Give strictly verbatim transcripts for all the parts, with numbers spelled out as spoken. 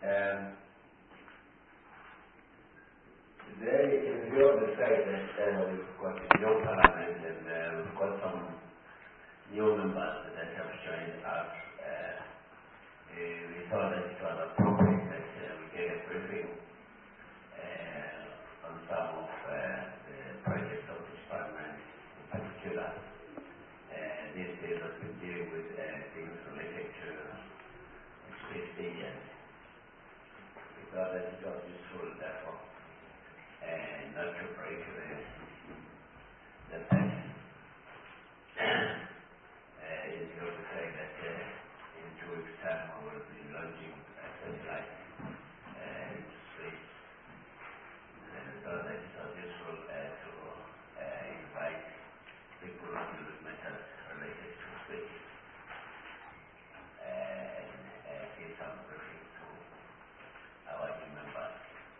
Um, today, in view of the fact that uh, we've got a new parliament and uh, we've got some new members that have joined us, uh, uh, we thought that it was appropriate that uh, we get a briefing uh, on some of uh, the projects of the department in particular. Uh, these days have been dealing with uh, things related to space agents. We thought that it was useful, therefore, uh, not to break the, the pattern. uh, in view of the fact that uh, in two weeks' time we will be launching a satellite uh, into space. And we thought that it was useful uh, to uh, invite people who deal with matters related to space uh, and uh, give some briefing to our new members.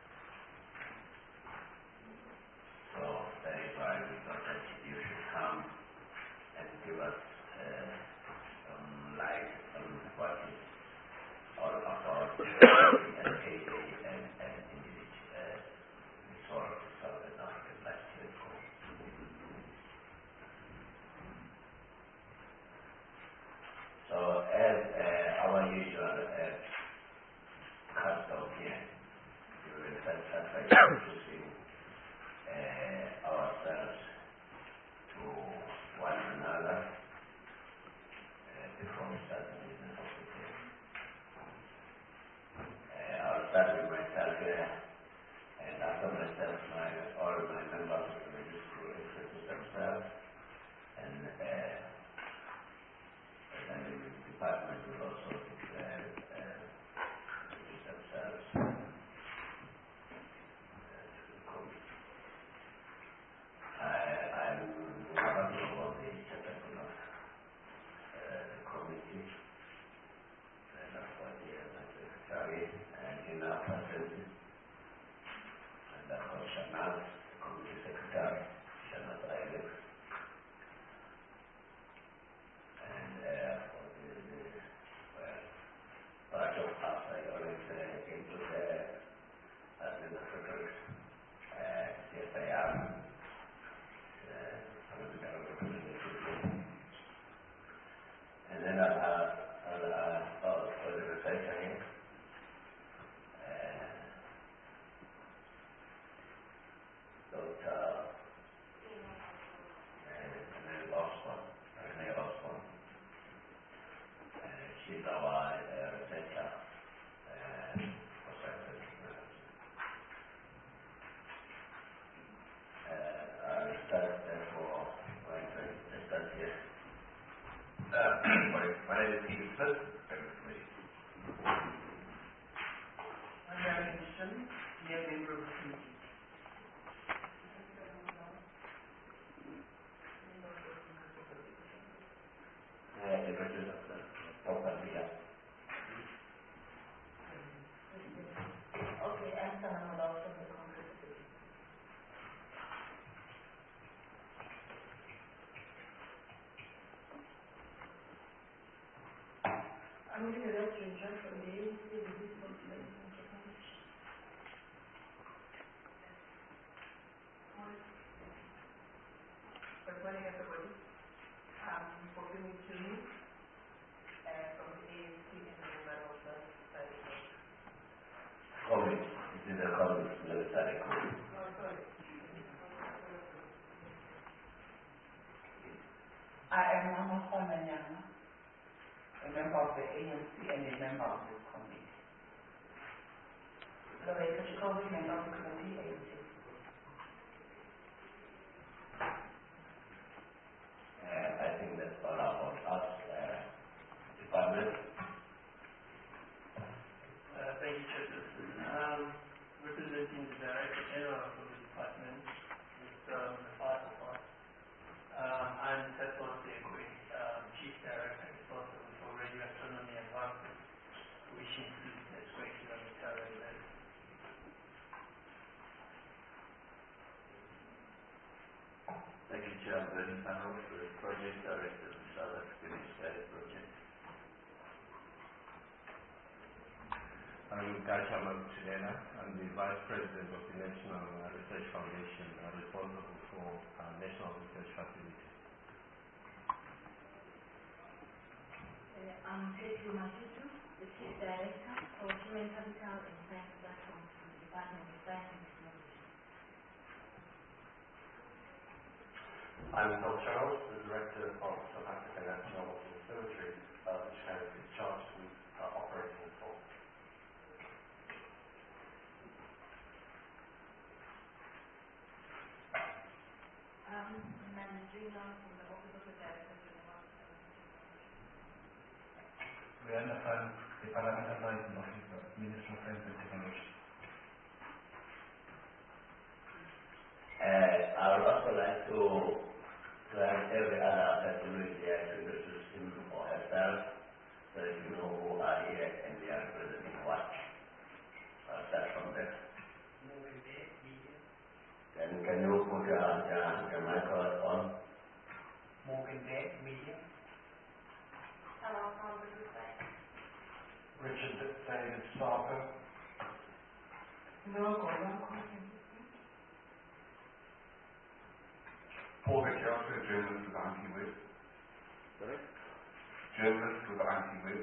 So that is why we thought that you should come and give us uh, some light on what is all about the K A and, and indeed uh, the soul of the Southern African Landscape. So as uh, our usual uh, custom here, we will start by introducing uh, ourselves to one another uh, before we start the business of the day. Uh, I'll start with myself here, and after myself, my, all my members of the religious group introduce themselves, and uh, and then the department will also declare, uh, introduce themselves uh, to the committee. I, I'm one of the chairperson of uh, the committee, and of course the secretary, and in our presence, and of course Shanaz, the committee secretary, Shanaz Alex. And uh, for the, the well, part of us, I always uh, include the administrators. Uh, yes, I am uh, political representative. And then I'll have I'll, uh, oh, for the refresher here, uh, Doctor Renee Osborne, Renee Osborne. Uh, she's our uh, researcher uh, for scientific matters. Uh, I'll start therefore by trying to start here. Uh, my, my name is Peter Smith. I'm Gary Anderson, senior member of the committee. Uh, the president of the Doctor Villa. Okay, I'm Sana Malal from the Congress of the I'm going to let you jump from the A N C to the Business Development Technology. Good morning, everybody. I'm Bokumi Tumi uh, from the A N C and the member of the study group. Comment. This is a comment. Let's start a comment. Oh, sorry. I am Mama Honanyana, a member of the A N C and a member of this committee. Loretta Jacobi, member of the committee, A N C. Uh, I think that's all about us, uh, department. Uh, thank you, Chairperson. Um, representing the Director General of the department, Mister Mufasa. Um, I'm Tetos Segwe, um, Chief Director and responsible for radio astronomy and market, which includes the square kilometer array. Thank you, Chair. I'm Bernie Panel, the Project Director of the South African Space Project. My I'm Gacha Mabuchilena. I'm the Vice President of the National Research Foundation, uh, responsible for uh, National Research Facility. Uh, I'm Pedro Matutu, the Chief Director for Human Capital and Science Platform for the Department of Science and Technology. I'm Phil Charles, the Director of South African National Observatory, uh, which has its charge with uh, operating for. Um, Amanda Gino from the Office of the Director General. Rihanna Fan, the Parliamentary Liaison Officer, Minister of Science and Technology. Uh, I would also like to thank every other person who is here to introduce him or herself so that you know who are here and they are representing what. I'll start from there. Can, can you put your, your, your microphone on? Morgan Day, Media. Hello, from the Group. Richard David Starker. No, no, Paul Vecchiato, journalist with I T Web. Sorry? Journalist with I T Web.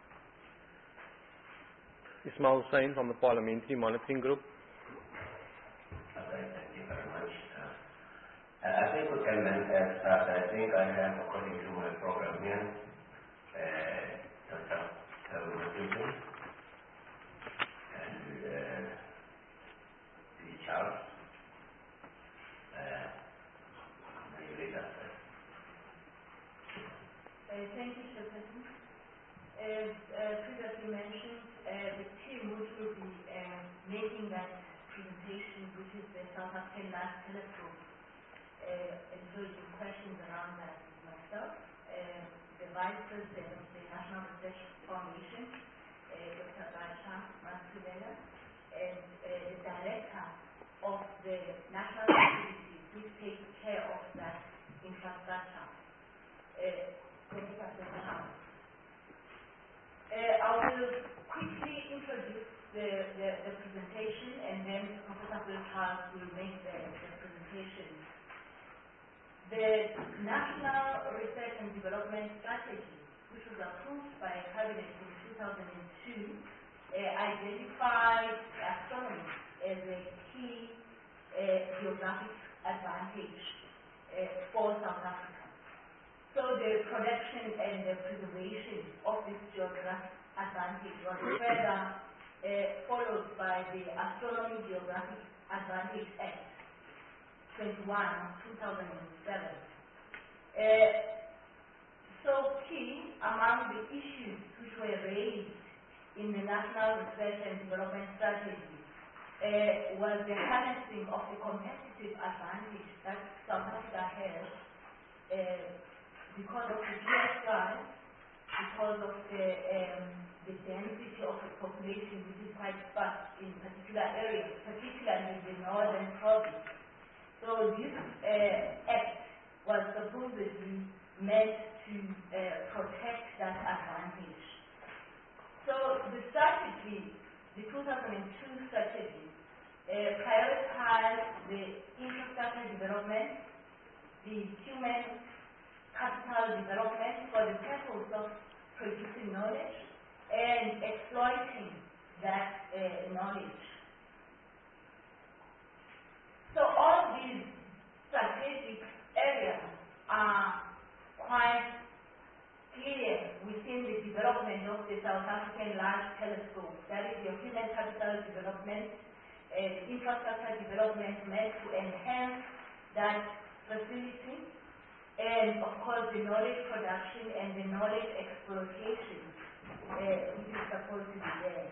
Ismail Hussain from the Parliamentary Monitoring Group. Okay, thank you very much. Uh, I think we can then uh, start. I think I have, according to my program here, uh, Doctor Kevin Matutu and uh, the Charles. Uh, may you lead us, sir? Uh, thank you, Chairperson. As uh, previously mentioned, uh, the team which will be uh, making that presentation, which is the South African Large Telescope, uh, and so some questions around that is myself, uh, the Vice President of the National Research Foundation, uh, Doctor Gacha Mabuchilena, and uh, the Director of the National Facility which takes care of that infrastructure, uh, Professor Charles. Uh, I will quickly introduce the, the, the presentation and then Professor Charles will make the, the presentation. The National Research and Development Strategy, which was approved by Cabinet in two thousand two, uh, identified astronomy as a key uh, geographic advantage uh, for South Africa. So the protection and the preservation of this geographic advantage was further uh, followed by the Astronomy Geographic Advantage Act twenty-one of two thousand seven. Uh, so key among the issues which were raised in the National Research and Development Strategy uh, was the harnessing of the competitive advantage that South Africa has uh, because of the G S Y, because of the, um, the density of the population, which is quite sparse in particular areas, particularly the northern province. So this uh, act was supposedly meant to uh, protect that advantage. So the strategy, the two thousand two strategy, uh, prioritized the infrastructure development, the human capital development for the purpose of producing knowledge and exploiting that uh, knowledge. So all these strategic areas are quite clear within the development of the South African Large Telescope. That is your human capital development, uh, infrastructure development meant to enhance that facility, and of course the knowledge production and the knowledge exploitation uh, which is supposed to be there.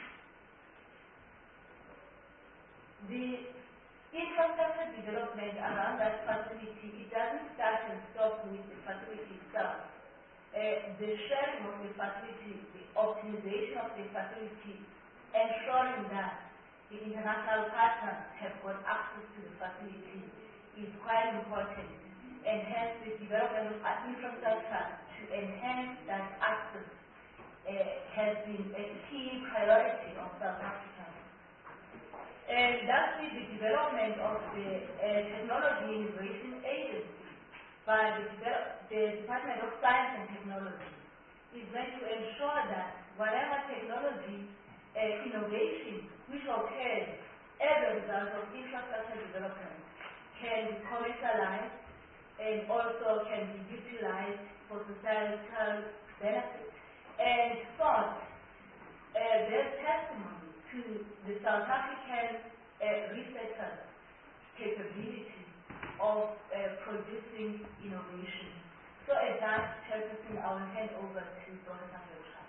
The infrastructure development around that facility, it doesn't start and stop with the facility itself. Uh, the sharing of the facility, the optimization of the facility, ensuring that the international partners have got access to the facility is quite important. And hence the development of infrastructure to enhance that access uh, has been a key priority of South Africa. And lastly, the development of the uh, Technology Innovation Agency by the, the Department of Science and Technology is going to ensure that whatever technology uh, innovation which occurs as a result of infrastructure development can be commercialized and also can be utilized for societal benefit. And fourth, uh, there's testimony to the South African uh, researchers' capability of uh, producing innovation. So as that Chairperson, I will hand over to Professor Mlechana.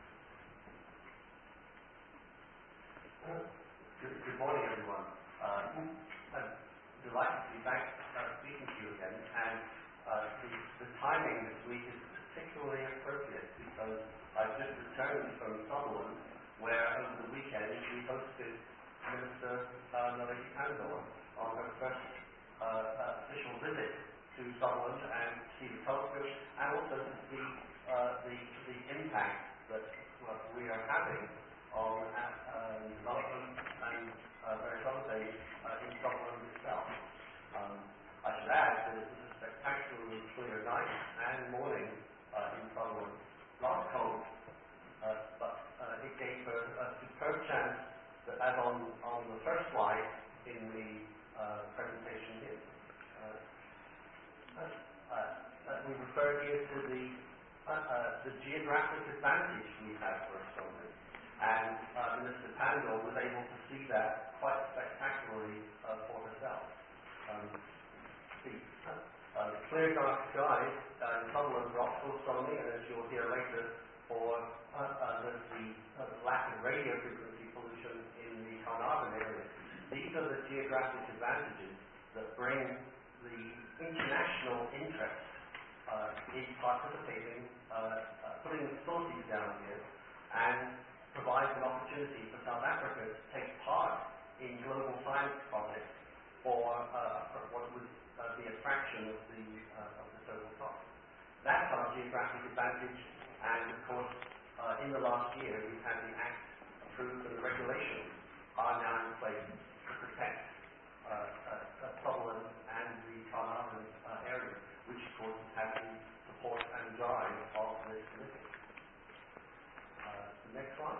Good, good morning, everyone. Uh, I'm delighted to be back uh, speaking to you again, and uh, the, the timing this week is particularly appropriate because I've just returned from Sutherland, where over the weekend we hosted Minister uh, Naledi Pandor on her first uh, uh, official visit to Sutherland and to see the telescope, and also to see uh, the, the impact that uh, we are having on uh, um, development and uh, various other things uh, in Sutherland itself. Um, I should add that it was a spectacularly clear night and morning uh, in Sutherland. Not cold, uh, but uh, it gave a, a superb chance that, as on, on the first slide in the uh, presentation here, uh, uh, uh, we refer here to the, uh, uh, the geographic advantage we have for Estonia. And uh, Minister Pandor was able to see that quite spectacularly uh, for herself. Um, the, Uh, the clear dark skies uh, in Sutherland for optical astronomy, and as you'll hear later, for uh, uh, the, the uh, lack of radio frequency pollution in the Carnarvon area. These are the geographic advantages that bring the international interest uh, in participating, uh, uh, putting facilities down here, and provides an opportunity for South Africa to take part in global science projects for, uh, for what would Uh, be a fraction of the, uh, of the total cost. That's our geographic advantage, and of course, uh, in the last year, we've had the Act approved and the regulations are now in place to protect uh, uh, uh, Sutherland and the Carnarvon uh, area, which of course has had the support and drive of this committee. Uh, the next slide.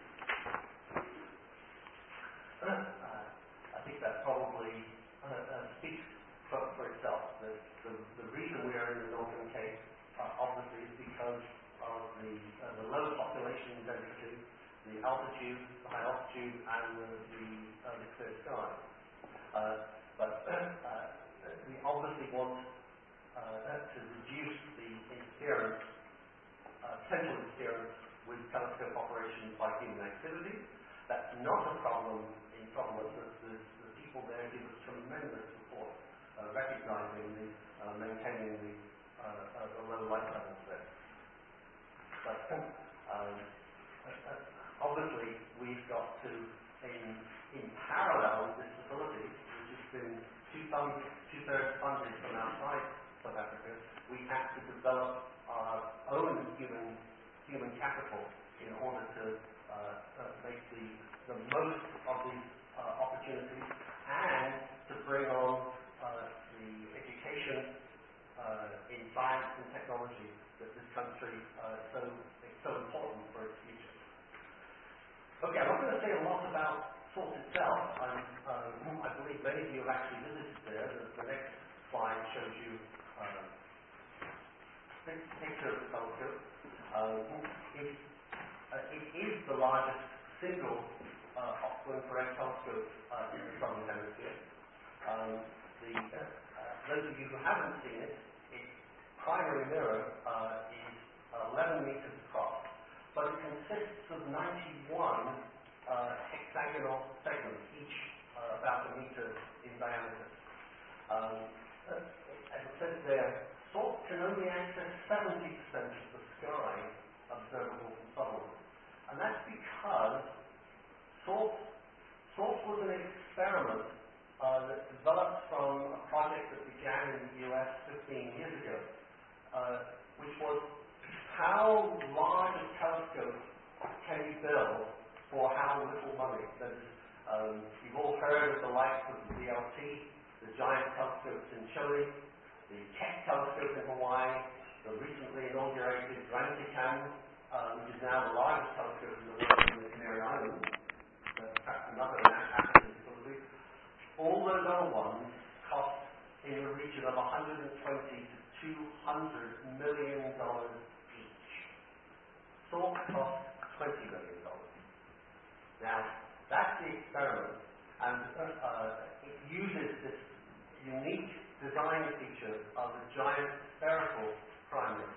Uh, uh, I think that probably uh, uh, speaks For, for itself. The, the, the reason we are in the Northern Cape uh, obviously is because of the, uh, the low population density, the altitude, the high altitude, and the, the, uh, the clear sky. Uh, but uh, we obviously want uh, to reduce the interference, uh, potential interference with telescope operations by human activity. That's not a problem in Scotland. The, the, the people there give us tremendous support. Uh, recognizing the, uh, maintaining the, uh, uh, the low light levels there. But um, uh, obviously we've got to, in, in parallel with this facility, which has been two-thirds two funded from outside South Africa, we have to develop our own human human capital in order to uh, uh, make the, the most of these uh, opportunities and to bring on Uh, the education uh, in science and technology that this country uh, so is so important for its future. Okay, I'm not going to say a lot about SALT itself. I'm, um, I believe many of you have actually visited there. The, the next slide shows you uh, a picture of the telescope. Um, it, uh, it is the largest single uh, optical infrared telescope uh, in the Southern Hemisphere. Um, The, uh, those of you who haven't seen it, its primary mirror uh, is eleven meters across, but it consists of ninety-one uh, hexagonal segments, each uh, about a meter in diameter. Um, as it says there, SALT can only access seventy percent of the sky observable from Sutherland, and that's because SALT, SALT was an experiment Uh, that developed from a project that began in the U S fifteen years ago, uh, which was how large a telescope bill for how little money. That is, um, you've all heard of the likes of the D L T, the giant telescopes in Chile, the Keck telescope in Hawaii, the recently inaugurated Ranticam, uh, which is now the largest telescope in the world in the Canary Islands, uh, perhaps another African facility. All those other ones cost in the region of one hundred twenty to two hundred million dollars each. SALT costs twenty million dollars. Now, that's the experiment, and uh, it uses this unique design feature of a giant spherical primary.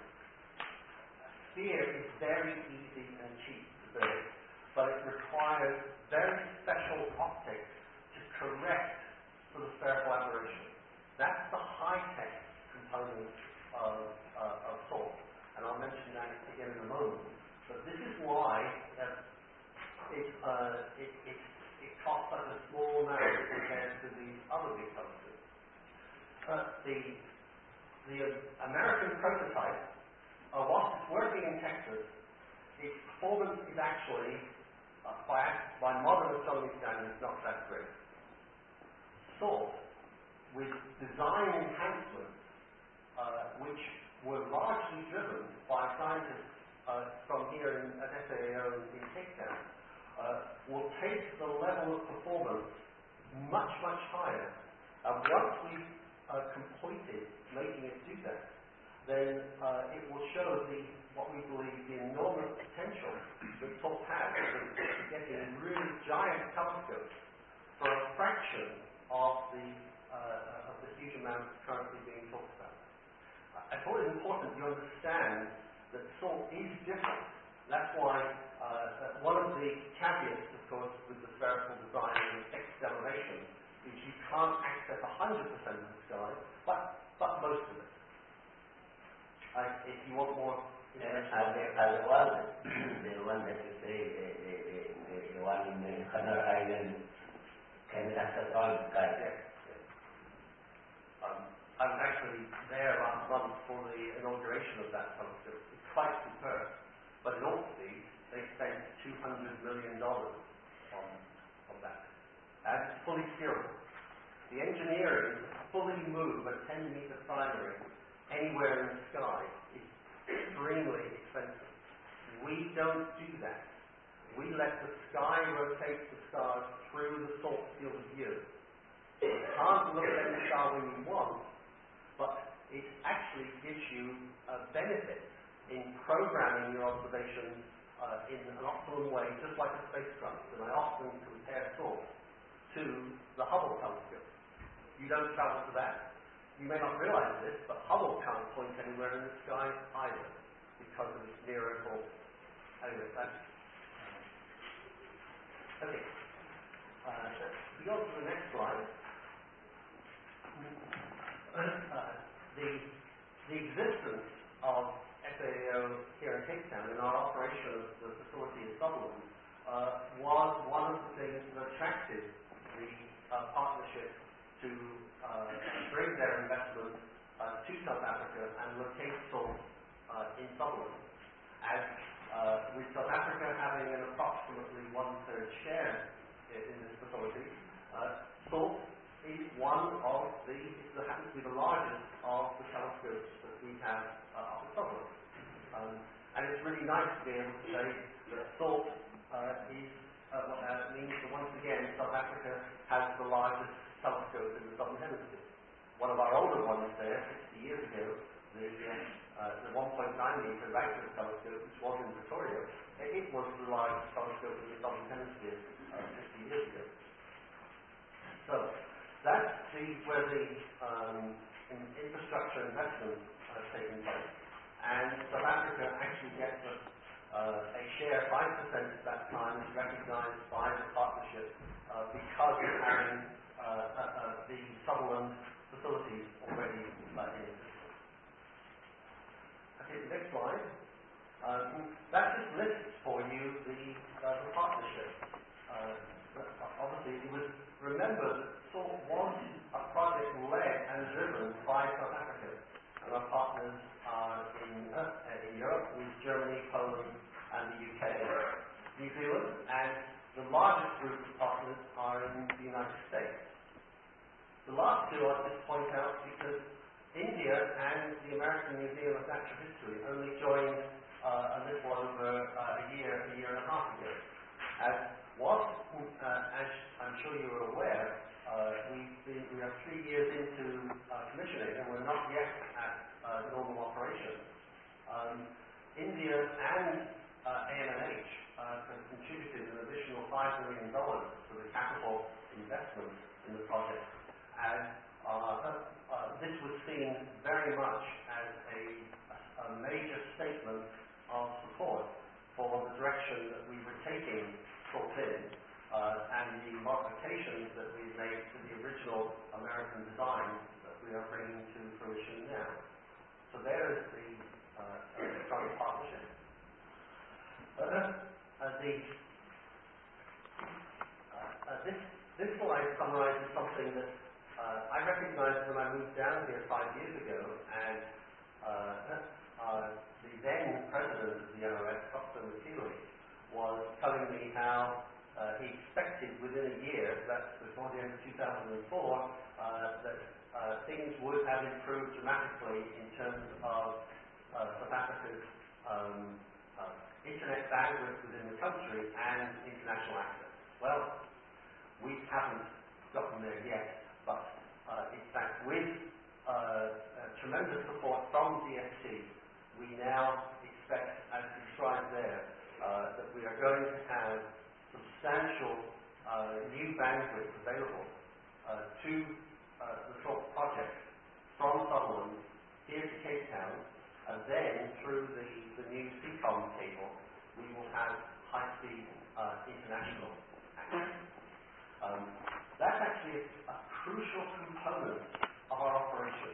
Sphere is very easy and cheap to build, but it requires very special optics to correct for the spherical aberration. That's the high-tech component of, uh, of SALT, and I'll mention that again in a moment. But this is why uh, it, uh, it, it, it costs such a small amount compared to these other big telescopes. Uh, the the uh, American prototype, uh, whilst it's working in Texas, its performance is actually, uh, by, by modern astronomy standards, not that great. SALT, with design enhancements, uh, which were largely driven by scientists uh, from here in, at S A A O in Cape Town, uh, will take the level of performance much, much higher. Uh, once we've uh, completed making it do that, then uh, it will show the what we believe the enormous potential that SALT has for getting really giant telescopes for a fraction of the uh, of the huge amount currently being talked about. I thought it was important you understand that SALT is different. That's why uh, one of the caveats, of course, with the spherical design and externalization is you can't access one hundred percent of the sky, but, but most of it. Uh, if you want more... Uh, as, the, as the one, the one that you say, the, the, the, the one in the Canary Island, can access all the sky. Yes. Yes. Um, I was actually there last month for the inauguration of that telescope. It's quite superb. But in all speed, they spent two hundred million dollars on, on that. And it's fully steerable. The engineering to fully move a ten meter primary anywhere in the sky is extremely expensive. We don't do that. We let the sky rotate the stars through the SALT field of view. You can't look at the star when you want, but it actually gives you a benefit in programming your observations uh, in an optimum way, just like a spacecraft. And I often compare SALT to the Hubble telescope. You don't travel to that. You may not realize this, but Hubble can't point anywhere in the sky either because of its near Earth orbit. Anyway, that's okay. Uh, we go to the next slide. Uh, the the existence of S A A O here in Cape Town and our operation of the facility in Sutherland uh, was one of the things that attracted the uh, partnership to uh, bring their investment uh, to South Africa and locate SALT uh, in Sutherland. As uh, with South Africa having an approximately one-third share in, in this facility, uh, SALT is one of the, it happens to be the largest of the telescopes that we have uh, up at Sutherland. Um, and it's really nice to be able to say that SALT uh, is, uh, what that means that once again South Africa has the largest telescope in the Southern Hemisphere. One of our older ones there, sixty years ago, the, uh, the one point nine meter Radcliffe telescope, which was in Pretoria, it was the largest telescope in the Southern Hemisphere uh, fifty years ago. So, that's the, where the um, in infrastructure investment uh, taking place. And South Africa actually gets a, uh, a share, five percent at that time, is recognized by the partnership uh, because of having uh, uh, uh, the Sutherland facilities already uh, in existence. Okay, the next slide. Um, that just lists for you the, uh, the partnership. Uh, obviously, you would remember that SALT was a project led and driven by South Africa. And our partners are in, uh, in Europe with Germany, Poland, and the U K. New group of partners are in the United States. The last two I'll just point out because India and the American Museum of Natural History only joined uh, a little over uh, a year, a year and a half ago. As was, uh, as I'm sure you're aware, uh, we've been, we are three years into uh, commissioning and we're not yet at uh, normal operation. Um, India and uh, A M N H uh, have contributed an additional five million dollars to the capital investment in the project. And uh, uh, this was seen very much as a, a major statement of support for the direction that we were taking Saltine uh, and the modifications that we made to the original American design that we are bringing to fruition now. So there is the uh, strong partnership. Uh, uh, the, uh, uh, this, this slide summarizes something that Uh, I recognized when I moved down here five years ago, and uh, uh, the then president of the N O S, Doctor McKinley, was telling me how uh, he expected within a year, that's before the end of two thousand four, uh, that uh, things would have improved dramatically in terms of uh, South Africa's um, uh, internet bandwidth within the country and international access. Well, we haven't gotten there yet. But uh, in fact, with uh, uh, tremendous support from D S T, we now expect, as described there, uh, that we are going to have substantial uh, new bandwidth available uh, to uh, the SALT project from Sutherland here to Cape Town, and then through the, the new C COM cable, we will have high-speed uh, international access. Um, that's actually a, a crucial component of our operation,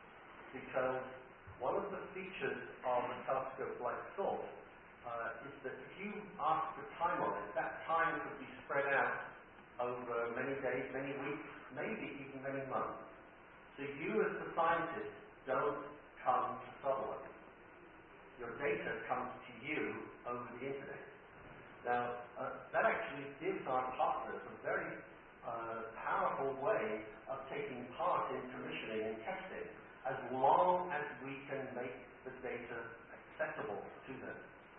because one of the features of a telescope like SALT uh, is that if you ask for time on it, that time could be spread out over many days, many weeks, maybe even many months. So you as the scientist don't come to Sutherland. Your data comes to you over the internet. Now, uh, that actually gives our partners a very uh, powerful way of taking part in commissioning and testing, as long as we can make the data accessible to them.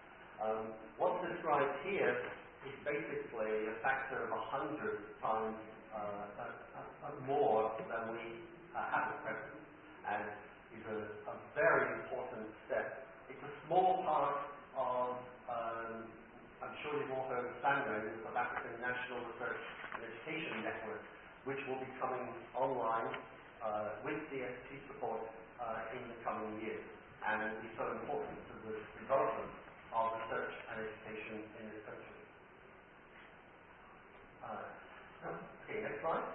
Um, what's described here is basically a factor of a hundred times uh, uh, uh, more than we uh, have at present, and is a, a very important step. It's a small part of um, I'm sure you've all heard of SANREN, the South African National Research and Education Network, which will be coming online uh, with D S T support uh, in the coming years, and will be so important to the development of research and education in this country. Uh, okay, next slide.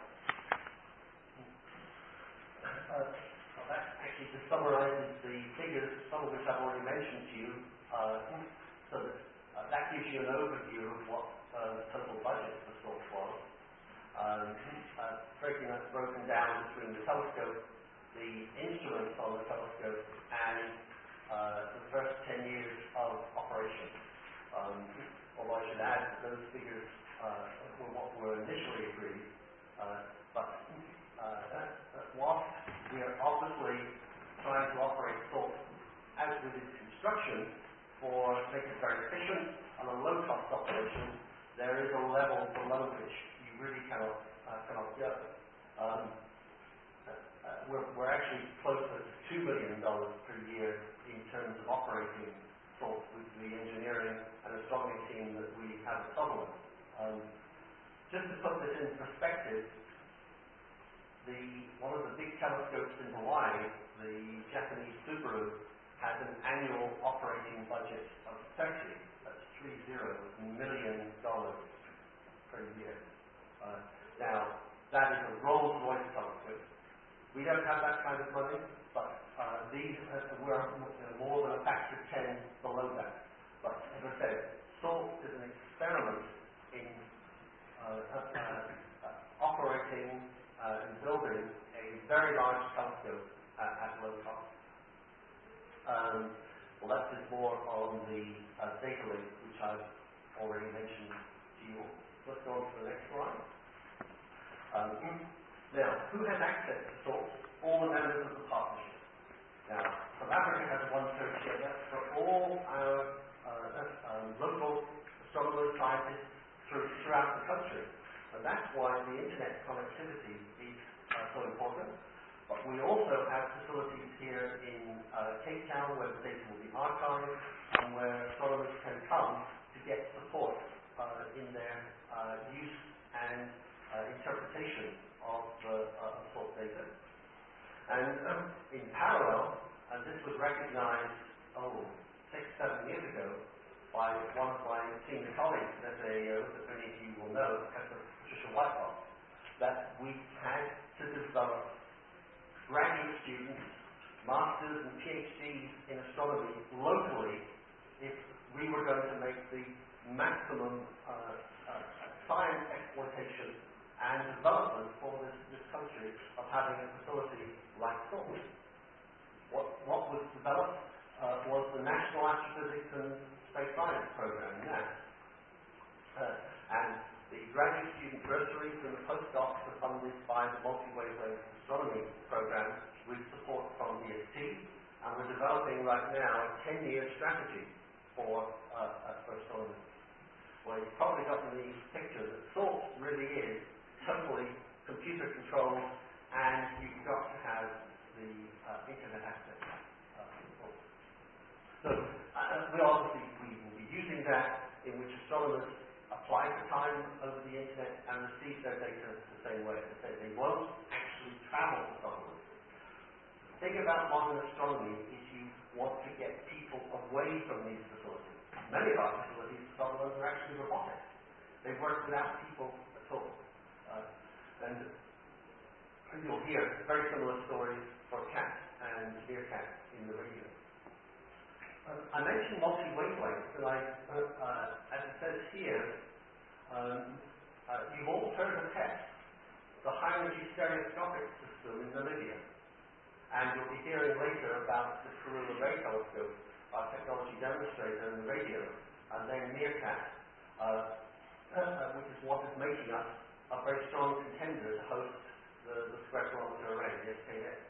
Uh, well, that actually just summarizes the figures, some of which I've already mentioned to you, uh, so that Uh, that gives you an overview of what uh, the total budget for SALT was. Um, uh, breaking that broken down between the telescope, the instruments on the telescope, and uh, the first ten years of operation. Um, although I should add that those figures uh, were what were initially agreed, uh, but uh, whilst we are obviously trying to operate SALT as with its construction, for making it very efficient and a low-cost operation, there is a level below which you really cannot uh, cannot go. Um, uh, we're, we're actually closer to two million dollars per year in terms of operating SALT with the engineering and astronomy team that we have at Sutherland. Um, just to put this in perspective, the one of the big telescopes in Hawaii, the Japanese Subaru, has an annual operating budget of thirty, that's three zero million dollars per year. Uh, now, that is a Rolls-Royce telescope. We don't have that kind of money, but uh, these uh, we're more than a factor ten below that. But as I said, SALT is an experiment in uh, uh, uh, operating uh, and building a very large telescope uh, at low cost. Um, well, that is more on the uh, data link, which I've already mentioned to you all. let's go on to the next slide. Um, now, who has access to SALT? All the members of the partnership. Now, South Africa has one third share. That's for all our uh, um, local astronomers, scientists through, throughout the country. And that's why the internet connectivity is uh, so important. But we also have facilities here in uh, Cape Town where the data will be archived and where astronomers can come to get support uh, in their uh, use and uh, interpretation of the uh, SALT data. And um, in parallel, and this was recognized, oh, six, seven years ago by one of my senior colleagues at A A O that many of you will know, Professor Patricia Whitlock, that we had to develop graduate students, masters and PhDs in astronomy locally if we were going to make the maximum uh, uh, science exploitation and development for this, this country of having a facility like SALT. What, what was developed uh, was the National Astrophysics and Space Science Program, N A S. Uh, and the graduate student bursaries and the postdocs are funded by the Multi-Wavelength Astronomy Program with support from the S T, and we're developing right now a ten-year strategy for, uh, uh, for astronomy. Well, you've probably got in these pictures that SALT really is totally computer controlled, and you've got to have the uh, internet access. Uh, so, uh, we obviously we will be using that in which astronomers apply for time over the internet and receive their data the same way. They, they won't actually travel to Sutherland. The thing about modern astronomy is you want to get people away from these facilities. Many of our facilities at Sutherland are actually robotic. They work without people at all. Uh, and you'll hear very similar stories for CAT and MeerKAT in the radio. Uh, I mentioned multi-wavelength, and I, uh, uh, as it says here, um, uh, you've all heard of TESS, the high-energy stereoscopic system in Namibia. And you'll be hearing later about the Karula Ray Telescope, our technology demonstrator in the radio, and then MeerKAT, uh, uh, which is what is making us a very strong contender to host the, the square kilometre array, the S K S.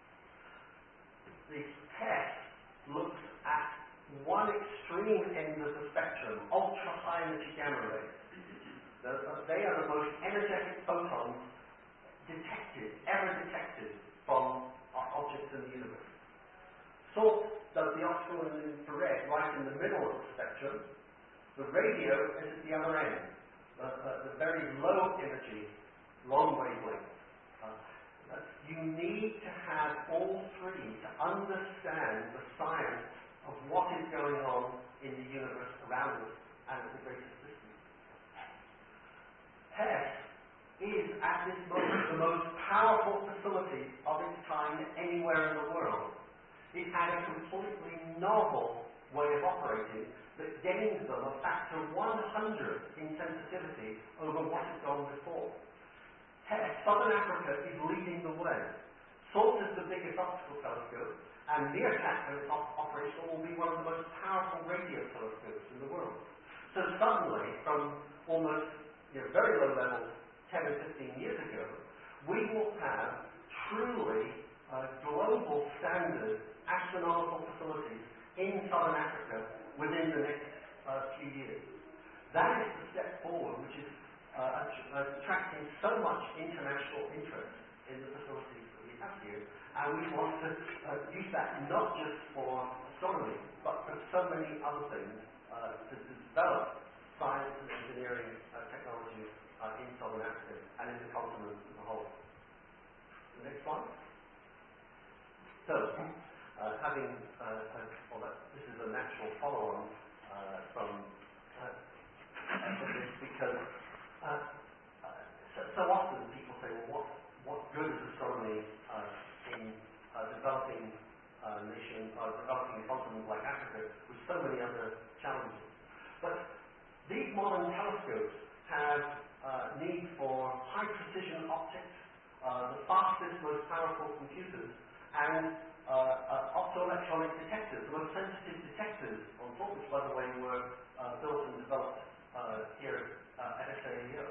The TESS looks at one extreme end of the spectrum, ultra-high energy gamma rays. The, uh, they are the most energetic photons detected, ever detected from uh, objects in the universe. SALT does the optical and infrared right in the middle of the spectrum. The radio is at the other end, uh, uh, the very low energy, long wavelength. Uh, you need to have all three to understand the science of what is going on in the universe around us and the greater system. TESS is, at this moment, the most powerful facility of its kind anywhere in the world. It had a completely novel way of operating that gains them a factor one hundred in sensitivity over what had gone before. TESS, Southern Africa, is leading the way. SALT is the biggest optical telescope, and MeerKAT, when it's op operational, will be one of the most powerful radio telescopes in the world. So suddenly, from almost you know, very low levels ten or fifteen years ago, we will have truly uh, global standard astronomical facilities in Southern Africa within the next uh, few years. That is the step forward which is uh, attracting so much international interest in the facilities that we have here, and we want to uh, use that not just for astronomy, but for so many other things uh, to, to develop science and engineering uh, technology uh, in Southern Africa and in the continent as a whole. The next slide. So, uh, having, uh, uh, well, that, this is a natural follow-on uh, from uh, this because uh, uh, so, so often people say, well, what, what good is astronomy uh, in uh, developing uh, nations, or uh, developing a continent like Africa with so many other challenges? But these modern telescopes have uh, need for high precision optics, uh, the fastest, most powerful computers, and uh, uh, optoelectronic detectors, the most sensitive detectors on SALT, which by the way were uh, built and developed uh, here uh, at S A A O.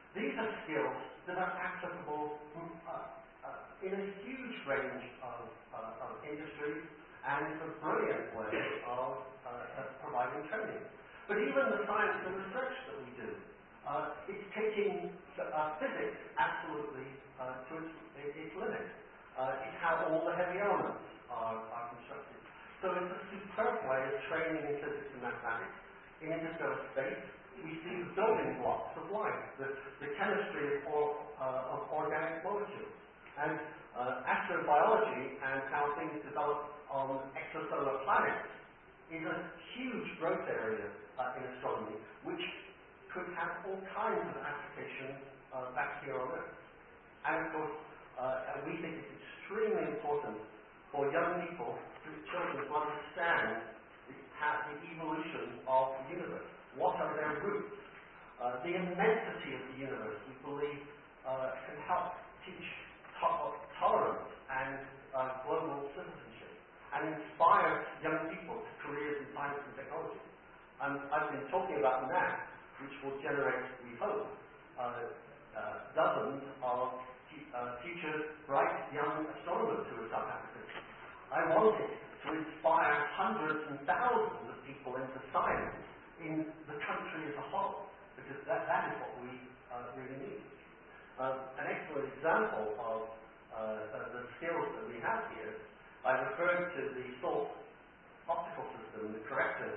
These are skills that are applicable uh, uh, in a huge range of, uh, of industries, and it's a brilliant way of, uh, of providing training. But even the science and research that we do, uh, it's taking uh, physics absolutely uh, to its, its limit. Uh, it's how all the heavy elements are, are constructed. So it's a superb way of training in physics and mathematics. In interstellar space, we see the building blocks of life, the, the chemistry of, or, uh, of organic molecules. And uh, astrobiology and how things develop on exosolar planets is a huge growth area uh, in astronomy, which could have all kinds of applications uh, back here on Earth. And of course, uh, and we think it's extremely important for young people, for children, to understand the, how, the evolution of the universe. What are their roots? Uh, the immensity of the universe, we believe, uh, can help teach to- tolerance and uh, global citizenship, and inspire young people to careers in science and technology. And I've been talking about N A S, which will generate, we hope, uh, uh, dozens of uh, future bright young astronomers who are South Africans. I want it to inspire hundreds and thousands of people into science in the country as a whole, because that, that is what we uh, really need. Uh, an excellent example of uh, uh, the skills that we have here, I referred to the SALT optical system, the corrector.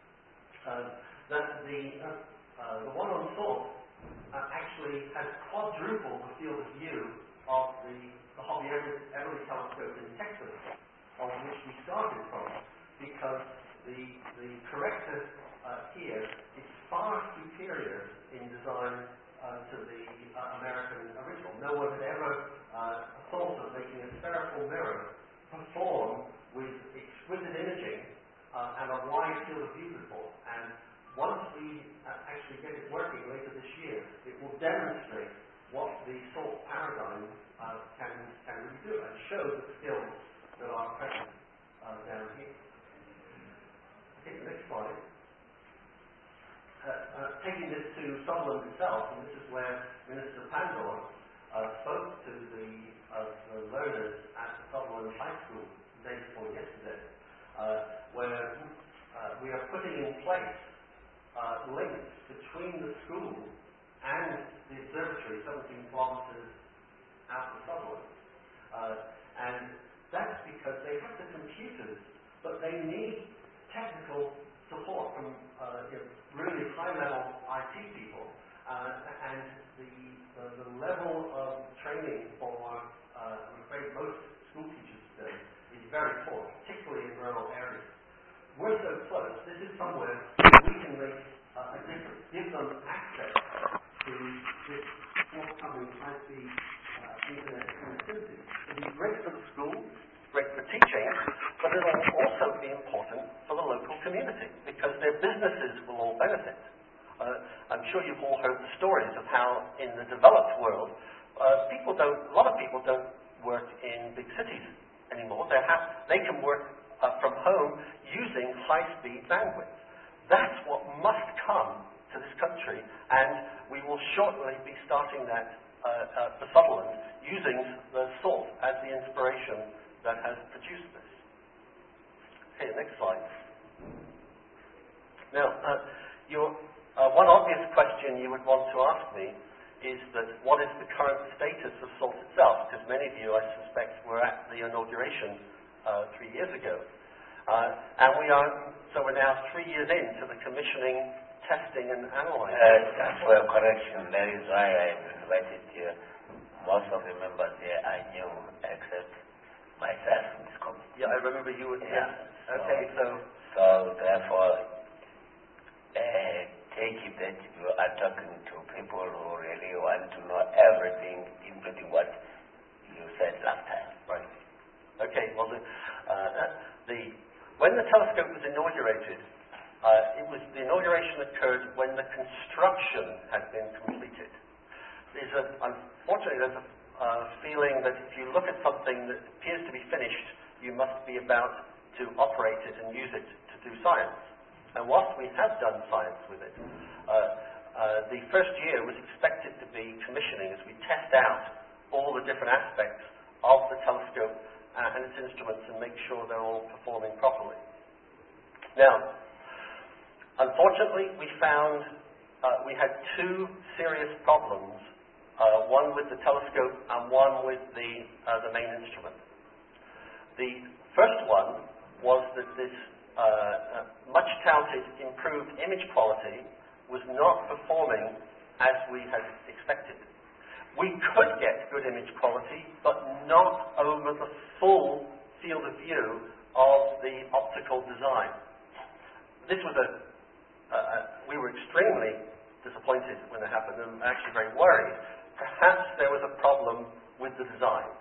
Uh, that the uh, uh, the one on SALT uh, actually has quadrupled the field of view of the, the Hobby Everly, Everly telescope in Texas, on which we started from, because the the corrector uh, here is far superior in design uh, to the uh, American original. No one had ever uh, thought of making a spherical mirror perform with exquisite imaging uh, and a wide field of view report. And once we uh, actually get it working later this year, it will demonstrate what the SALT paradigm uh, can, can really do and show the skills that are present uh, down here. Okay, the next slide. Uh, uh, taking this to Sutherland itself, and this is where Minister Pandor uh, spoke to the, uh, the learners at the Sutherland High School the day before yesterday, uh, where uh, we are putting in place uh, links between the school and the observatory, seventeen kilometres out of Sutherland. Uh, and that's because they have the computers, but they need technical support from uh, you know, really high-level I T people, uh, and the, the the level of training for, uh, I'm afraid, most school teachers today is very poor, particularly in rural areas. We're so close. This is somewhere we can make uh, a difference, give them access to this forthcoming high-speed uh, internet connectivity. It'll be great for the school, great for teaching, but it'll also be important for the local community because their businesses will all benefit. Uh, I'm sure you've all heard the stories of how in the developed world, uh, people don't, a lot of people don't work in big cities anymore. They have, they can work uh, from home using high-speed bandwidth. That's what must come to this country, and we will shortly be starting that uh, uh, for Sutherland, using the SALT as the inspiration that has produced this. Okay, next slide. Now, uh, your, uh, one obvious question you would want to ask me is that what is the current status of SALT itself? Because many of you, I suspect, were at the inauguration uh, three years ago. Uh, and we are, so we're now three years into the commissioning, testing, and analyzing. Uh, just for a correction, that is why I invited you. Most of the members here I knew, except myself in this committee. Yeah, I remember you were yeah. So, okay, so... So, therefore, uh, take it that you are talking to people who really want to know everything, including what you said last time. Right. Okay, well, the, uh, the, when the telescope was inaugurated, uh, it was, the inauguration occurred when the construction had been completed. There's a, unfortunately, there's a uh, feeling that if you look at something that appears to be finished, you must be about to operate it and use it to do science. And whilst we have done science with it, uh, uh, the first year was expected expect it to be commissioning as we test out all the different aspects of the telescope uh, and its instruments and make sure they're all performing properly. Now, unfortunately, we found uh, we had two serious problems, uh, one with the telescope and one with the, uh, the main instrument. The first one was that this uh, uh, much-touted improved image quality was not performing as we had expected. We could get good image quality, but not over the full field of view of the optical design. This was a, uh, uh, we were extremely disappointed when it happened and actually very worried. Perhaps there was a problem with the design.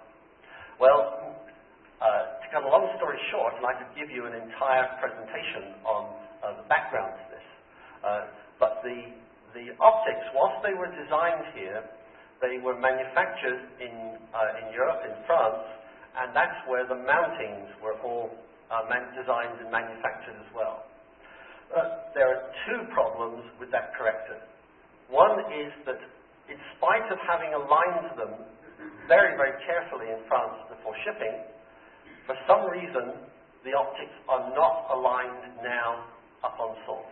Well, uh, to cut a long story short, and I could give you an entire presentation on uh, the background to this, uh, but the, the optics, whilst they were designed here, they were manufactured in, uh, in Europe, in France, and that's where the mountings were all uh, man- designed and manufactured as well. Uh, there are two problems with that corrector. One is that in spite of having aligned them very, very carefully in France before shipping, for some reason the optics are not aligned now up on salt.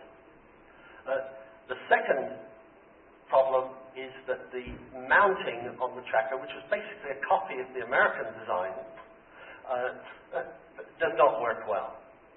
Uh, the second problem is that the mounting on the tracker, which was basically a copy of the American design, uh, uh, does not work well.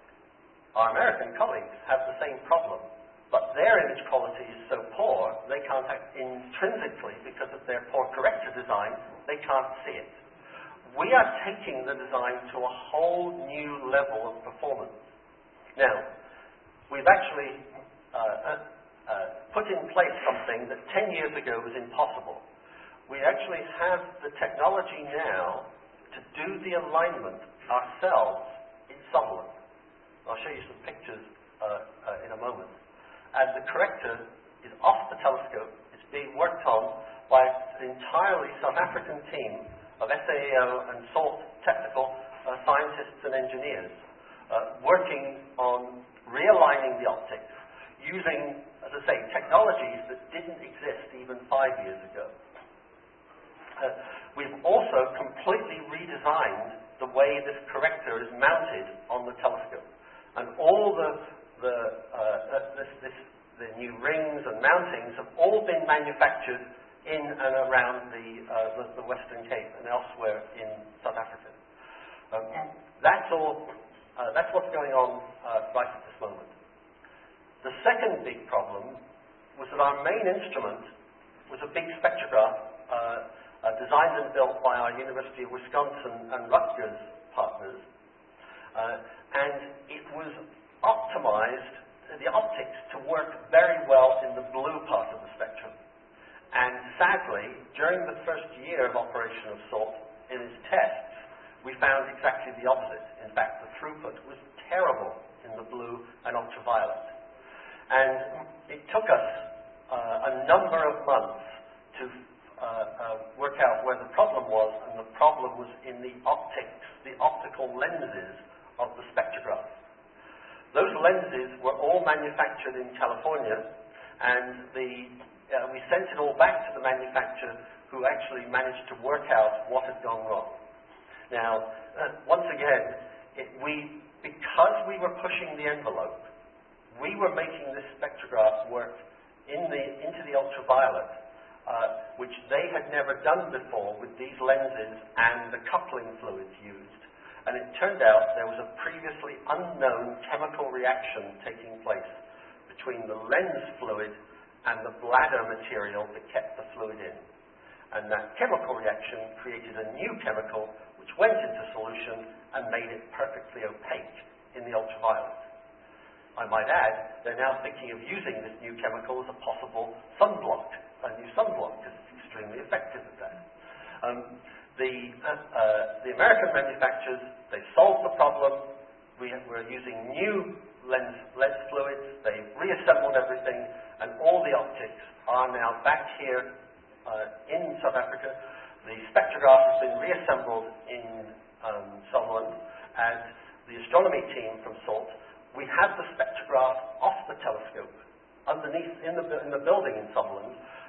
Our American colleagues have the same problem, but their image quality is so poor, they can't act intrinsically, because of their poor corrector design, they can't see it. We are taking the design to a whole new level of performance. Now, we've actually uh, uh, uh, put in place something that ten years ago was impossible. We actually have the technology now to do the alignment ourselves in Sutherland. I'll show you some pictures uh, uh, in a moment. And the corrector is off the telescope. It's being worked on by an entirely South African team of S A A O and SALT technical uh, scientists and engineers uh, working on realigning the optics using, as I say, technologies that didn't exist even five years ago. Uh, we've also completely redesigned the way this corrector is mounted on the telescope. And all the, the, uh, this, this, the new rings and mountings have all been manufactured in and around the, uh, the, the Western Cape and elsewhere in South Africa. Um, that's all, uh, that's what's going on uh, right at this moment. The second big problem was that our main instrument was a big spectrograph uh, uh, designed and built by our University of Wisconsin and Rutgers partners. Uh, and it was optimized, the optics, to work very well in the blue part of the spectrum. And sadly, during the first year of operation of SALT, in its tests, we found exactly the opposite. In fact, the throughput was terrible in the blue and ultraviolet. And it took us uh, a number of months to uh, uh, work out where the problem was, and the problem was in the optics, the optical lenses of the spectrograph. Those lenses were all manufactured in California, and the, uh, we sent it all back to the manufacturer, who actually managed to work out what had gone wrong. Now, uh, once again, it, we, because we were pushing the envelope, we were making this spectrograph work in the, into the ultraviolet, uh, which they had never done before with these lenses and the coupling fluids used. And it turned out there was a previously unknown chemical reaction taking place between the lens fluid and the bladder material that kept the fluid in. And that chemical reaction created a new chemical which went into solution and made it perfectly opaque in the ultraviolet. I might add, they're now thinking of using this new chemical as a possible sunblock, a new sunblock, because it's extremely effective at that. Um, The, uh, uh, the American manufacturers, they solved the problem. We were using new lens, lens fluids. They reassembled everything, and all the optics are now back here uh, in South Africa. The spectrograph has been reassembled in um, Sutherland, and the astronomy team from SALT, we have the spectrograph off the telescope underneath in the, in the building in Sutherland,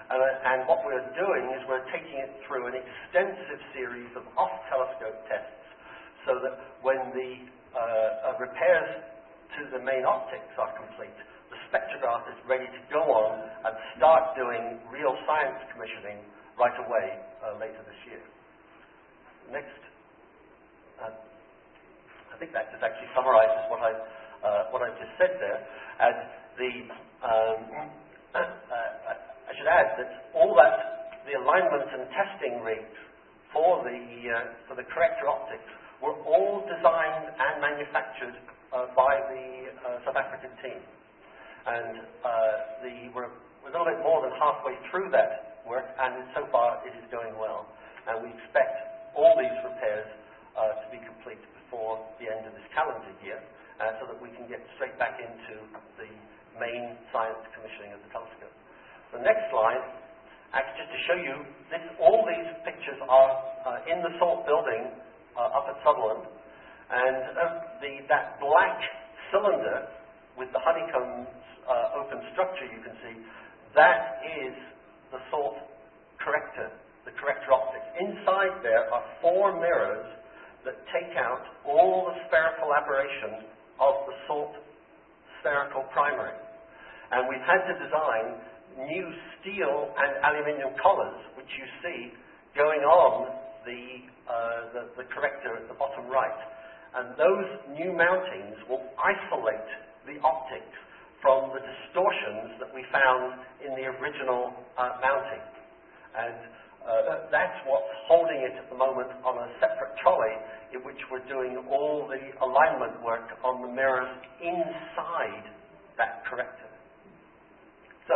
And, uh, and what we're doing is we're taking it through an extensive series of off-telescope tests so that when the uh, uh, repairs to the main optics are complete, the spectrograph is ready to go on and start doing real science commissioning right away uh, later this year. Next. Uh, I think that just actually summarizes what I uh, what I've just said there. And the um, uh, uh, I should add that all that the alignment and testing rigs for the uh, for the corrector optics were all designed and manufactured uh, by the uh, South African team, and uh, the we're, we're a little bit more than halfway through that work, and so far it is going well, and we expect all these repairs uh, to be complete before the end of this calendar year, uh, so that we can get straight back into the main science commissioning of the telescope. The next slide, actually just to show you, this, all these pictures are uh, in the SALT building uh, up at Sutherland, and uh, the, that black cylinder with the honeycomb uh, open structure you can see, that is the SALT corrector, the corrector optics. Inside there are four mirrors that take out all the spherical aberration of the SALT spherical primary. And we've had to design new steel and aluminium collars, which you see going on the, uh, the, the corrector at the bottom right. And those new mountings will isolate the optics from the distortions that we found in the original uh, mounting. And uh, that's what's holding it at the moment on a separate trolley, in which we're doing all the alignment work on the mirrors inside that corrector. So,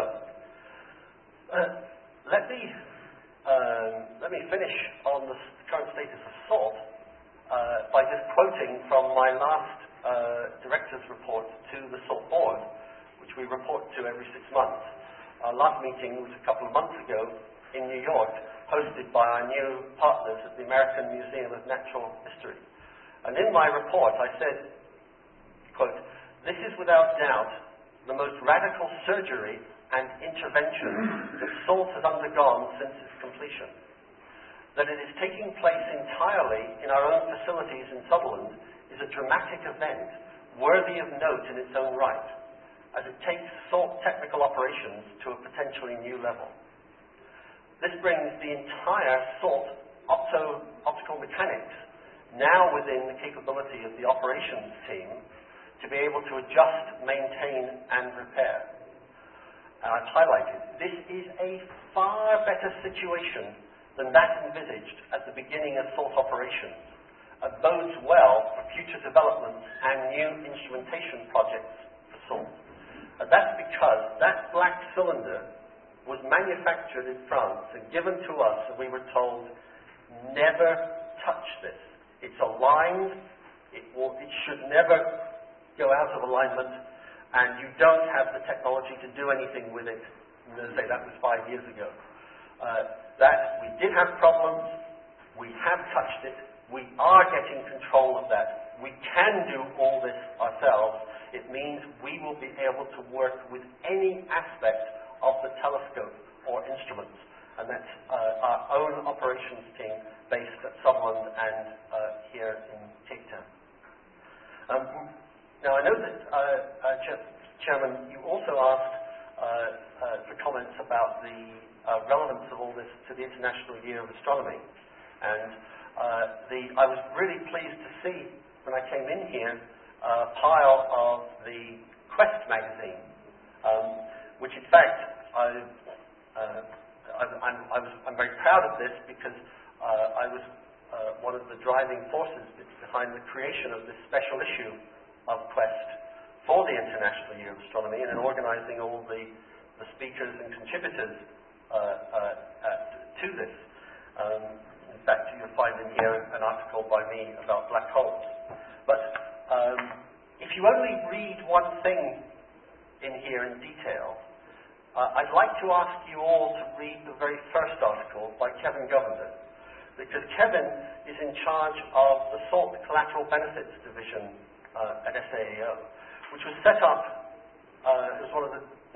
uh, let me um, let me finish on the current status of SALT uh, by just quoting from my last uh, director's report to the SALT board, which we report to every six months. Our last meeting was a couple of months ago in New York, hosted by our new partners at the American Museum of Natural History. And in my report I said, quote, "This is without doubt the most radical surgery and intervention that SALT has undergone since its completion. That it is taking place entirely in our own facilities in Sutherland is a dramatic event worthy of note in its own right, as it takes SALT technical operations to a potentially new level. This brings the entire SALT opto, optical mechanics now within the capability of the operations team to be able to adjust, maintain, and repair. And I've highlighted, this is a far better situation than that envisaged at the beginning of SALT operations. It bodes well for future developments and new instrumentation projects for SALT. And that's because that black cylinder was manufactured in France and given to us, and we were told, never touch this. It's aligned, it, will, it should never go out of alignment, and you don't have the technology to do anything with it. I'm going to say that was five years ago. Uh, that we did have problems, we have touched it, we are getting control of that. We can do all this ourselves. It means we will be able to work with any aspect of the telescope or instruments, and that's uh, our own operations team based at Sutherland and uh, here in Cape Town. Um, now I know that, uh, uh, Ch Chairman, you also asked uh, uh, for comments about the uh, relevance of all this to the International Year of Astronomy, and uh, the, I was really pleased to see when I came in here a pile of the Quest magazine, um, which in fact I, uh, I, I'm, I was, I'm very proud of this because uh, I was uh, one of the driving forces behind the creation of this special issue of Quest for the International Year of Astronomy, and in organizing all the, the speakers and contributors uh, uh, uh, to this. Um, in fact, you'll find in here an article by me about black holes. But um, if you only read one thing in here in detail, Uh, I'd like to ask you all to read the very first article by Kevin Govender, because Kevin is in charge of the SALT Collateral Benefits Division uh, at S A A O, which was set up uh, as one of the you know,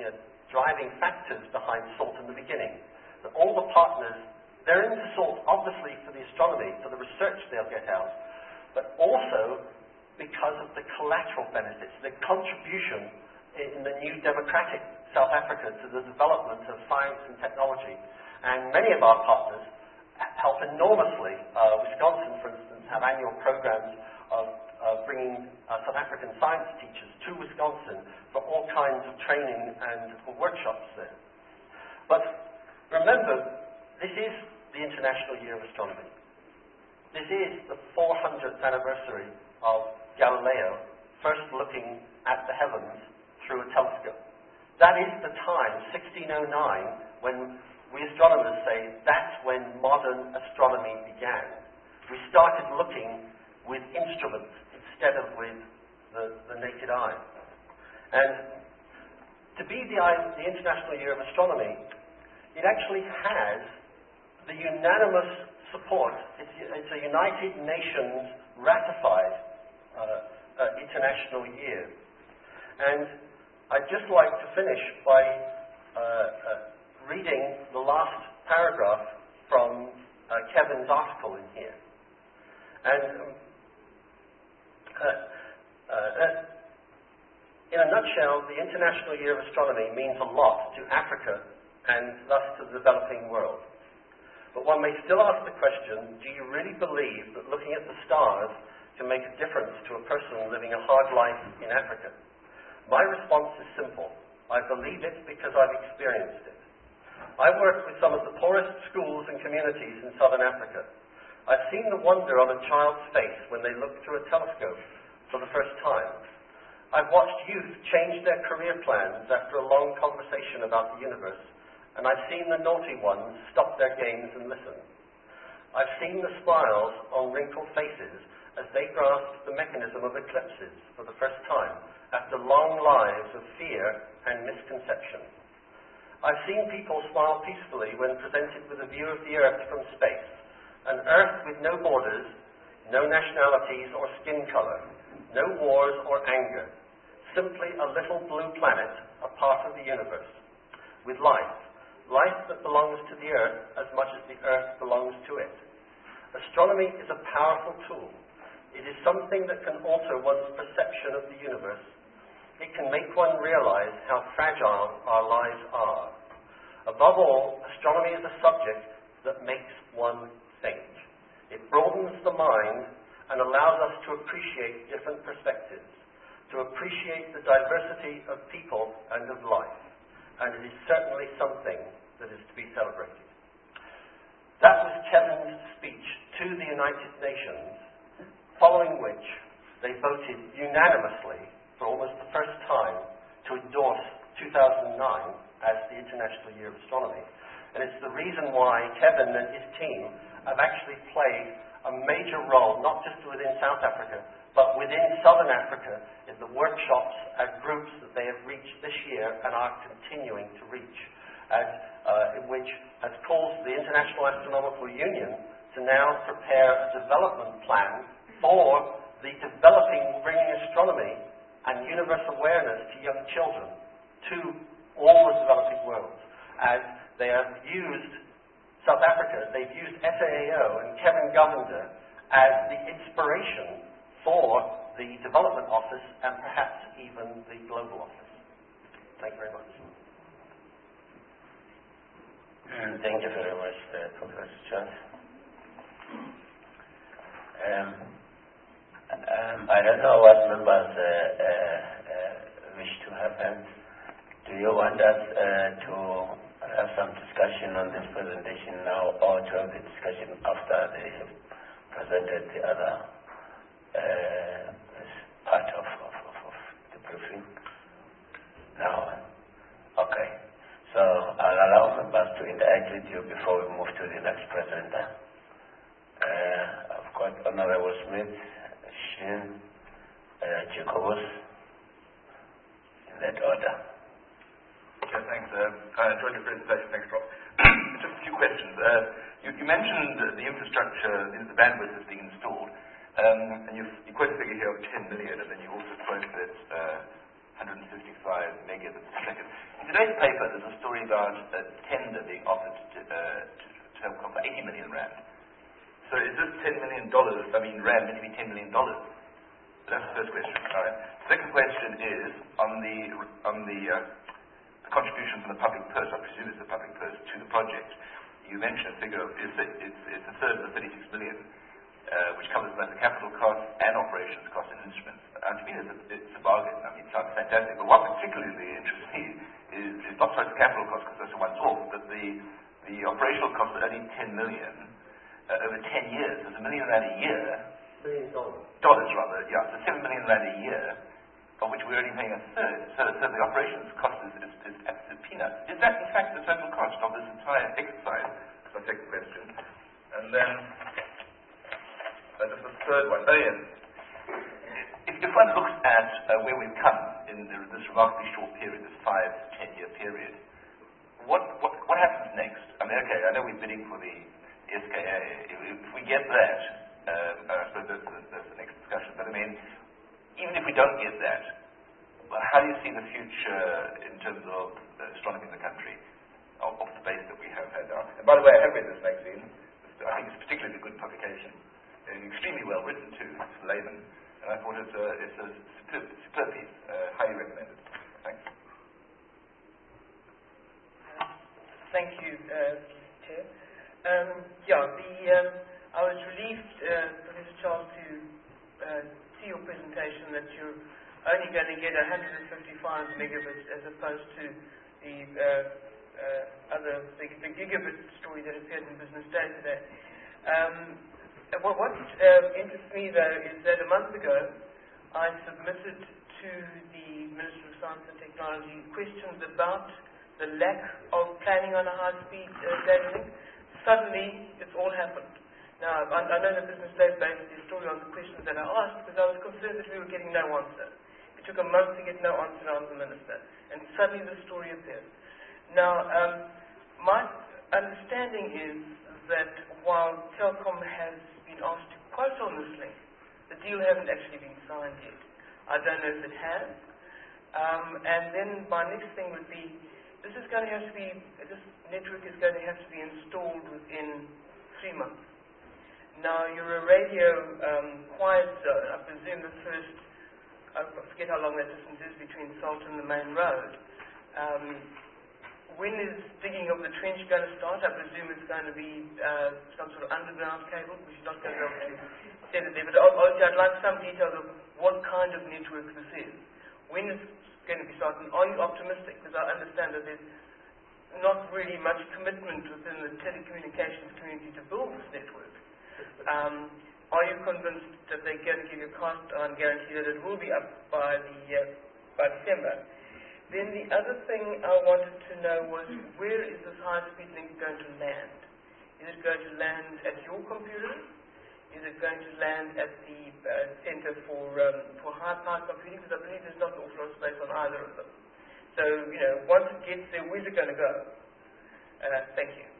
driving factors behind SALT in the beginning. That all the partners, they're into SALT obviously for the astronomy, for the research they'll get out, but also because of the collateral benefits, the contribution in the new democratic South Africa to the development of science and technology. And many of our partners help enormously. Uh, Wisconsin, for instance, have annual programs of uh, bringing uh, South African science teachers to Wisconsin for all kinds of training and workshops there. But remember, this is the International Year of Astronomy. This is the four hundredth anniversary of Galileo first looking at the heavens through a telescope. That is the time, sixteen oh nine, when we astronomers say that's when modern astronomy began. We started looking with instruments instead of with the, the naked eye. And to be the, the International Year of Astronomy, it actually has the unanimous support. It's, it's a United Nations ratified uh, uh, international year. And I'd just like to finish by uh, uh, reading the last paragraph from uh, Kevin's article in here. And um, uh, uh, in a nutshell, the International Year of Astronomy means a lot to Africa and thus to the developing world. But one may still ask the question, do you really believe that looking at the stars can make a difference to a person living a hard life in Africa? My response is simple. I believe it because I've experienced it. I've worked with some of the poorest schools and communities in southern Africa. I've seen the wonder on a child's face when they look through a telescope for the first time. I've watched youth change their career plans after a long conversation about the universe, and I've seen the naughty ones stop their games and listen. I've seen the smiles on wrinkled faces as they grasp the mechanism of eclipses for the first time after long lives of fear and misconception. I've seen people smile peacefully when presented with a view of the Earth from space, an Earth with no borders, no nationalities or skin color, no wars or anger, simply a little blue planet, a part of the universe, with life, life that belongs to the Earth as much as the Earth belongs to it. Astronomy is a powerful tool. It is something that can alter one's perception of the universe. It can make one realize how fragile our lives are. Above all, astronomy is a subject that makes one think. It broadens the mind and allows us to appreciate different perspectives, to appreciate the diversity of people and of life. And it is certainly something that is to be celebrated. That was Kevin's speech to the United Nations, following which they voted unanimously for almost the first time to endorse two thousand nine as the International Year of Astronomy. And it's the reason why Kevin and his team have actually played a major role, not just within South Africa, but within Southern Africa, in the workshops and groups that they have reached this year and are continuing to reach, and, uh, which has caused the International Astronomical Union to now prepare a development plan for the developing, bringing astronomy and universe awareness to young children, to all the developing world. As they have used South Africa, they've used S A A O and Kevin Govender as the inspiration for the Development Office and perhaps even the Global Office. Thank you very much. Mm, thank you very much, uh, Professor John. Um, um, I don't know what members uh, uh, uh, wish to happen. Do you want us uh, to have some discussion on this presentation now, or to have the discussion after they have presented the other uh, part of, of, of, of the briefing? Now, okay. So I'll allow members to interact with you before we move to the next presenter. Uh, I've got Honorable Smith, Shin, uh, Jacobus, in that order. Yeah, thanks. Uh, I enjoyed your presentation. Thanks, Rob. Just a few questions. Uh, you, you mentioned uh, the infrastructure, the bandwidth is being installed, um, and you've, you quote a figure here of ten million, and then you also quote that uh, one hundred fifty-five megabits per second. In today's paper, there's a story about a tender being offered to, uh, to, to Telkom for eighty million rand. So is this ten million dollars, I mean rand, meant to be ten million dollars? That's the first question. All right. Second question is on the on the, uh, the contribution from the public purse. I presume it's the public purse to the project. You mentioned a figure of it's, it's, it's a third of the thirty-six million, uh, which covers both the capital costs and operations costs and instruments. And to me, it's a, it's a bargain. I mean, it sounds fantastic. But what particularly interests me is, is not so much the capital costs, because that's the one's off, but the the operational costs are only ten million uh, over ten years. There's a million rand a year. Million dollars. Dollars, rather, yeah. So seven million rand a year, of which we're only paying a third. So, so the operations cost is, is, is absolute peanuts. Is that, in fact, the total cost of this entire exercise? That's my second question. And then, uh, just the third one. Oh, yes. If, if one looks at uh, where we've come in the, this remarkably short period, this five, ten-year period, what, what, what happens next? I mean, okay, I know we're bidding for the S K A. If, if we get that, um, I suppose that's, that's the next discussion. But I mean, even if we don't get that, well, how do you see the future in terms of uh, astronomy in the country, off, off the base that we have had now? And by the way, I have read this magazine. I think it's particularly a good publication. And extremely well written, too. It's for laymen. And I thought it's a, it's a superb, superb piece. Uh, highly recommended. Thanks. Thank you, uh, Chair. Um, yeah, the, um, I was relieved, uh, Professor Charles, to uh, see your presentation that you're only going to get one hundred fifty-five megabits as opposed to the uh, uh, other, the, the gigabit story that appeared in Business Day today. Um, what what uh, interests me, though, is that a month ago I submitted to the Minister of Science and Technology questions about the lack of planning on a high-speed uh, data link. Suddenly, it's all happened. Now, I, I know the Business Day based their story on the questions that I asked because I was concerned that we were getting no answer. It took a month to get no answer out of the Minister, and suddenly the story appeared. Now, um, my understanding is that while Telkom has been asked to quote on this link, the deal hasn't actually been signed yet. I don't know if it has. Um, and then my next thing would be, this is going to have to be, this network is going to have to be installed within three months. Now, you're a radio um, quiet zone. I presume the first, I forget how long that distance is between Salt and the main road. Um, when is digging of the trench going to start? I presume it's going to be uh, some sort of underground cable, which is not going to be able to set it there. But obviously, I'd like some details of what kind of network this is. When is going to be starting? Are you optimistic? Because I understand that there's not really much commitment within the telecommunications community to build this network. Um, are you convinced that they're going to give you a cost and guarantee that it will be up by the uh, by December? Then the other thing I wanted to know was, where is this high-speed link going to land? Is it going to land at your computer? Is it going to land at the uh, Center for um, for high-power computing? Because I believe there's not an awful lot of space on either of them. So, you know, once it gets there, where's it going to go? Uh, thank you.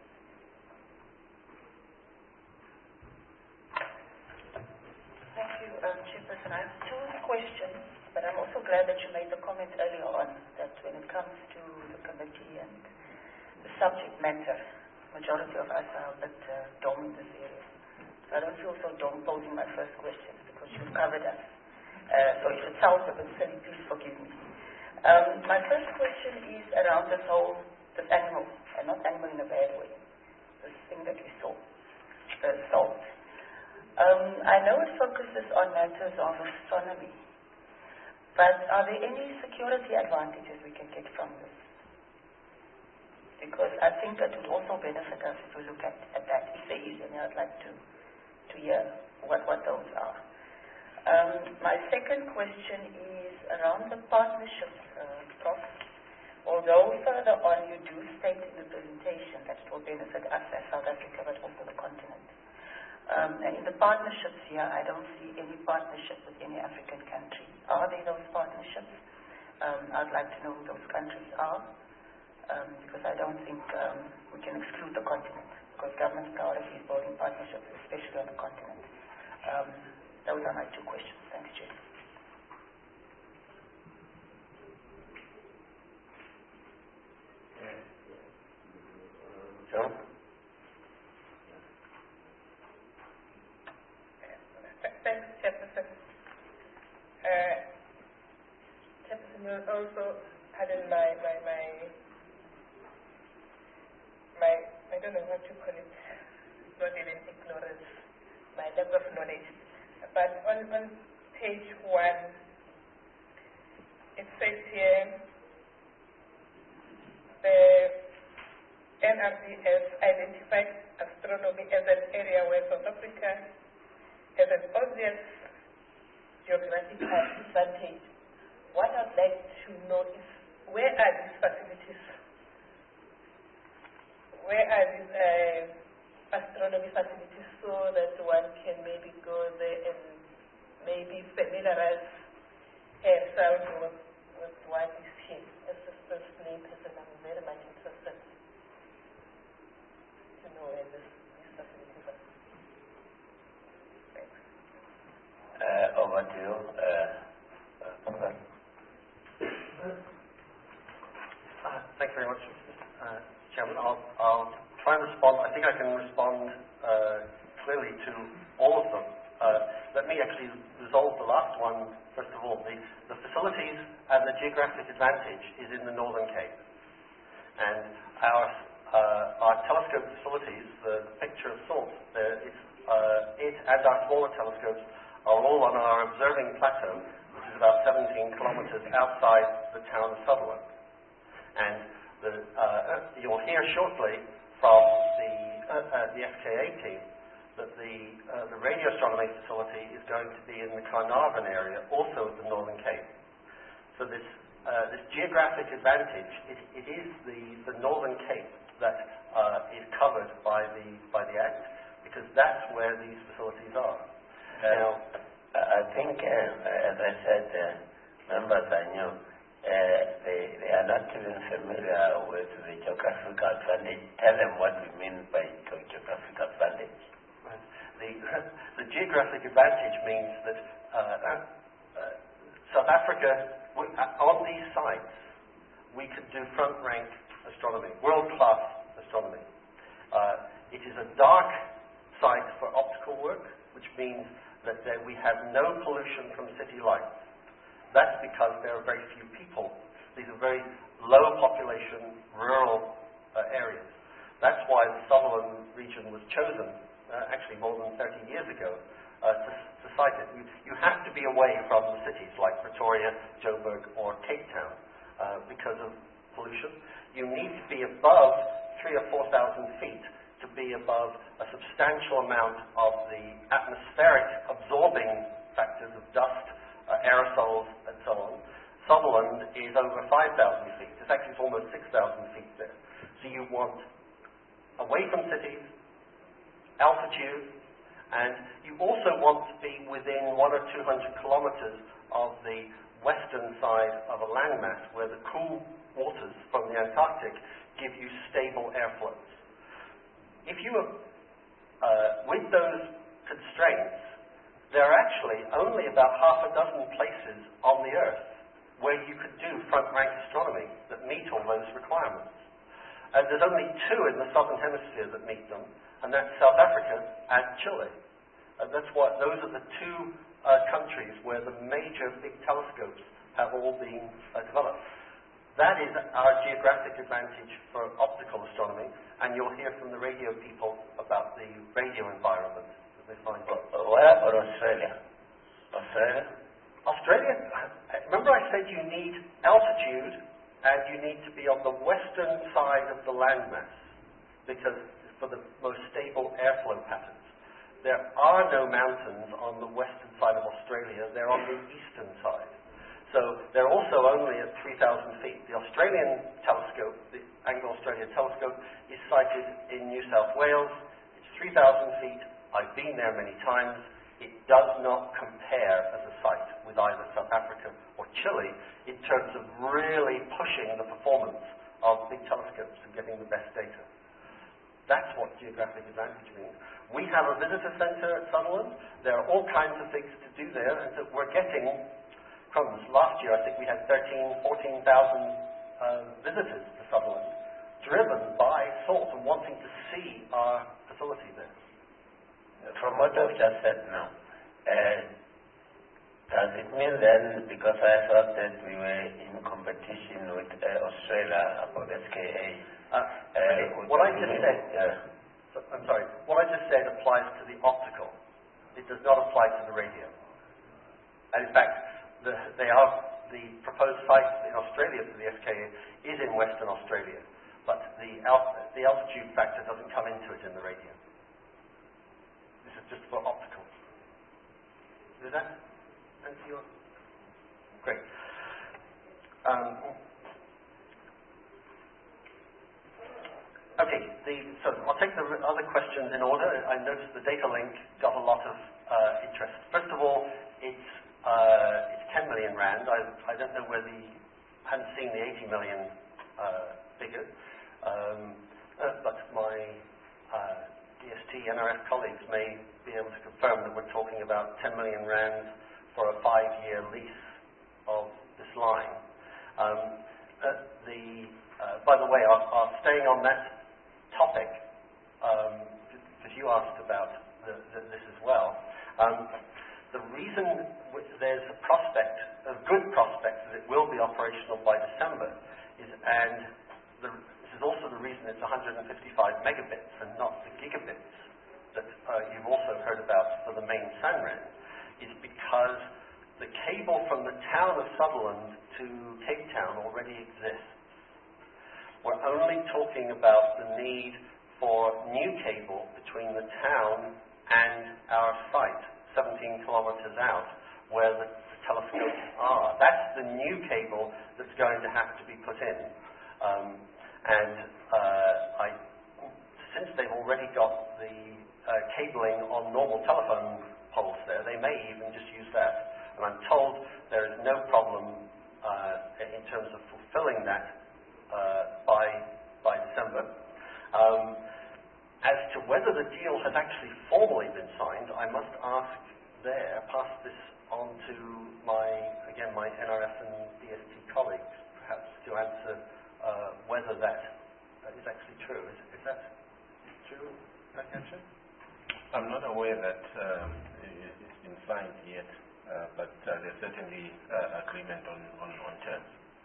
Thank you, um, Chairperson. I have two questions, but I'm also glad that you made the comment earlier on that when it comes to the committee and the subject matter, majority of us are a bit uh, dumb in this area. So I don't feel so dumb posing my first question because you've covered us. Uh, so if it sounds a bit silly, please forgive me. Um, my first question is around this whole, this animal, and not animal in a bad way, this thing that we saw, the salt. Um, I know it focuses on matters of astronomy, but are there any security advantages we can get from this? Because I think that would also benefit us if we look at, at that. If there is any, I'd like to, to hear what, what those are. Um, my second question is around the partnerships, uh, Prof Although further on you do state in the presentation that it will benefit us as South Africa, but also the continent. Um, and in the partnerships here, I don't see any partnership with any African country. Are there those partnerships? Um, I'd like to know who those countries are, um, because I don't think um, we can exclude the continent, because government priority is building partnerships, especially on the continent. Um, those are my two questions. Thanks, Jay. John? Thanks, Chairperson. Uh, Chairperson, you also pardon my, my, my, my, I don't know what to call it, not even ignorance, my lack of knowledge. But on, on page one, it says here, the N R D S identified astronomy as an area where South Africa has an obvious geographical advantage. What I'd like to know is, where are these facilities? Where are these uh, astronomy facilities so that one can maybe go there and maybe familiarize herself with, with what is here? As a first name person, I'm very much interested to know where this, these facilities are. Thanks. Uh, over to you. Uh, uh, Uh, thank you very much, uh, Chairman. I'll, I'll try and respond. I think I can respond uh, clearly to all of them. Uh, let me actually resolve the last one first of all. The, the facilities and the geographic advantage is in the Northern Cape. And our, uh, our telescope facilities, the, the picture of SALT, the, it's, uh, it and our smaller telescopes are all on our observing plateau, which is about seventeen kilometers outside the town of Sutherland. And the, uh, you'll hear shortly from the, uh, uh, the F K A team that the, uh, the radio astronomy facility is going to be in the Carnarvon area, also at the Northern Cape. So this, uh, this geographic advantage, it, it is the, the Northern Cape that uh, is covered by the, by the Act, because that's where these facilities are. Uh, now, I think, uh, as I said, uh, members I knew, Uh, they, they are not even familiar with the geographical advantage. Tell them what we mean by geographical advantage. Right. The, the geographic advantage means that uh, uh, South Africa, we, uh, on these sites, we could do front-rank astronomy, world-class astronomy. Uh, it is a dark site for optical work, which means that there we have no pollution from city lights. That's because there are very few people. These are very low population, rural uh, areas. That's why the Sutherland region was chosen, uh, actually more than thirty years ago, uh, to, to site it. You, you have to be away from the cities like Pretoria, Joburg, or Cape Town uh, because of pollution. You need to be above three or four thousand feet to be above a substantial amount of the atmospheric absorbing factors of dust, Uh, aerosols, and so on. Sutherland is over five thousand feet. It's actually almost six thousand feet there. So you want away from cities, altitude, and you also want to be within one or two hundred kilometers of the western side of a landmass where the cool waters from the Antarctic give you stable airflows. If you are, uh, with those constraints, there are actually only about half a dozen places on the Earth where you could do front-rank astronomy that meet all those requirements. And there's only two in the Southern Hemisphere that meet them, and that's South Africa and Chile. And that's what, those are the two uh, countries where the major big telescopes have all been uh, developed. That is our geographic advantage for optical astronomy, and you'll hear from the radio people about the radio environment. Find. Where about Australia? Australia? Australia, remember I said you need altitude and you need to be on the western side of the landmass because for the most stable airflow patterns. There are no mountains on the western side of Australia, they're on the eastern side. So they're also only at three thousand feet. The Australian telescope, the Anglo-Australian telescope, is sited in New South Wales. It's three thousand feet. I've been there many times. It does not compare as a site with either South Africa or Chile in terms of really pushing the performance of big telescopes and getting the best data. That's what geographic advantage means. We have a visitor center at Sutherland. There are all kinds of things to do there, and so we're getting crumbs. Last year, I think we had thirteen, fourteen thousand uh, visitors to Sutherland, driven by thoughts on wanting to see our facility there? From what I've just said now, uh, does it mean then, because I thought that we were in competition with uh, Australia about S K A? Uh, okay. What I just said, uh, so, I'm sorry, what I just said applies to the optical. It does not apply to the radio. And in fact, the, they are, the proposed site in Australia for the S K A is in Western Australia, but the, al the altitude factor doesn't come into it in the radio. This is just for optical. Does that answer your... Great. Um, okay, the, so I'll take the other questions in order. I noticed the data link got a lot of uh, interest. First of all, it's, uh, it's ten million rand. I, I don't know where the... I haven't seen the eighty million uh, figure, um, uh, but my uh, D S T N R F colleagues may be able to confirm that we're talking about ten million rand for a five-year lease of this line. Um, uh, the, uh, by the way, I'll, I'll staying on that topic, because um, you asked about the, the, this as well. Um, the reason there's a prospect, a good prospect, that it will be operational by December is, and the, this is also the reason it's one hundred fifty-five megabits and not the gigabits that uh, you've also heard about for the main SANRAN, is because the cable from the town of Sutherland to Cape Town already exists. We're only talking about the need for new cable between the town and our site, seventeen kilometers out, where the, the telescopes are. That's the new cable that's going to have to be put in. Um, and uh, I, since they've already got the uh, cabling on normal telephone poles there, they may even just use that. And I'm told there is no problem uh, in terms of fulfilling that uh, by, by December. Um, as to whether the deal has actually formally been signed, I must ask there, pass this on to my, again, my N R F and D S T colleagues, perhaps, to answer uh, whether that uh, is actually true. Is, is that true, Akansha? I'm not aware that um, it's been signed yet, uh, but uh, there's certainly uh, agreement on, on, on terms.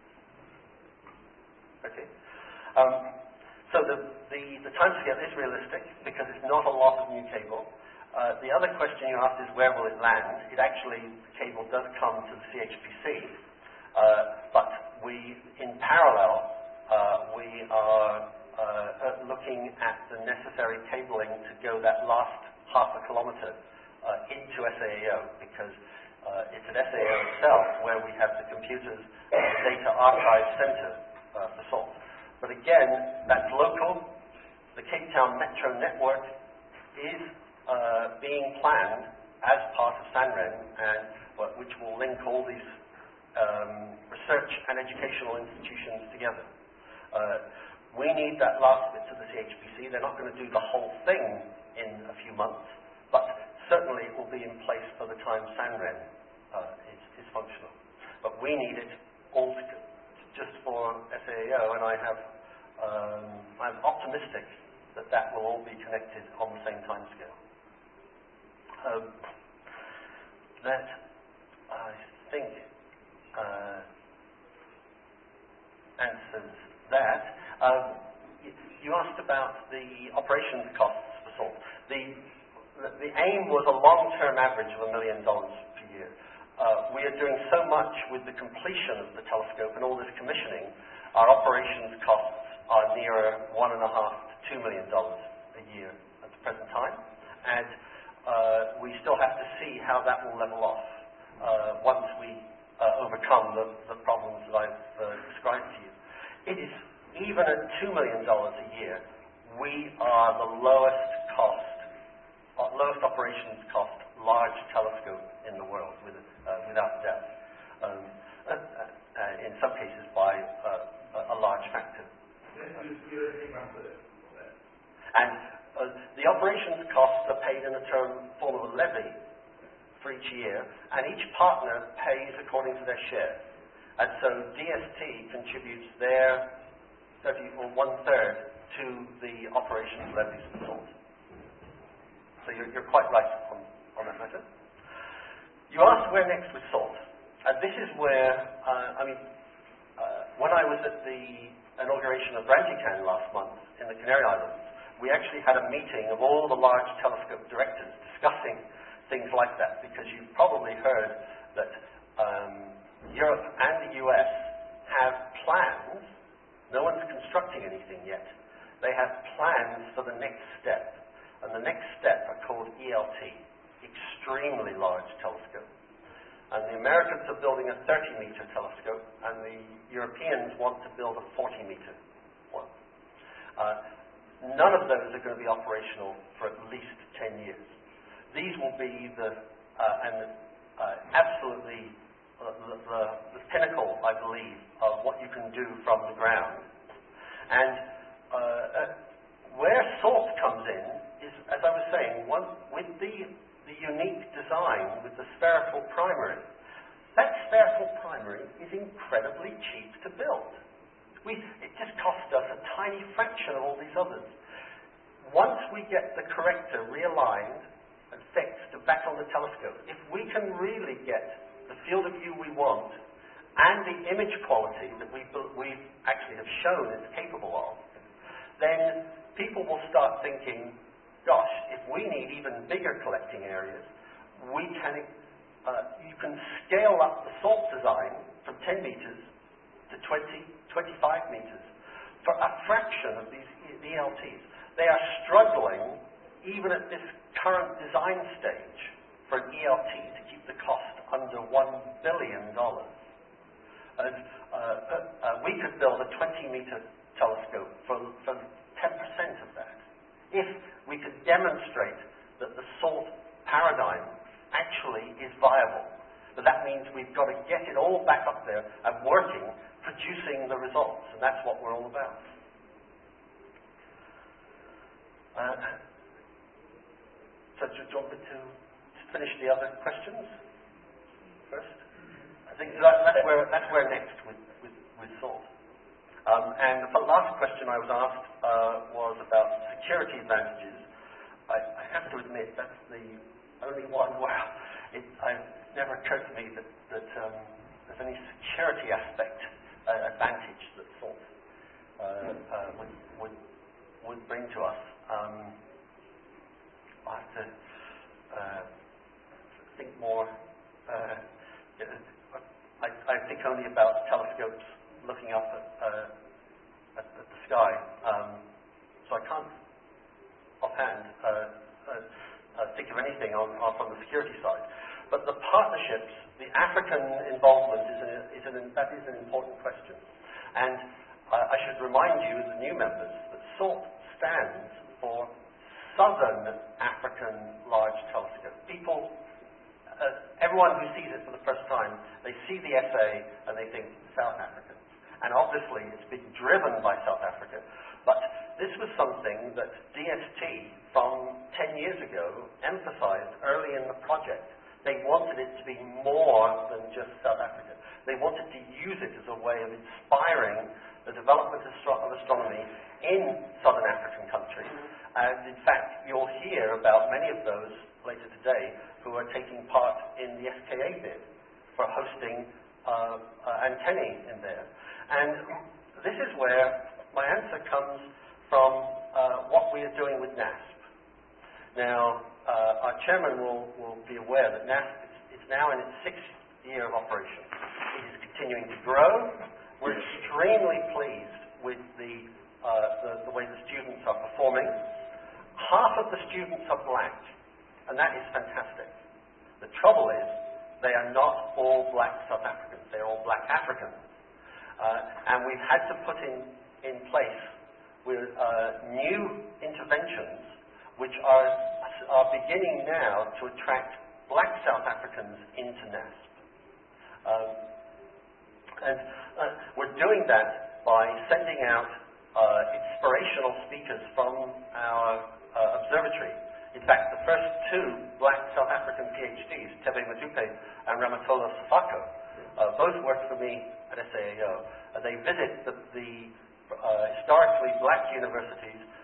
Okay. Um, so the, the, the timescale is realistic because it's not a lot of new cable. Uh, the other question you asked is where will it land? It actually, the cable does come to the C H P C, uh, but we, in parallel, uh, we are uh, looking at the necessary cabling to go that last half a kilometre uh, into S A A O, because uh, it's at S A A O itself where we have the computers and the data archive centre uh, for SALT. But again, that's local. The Cape Town Metro network is uh, being planned as part of SANRAN, and uh, which will link all these um, research and educational institutions together. Uh, we need that last bit to the C H P C. They're not going to do the whole thing in a few months, but certainly it will be in place by the time SANRAN uh, is, is functional. But we need it all to, just for S A A O, and I have, um, I'm optimistic that that will all be connected on the same time scale. Um, that, I think, uh, answers that. Um, you asked about the operations costs for SALT. The, the aim was a long-term average of a million dollars per year. Uh, we are doing so much with the completion of the telescope and all this commissioning, our operations costs are nearer one and a half to two million dollars a year at the present time. And uh, we still have to see how that will level off uh, once we uh, overcome the, the problems that I've uh, described to you. It is, even at two million dollars a year, we are the lowest cost, uh, lowest operations cost large telescope in the world, with, uh, without doubt. Um, uh, uh, in some cases by uh, a large factor. And uh, the operations costs are paid in the term form of a levy for each year, and each partner pays according to their share. And so D S T contributes their thirty or one third to the operations levies and SALT. So you're, you're quite right on, on that matter. You asked where next with SALT. And this is where, uh, I mean, uh, when I was at the inauguration of Brantican last month in the Canary Islands, we actually had a meeting of all the large telescope directors discussing things like that, because you've probably heard that um, Europe and the U S have plans. No one's constructing anything yet. They have plans for the next step. And the next step are called E L T, extremely large telescope. And the Americans are building a thirty meter telescope, and the Europeans want to build a forty meter one. Uh, none of those are going to be operational for at least ten years. These will be the, uh, and uh, absolutely uh, the, the, the pinnacle, I believe, of what you can do from the ground. And uh, uh, where SALT comes in is, as I was saying, one, with the, the unique design with the spherical primary. That spherical primary is incredibly cheap to build. We, it just cost us a tiny fraction of all these others. Once we get the corrector realigned and fixed back on the telescope, if we can really get the field of view we want and the image quality that we we actually have shown it's capable of, then people will start thinking, gosh, if we need even bigger collecting areas, we can uh, you can scale up the SALT design from ten meters to twenty, twenty-five meters for a fraction of these E L Ts. They are struggling, even at this current design stage, for an E L T to keep the cost under one billion dollars. And uh, uh, uh, we could build a twenty meter telescope for, for ten percent of that, if we could demonstrate that the SALT paradigm actually is viable. But that means we've got to get it all back up there and working, producing the results, and that's what we're all about. Uh, so do you want me to finish the other questions first? I think that, that's where that's where next with with, with SALT. Um, and the last question I was asked uh, was about security advantages. I, I have to admit that's the only one where it, it never occurred to me that, that um, there's any security aspect uh, advantage that SALT uh, uh, would, would would bring to us. Um, I have to uh, think more. Uh, I, I think only about telescopes looking up at, uh, at, at the sky. Um, so I can't offhand uh, uh, uh, think of anything on, on from the security side. But the partnerships, the African involvement is, an, is an, that is an important question. And uh, I should remind you, as the new members, that SALT stands for Southern African Large Telescope. People, uh, everyone who sees it for the first time, they see the S A and they think South African. And obviously it's been driven by South Africa. But this was something that D S T from ten years ago emphasized early in the project. They wanted it to be more than just South Africa. They wanted to use it as a way of inspiring the development of, astro- of astronomy in Southern African countries. And in fact, you'll hear about many of those later today who are taking part in the S K A bid for hosting uh, uh, antennae in there. And this is where my answer comes from uh, what we are doing with NASP. Now, uh, our chairman will, will be aware that NASP is, is now in its sixth year of operation. It is continuing to grow. We're extremely pleased with the, uh, the, the way the students are performing. Half of the students are black, and that is fantastic. The trouble is, they are not all black South Africans. They're all black Africans. Uh, and we've had to put in, in place with, uh, new interventions which are, are beginning now to attract black South Africans into NASP. Um, and uh, we're doing that by sending out uh, inspirational speakers from our uh, observatory. In fact, the first two black South African PhDs, Tebe Madupe and Ramatola Safako, uh, both work for me at S A A O. Uh, they visit the, the uh, historically black universities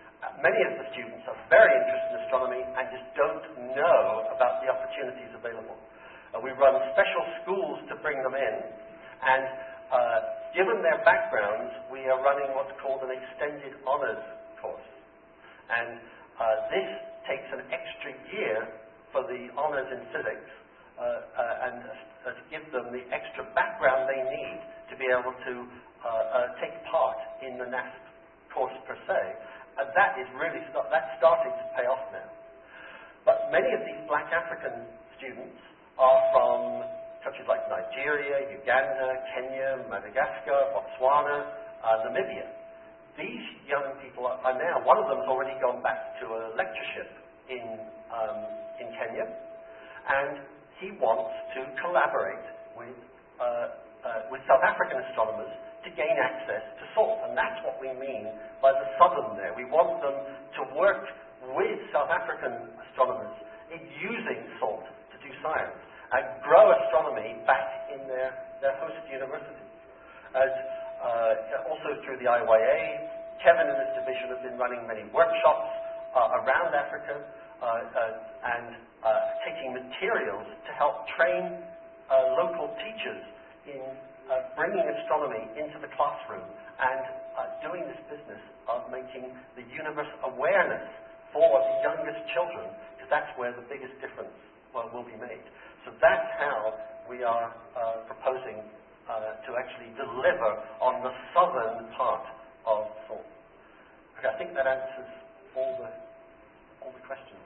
many of the students are very interested in astronomy and just don't know about the opportunities available. Uh, we run special schools to bring them in, and uh, given their backgrounds, we are running what's called an extended honours course. And uh, this takes an extra year for the honours in physics uh, uh, and uh, to give them the extra background they need to be able to uh, uh, take part in the N A S course per se. And that is really start, that's starting to pay off now. But many of these black African students are from countries like Nigeria, Uganda, Kenya, Madagascar, Botswana, uh, Namibia. These young people are, are now, one of them has already gone back to a lectureship in, um, in Kenya, and he wants to collaborate with, uh, uh, with South African astronomers to gain access to SALT, and that's what we mean by the southern there. We want them to work with South African astronomers in using SALT to do science and grow astronomy back in their, their host universities. As, uh, also through the I Y A, Kevin and his division have been running many workshops uh, around Africa uh, uh, and uh, taking materials to help train uh, local teachers in Uh, bringing astronomy into the classroom and uh, doing this business of making the universe awareness for the youngest children, because that's where the biggest difference well, will be made. So that's how we are uh, proposing uh, to actually deliver on the southern part of SALT. Okay, I think that answers all the all the questions.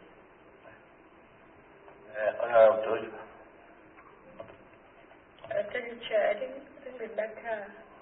Uh, uh, Uh, thank you, Chair. I think, I think the letter,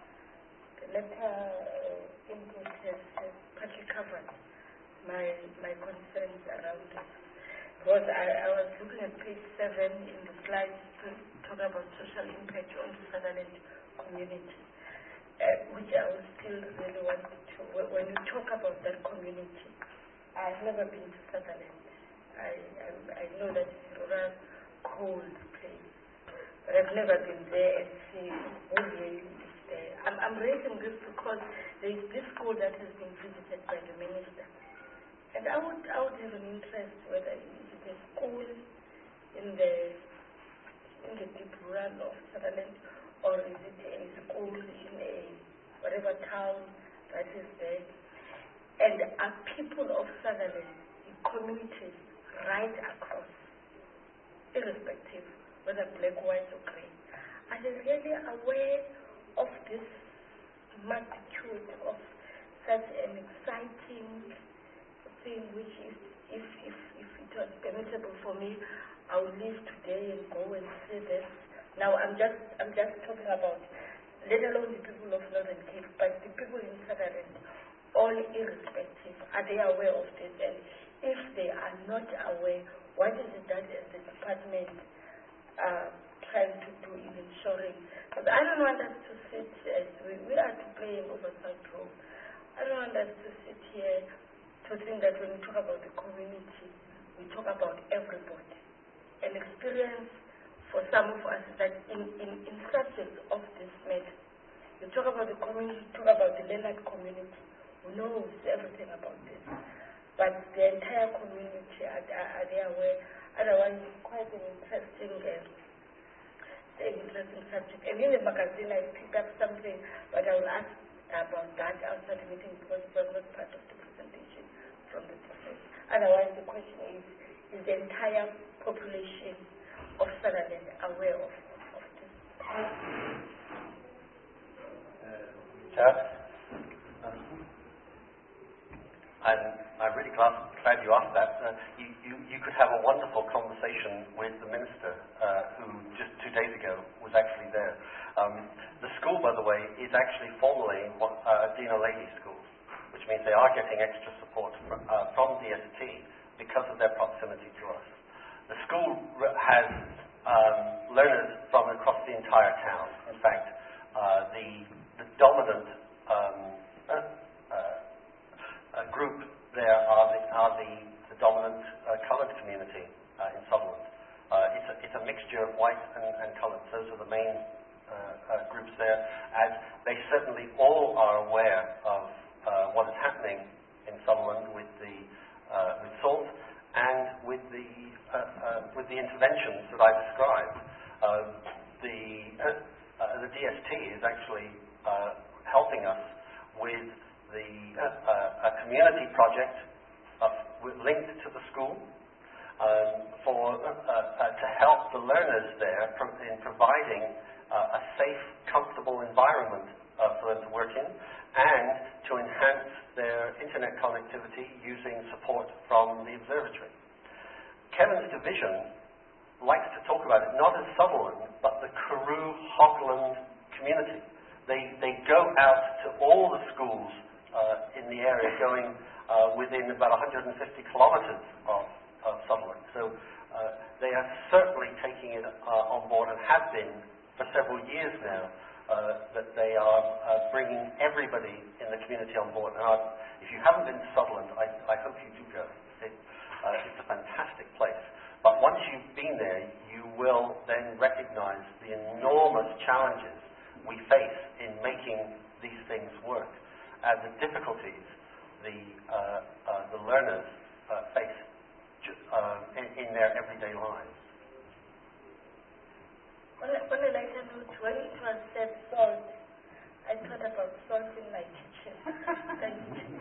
the letter uh, input has, has partly covered my my concerns around this. Because I, I was looking at page seven in the slides to talk about social impact on the Sutherland community, uh, which I would still really want to. When you talk about that community, I've never been to Sutherland. I I, I know that it's a rural, cold place. But I've never been there and seen who really is there. I'm, I'm raising this because there is this school that has been visited by the minister. And I would, I would have an interest whether it is a school in the, in the deep rural of Sutherland, or is it a school in a whatever town that is there. And are people of Sutherland, the communities right across, irrespective whether black, white, or grey, are they really aware of this magnitude of such an exciting thing, which is, if, if, if it was permissible for me, I would leave today and go and see this. Now, I'm just, I'm just talking about, let alone the people of Northern Cape, but the people in Sutherland, all irrespective, are they aware of this? And if they are not aware, what is it that as the department Uh, trying to do in ensuring? But I don't want us to sit as we, we are to play an oversight role. I don't want us to sit here to think that when we talk about the community, we talk about everybody. An experience for some of us is that in, in, in subjects of this matter, you talk about the community, you talk about the Leonard community, who knows everything about this. But the entire community, are, are, are they aware? Otherwise, it's quite an interesting, uh, interesting subject. And in the magazine, I picked up something, but I will ask about that outside the meeting because it was not part of the presentation from the defense. Otherwise, the question is, is the entire population of Sutherland aware of, of this? Chad? I'm, I'm really glad, glad you asked that. Uh, you, you, you could have a wonderful conversation with the minister, uh, who just two days ago was actually there. Um, the school, by the way, is actually formally uh, Dina Leahy School, which means they are getting extra support from, uh, from D S T because of their proximity to us. The school has um, learners from across the entire town. In fact, uh, the, the dominant um, uh, uh, Uh, group there are the, are the, the dominant uh, coloured community uh, in Sutherland. Uh, it's, a, it's a mixture of white and, and coloured. Those are the main uh, uh, groups there, and they certainly all are aware of uh, what is happening in Sutherland with the uh, with SALT and with the uh, uh, with the interventions that I described. Uh, the uh, uh, the D S T is actually uh, helping us with the uh, uh, a community project uh, linked to the school um, for uh, uh, to help the learners there pro in providing uh, a safe, comfortable environment uh, for them to work in, and to enhance their internet connectivity using support from the observatory. Kevin's division likes to talk about it not as Sutherland, but the Karoo Hogland community. They, they go out to all the schools uh, in the area, going uh, within about one hundred fifty kilometres of, of Sutherland. So uh, they are certainly taking it uh, on board, and have been for several years now, uh, that they are uh, bringing everybody in the community on board. Now, if you haven't been to Sutherland, I, I hope you do go. It, uh, it's a fantastic place. But once you've been there, you will then recognize the enormous challenges we face in making these things work, and the difficulties the, uh, uh, the learners uh, face uh, in, in their everyday lives. On a, on a lighter note, when it was said salt, I thought about salt in my kitchen. Thank you.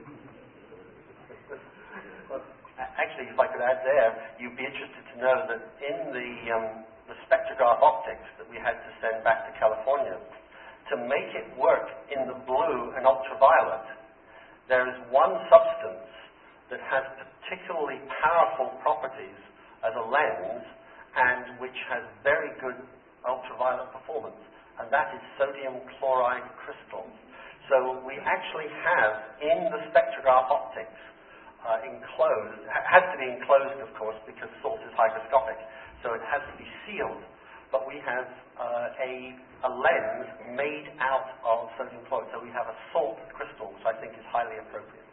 Well, actually, if I could add there, you'd be interested to know that in the, um, the spectrograph optics that we had to send back to California, to make it work in the blue and ultraviolet, there is one substance that has particularly powerful properties as a lens, and which has very good ultraviolet performance, and that is sodium chloride crystals. So we actually have in the spectrograph optics uh, enclosed, ha has to be enclosed of course because salt is hygroscopic, so it has to be sealed, but we have uh, a, a lens made out of sodium chloride, so we have a salt crystal, which I think is highly appropriate.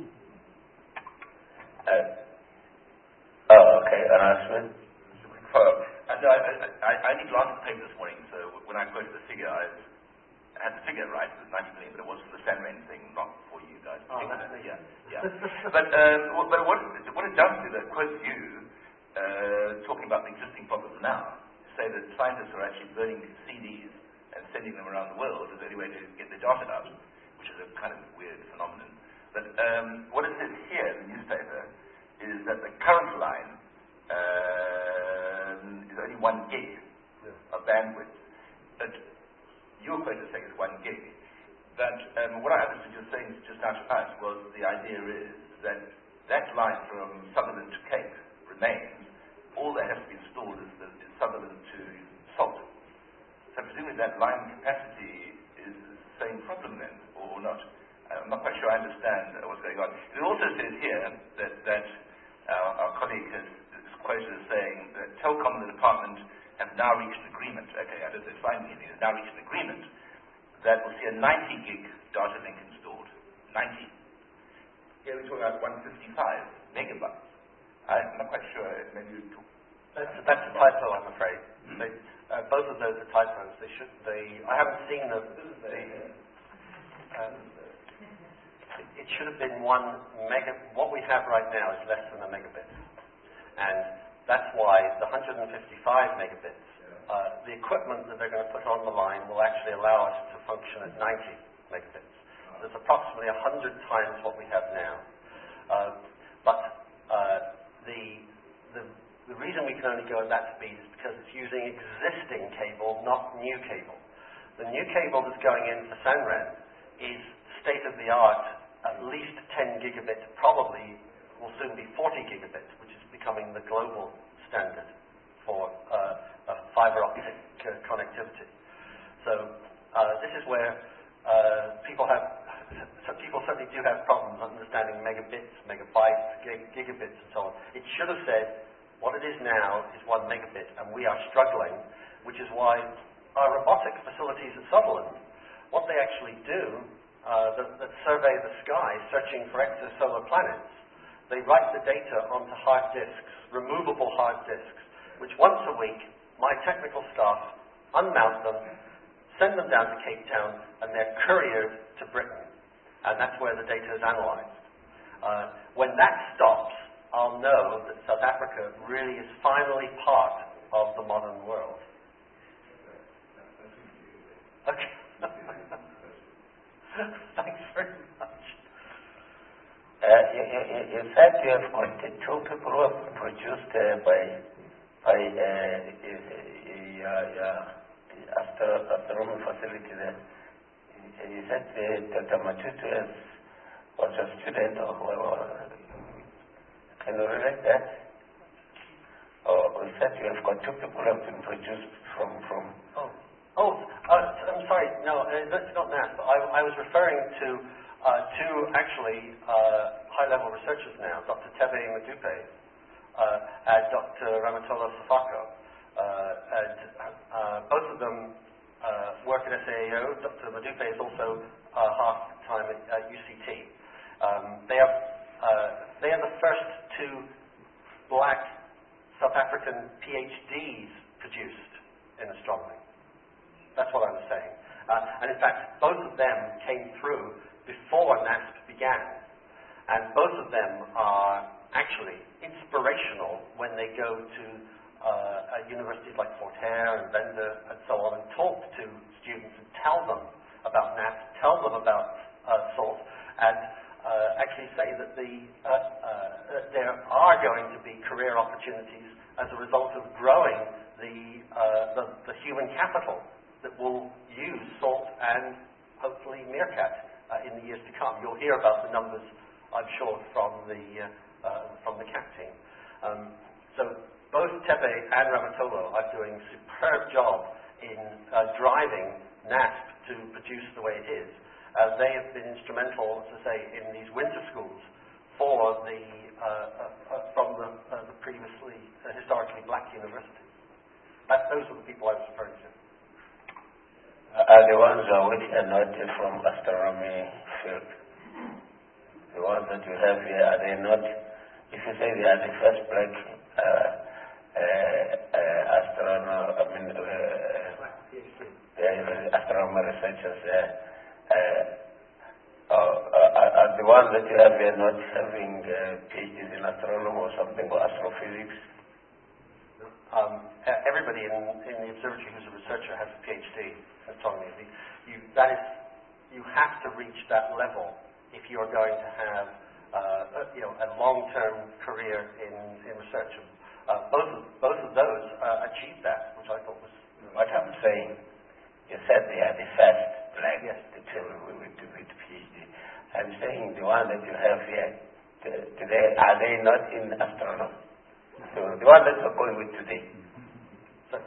Uh, oh, okay, announcement. I, I, I, I need to answer the paper this morning, so when I quoted the figure, I had the figure right, it was ninety million, but it was for the Sanren thing, not for you guys. Oh, that's yeah, yeah. But, um, but what, what it does do, that quotes you uh, talking about the existing problems now, say that scientists are actually burning C Ds and sending them around the world as the only way to get their data out, which is a kind of weird phenomenon. But um, what it says here in the newspaper is that the current line uh, is only one gig yeah. of bandwidth. But your quote is saying it's one gig. But um, what I understood you saying just now to us was the idea is that that line from Sutherland to Cape remains. All that has to be installed is, the, is Sutherland to Salt. So presumably that line capacity is the same problem then, or, or not. Uh, I'm not quite sure I understand uh, what's going on. It also says here that, that our, our colleague has, is quoted as saying that Telcom and the department have now reached an agreement. Okay, I don't know if it's finding anything. They've now reached an agreement that will see a ninety gig data link installed. ninety. Here we're talking about one fifty-five megabytes. I'm not quite sure. Maybe you talk. That's, that's a typo, I'm afraid. Mm-hmm. They, uh, both of those are typos. They should. They. I haven't seen the. the um, it should have been one mega. What we have right now is less than a megabit, and that's why the one hundred fifty-five megabits. Uh, the equipment that they're going to put on the line will actually allow us to function at ninety megabits. So it's approximately one hundred times what we have now. Uh, but uh, the, the the reason we can only go at that speed is because it's using existing cable, not new cable. The new cable that's going in for Sanren is state-of-the-art, at least ten gigabits, probably will soon be forty gigabits, which is becoming the global standard for uh, uh, fiber optic uh, connectivity. So uh, this is where uh, people have, so people certainly do have problems understanding megabits, megabytes, gig, gigabits, and so on. It should have said what it is now is one megabit, and we are struggling, which is why our robotic facilities at Sutherland, what they actually do, uh, that, that survey the sky searching for exosolar planets, they write the data onto hard disks, removable hard disks, which once a week, my technical staff unmount them, send them down to Cape Town, and they're couriered to Britain. And that's where the data is analyzed. Uh, When that stops, I'll know that South Africa really is finally part of the modern world. Okay. Thanks very much. Uh, you, you, you said you have got two people who have been produced uh, by by uh, your, your astro- astronomy facility there. You said uh, Doctor Matutu was a student or whoever. Can you relate that? Or you said you have got two people who have been produced from from. Oh. Oh, uh, I'm sorry. No, uh, that's not that. I, I was referring to uh, two actually uh, high-level researchers now, Doctor Tebe Madupe uh, and Doctor Ramatola Safako. Uh, and uh, both of them uh, work at S A A O. Doctor Madupe is also uh, half-time at, at U C T. Um, they, are, uh, they are the first two black South African PhDs produced in astronomy. That's what I was saying. Uh, and in fact, both of them came through before NASP began. And both of them are actually inspirational when they go to uh, at universities like Fort Hare and Venda and so on and talk to students and tell them about NASP, tell them about uh, SALT, and uh, actually say that the, uh, uh, there are going to be career opportunities as a result of growing the, uh, the, the human capital that will use SALT and hopefully Meerkat uh, in the years to come. You'll hear about the numbers, I'm sure, from the uh, uh, from the C A P team. Um, so both Tebe and Ramatolo are doing a superb job in uh, driving NASP to produce the way it is. Uh, they have been instrumental, as I say, in these winter schools for the uh, uh, uh, from the, uh, the previously uh, historically black universities. That, those are the people I was referring to. Are the ones who are which are not from astronomy field? The ones that you have here, are they not, if you say they are the first black uh, uh, uh, astronomer, I mean, uh, uh, astronomer researchers, uh, uh, uh, are, are the ones that you have here not having uh, PhDs in astronomy or something, or astrophysics? Um, everybody in, in the observatory who's a researcher has a PhD in astronomy. You, that is, you have to reach that level if you are going to have uh, a, you know, a long-term career in, in research. Uh, both, of, both of those uh, achieved that, which I thought was... What I'm saying, you said they are the first black yes. with, with, with PhD. I'm saying the one that you have here, today, are they not in astronomy? So the one that you're going with today. So,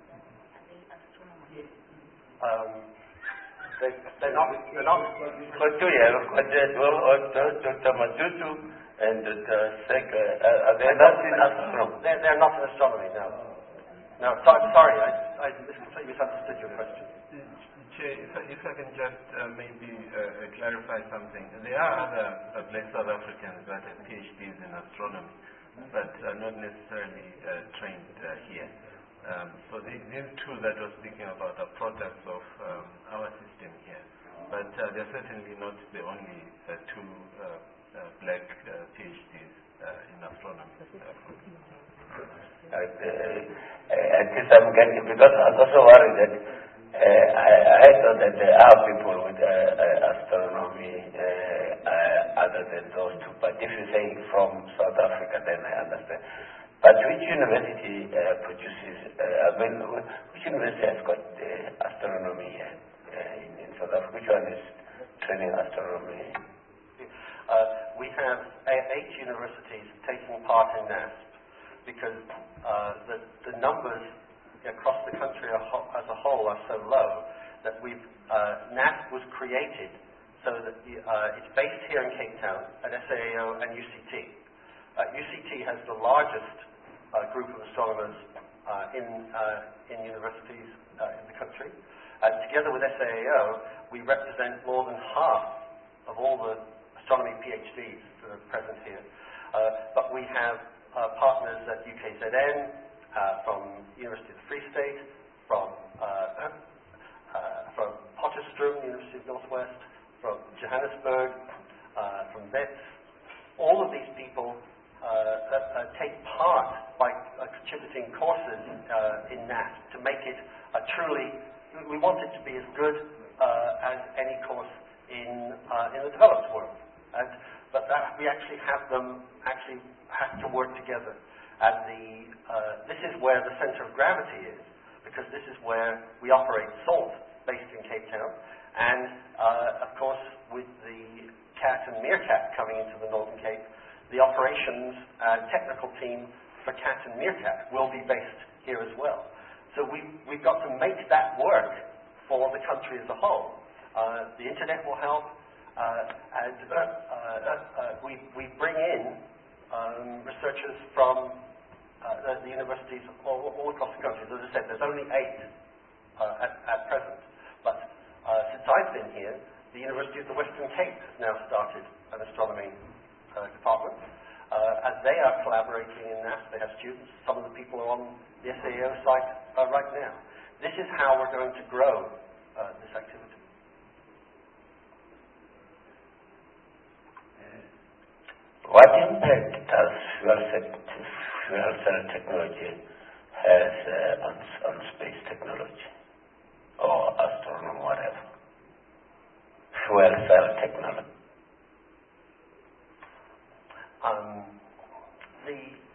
um, they, they're not. They're not. For two years, of course, Doctor Matutu and Doctor Sek, uh, are they not in astronomy? They're, they're not in astronomy, no. No, so, sorry, I, I completely misunderstood your question. Chair, if I, if I can just uh, maybe uh, clarify something. There are other uh, black South Africans that have PhDs in astronomy, but are not necessarily uh, trained uh, here. Um, so the, these two that we're speaking about are products of um, our system here. But uh, they're certainly not the only uh, two uh, uh, black uh, PhDs uh, in astronomy. Uh, uh, at least I'm getting, because I'm also worried that uh, I, I thought that there are people with uh, uh, astronomy uh, uh, other than those two. But if you say from South Africa, then I understand. But which university uh, produces, uh, I mean, which university has got uh, astronomy here uh, in, in South Africa? Which one is training astronomy? Uh, we have eight universities taking part in NASP because uh, the, the numbers across the country as a whole are so low that we've, uh, NASP was created so that uh, it's based here in Cape Town at S A A O and U C T. Uh, U C T has the largest uh, group of astronomers uh, in, uh, in universities uh, in the country. And together with S A A O, we represent more than half of all the astronomy PhDs that are present here. Uh, but we have uh, partners at U K Z N, uh, from University of the Free State, from, uh, uh, from Potchefstroom, University of Northwest, from Johannesburg, uh, from Wits, all of these people uh, uh, uh, take part by uh, contributing courses uh, in N A F to make it a truly, we want it to be as good uh, as any course in, uh, in the developed world. And, but that, we actually have them actually have to work together. And the, uh, this is where the center of gravity is, because this is where we operate SALT, based in Cape Town. And, uh, of course, with the CAT and MEERKAT coming into the Northern Cape, the operations uh, technical team for CAT and MEERKAT will be based here as well. So we, we've got to make that work for the country as a whole. Uh, the internet will help, uh, and uh, uh, uh, we, we bring in um, researchers from uh, the, the universities all, all across the country. As I said, there's only eight uh, at, at present. But uh, since I've been here, the University of the Western Cape has now started an astronomy uh, department. Uh, and they are collaborating in N A S. They have students. Some of the people are on the S A O site uh, right now. This is how we're going to grow uh, this activity. What impact does fuel cell, fuel cell technology has uh, on, on space technology or astronomy, whatever? Fuel cell technology. Um, the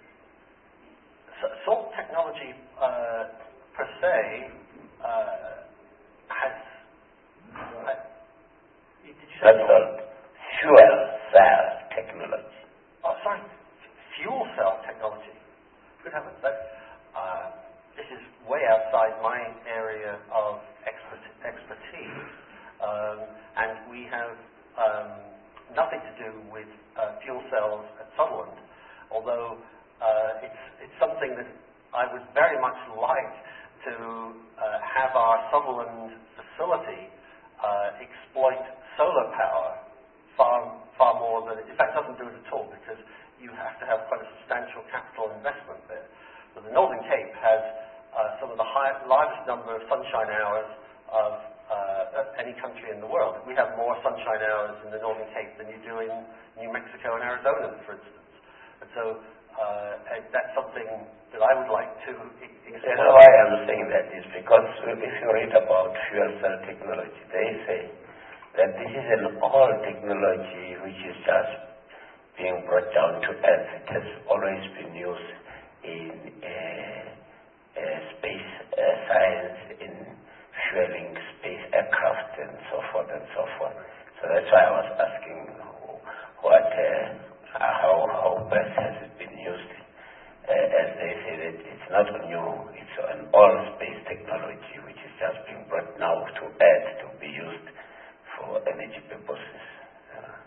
SALT technology uh, per se uh, has. Uh, did you say? That's all. Fuel cell technology. Oh, sorry, fuel cell technology. Good heavens, that, uh, this is way outside my area of expert, expertise, um, and we have um, nothing to do with uh, fuel cells at Sutherland, although uh, it's, it's something that I would very much like to uh, have our Sutherland facility uh, exploit solar power far, far more than, in fact, it doesn't do it at all, because you have to have quite a substantial capital investment there. But the Northern Cape has uh, some of the high, largest number of sunshine hours of uh, any country in the world. We have more sunshine hours in the Northern Cape than you do in New Mexico and Arizona, for instance. And so uh, and that's something that I would like to explore. You know why I'm saying that is because if you read about fuel cell technology, they say that this is an old technology which is just being brought down to earth. It has always been used in uh, uh, space uh, science, in fueling space aircraft and so forth and so forth. So that's why I was asking what, uh, how, how best has it been used. Uh, as they say that it's not new, it's an old space technology which is just being brought now to earth to be used for energy purposes. Uh,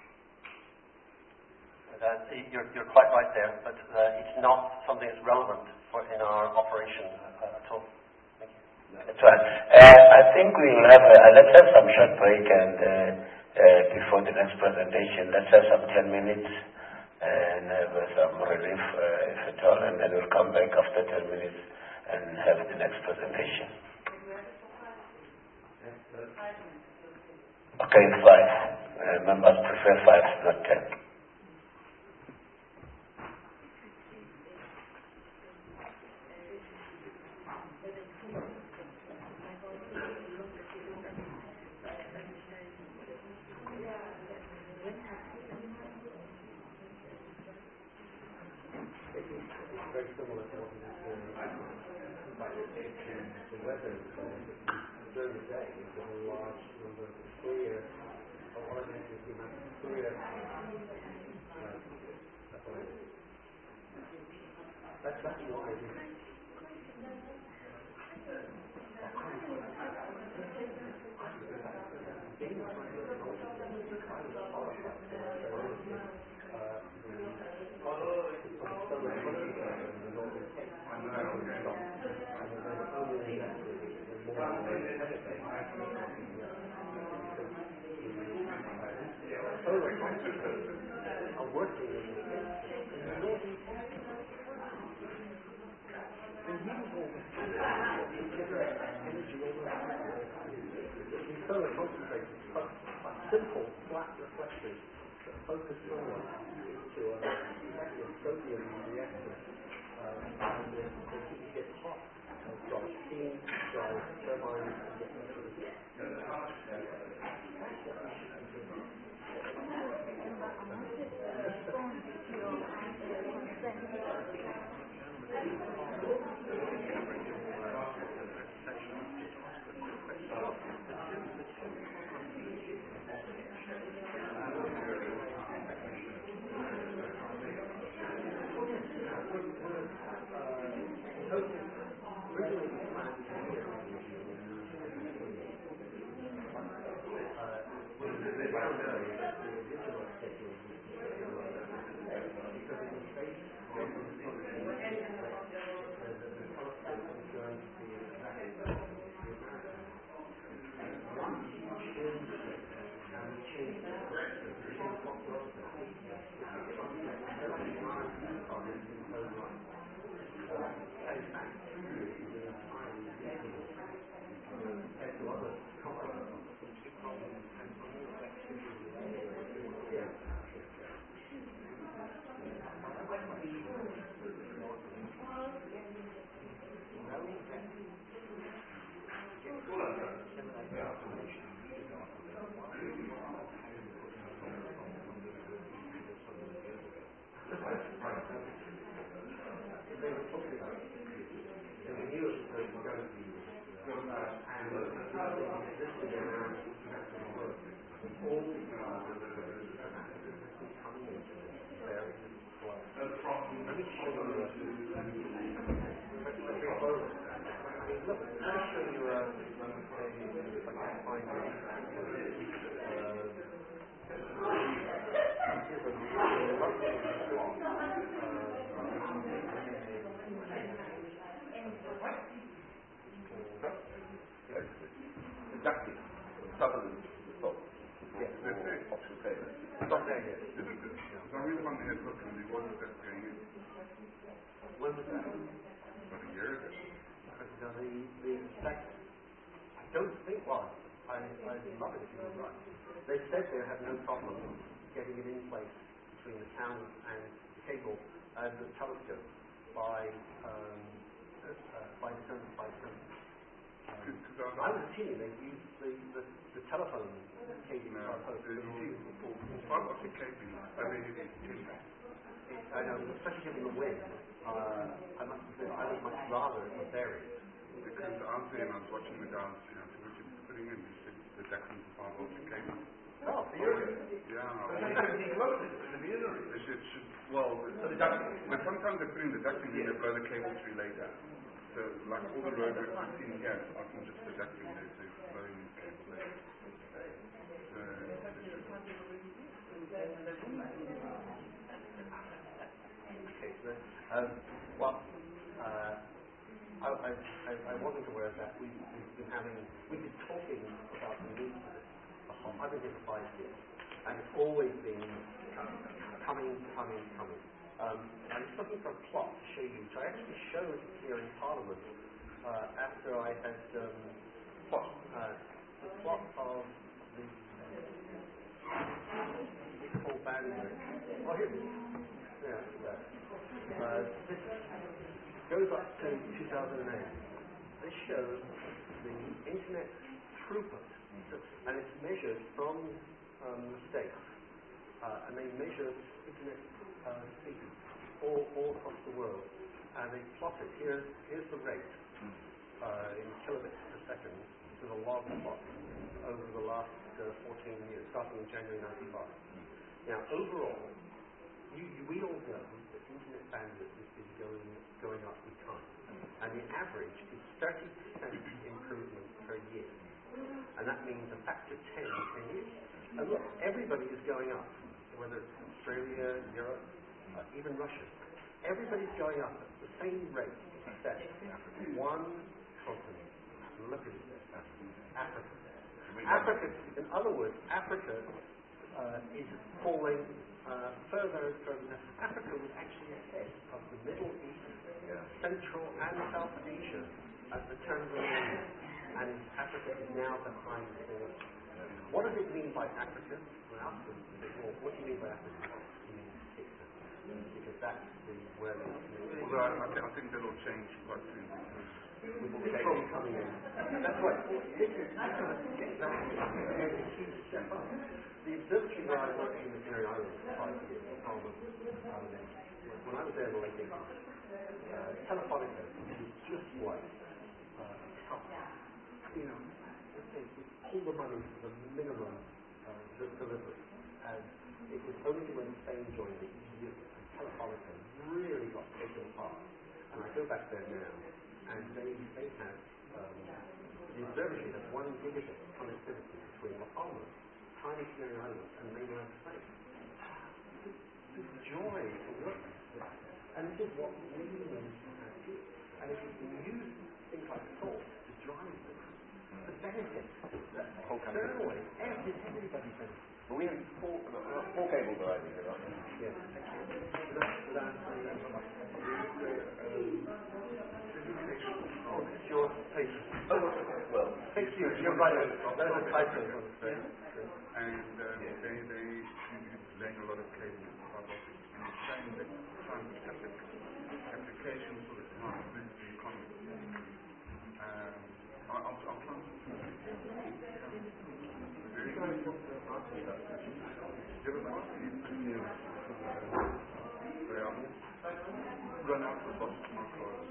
Uh, you're, you're quite right there, but uh, it's not something that's relevant for in our operation uh, at all. Thank you. That's right. Uh, I think we'll have a, uh, let's have some short break and uh, uh, before the next presentation, let's have some ten minutes and have uh, some relief, uh, if at all, and then we'll come back after ten minutes and have the next presentation. Okay, five. Uh, members prefer five, not ten. Very similar to what we did during the weather during the day. We've got a large number of clear, or what I mean is we have clear. That's that's what I do. I'm working in solar concentrated, simple, flat reflectors that focus smaller into a, a sodium reactor, uh, and they, they keep it hot, uh, drive steam, drive turbines, and get them to the Ducting. Southern stop. Yes. Option failure. Stop there, yes. So I'm really wondering if looking at what is that going in? When was that? About a year ago. No, the, the, that, I don't think, well, I, I love it if you were right. They said they had no problem getting it in place between the town and the cable and the telescope by, um, uh, by December, by December. Um, I was assuming they used the, the, the telephone cable. No, fiber optic cabling, I mean, it is cheap. I know, especially given the wind, uh, I must admit, I would much rather it was buried. Because I'm saying, I was watching the guys, you know, what you're putting in, you said the ducting for fiber optic cable. Oh, seriously? Yeah. Well, they should declose it, it should be in They should, should, well, the ducting. but sometimes they put in the ducting and they blow the cable through later. So, like all the road work we've seen here, it's often just the ducting, they say blowing the cable later. So, they should. Okay, so, um, well, uh, I, I, I, I wasn't aware of that. We, we've been having, we've been talking about the need for this. I've been here for five years, and it's always been coming, coming, coming. Um, I'm just looking for a plot to show you, which I actually showed here in Parliament uh, after I had um, plot, uh, the plot of the whole boundary. Oh, here it is. Yeah, there. Uh, this goes up to two thousand eight. This shows the internet throughput, and it's measured from um, the States, uh, and they measure internet uh, speed all, all across the world, and they plot it. Here's, here's the rate uh, in kilobits per second. This is a log plot over the last uh, fourteen years, starting in January ninety-five. Now, overall, you, you, we all know that internet bandwidth is, is going, going up with time, and the average is thirty percent improvement per year. And that means a factor ten in ten years. And look, everybody is going up, whether it's Australia, Europe, uh, even Russia. Everybody's going up at the same rate except one continent. Look at it there. Africa. Africa, in other words, Africa uh, is falling uh, further and further. Africa was actually ahead of the Middle East, Central and South Asia at the turn of the millennium. And Africa is now behind all. What does it mean by Africa? Well, output a bit more. What do you mean by output? You mean picture? Because that's the where the Well, I, I, th- I think that'll change quite soon because with the from coming in. That's right. This is exactly a huge step up. The observatory where I worked in the Canary Islands for five years, Parliament, when I was there in the late eighties, uh, Telefonica was just like uh, tough. You know, they pull the money to the minimum uh, the delivery, and it was only when Spain joined the E U and Telefonica really got taken apart. And I go back there now, and they they have um, the observatory has one gigabit connectivity between La Palma, tiny Canary Islands, and mainland Spain. The joy to work with, and this is what we need to have here. And if you can use things like salt to drive them, the benefits that externally, every, everybody benefits. But we have four, uh, four cables around here, aren't we? Yes. Without, without, oh, it's your patient. Oh, well, Thank you. You're right. There's a typo on the screen. and uh, they they laying a lot of cables fiber optics and it's saying that scientific applications for the smart boost the economy. Um, I'll, I'll, I'll try. Very good. Do you have a question? Yeah. I'll run out the box to my cars.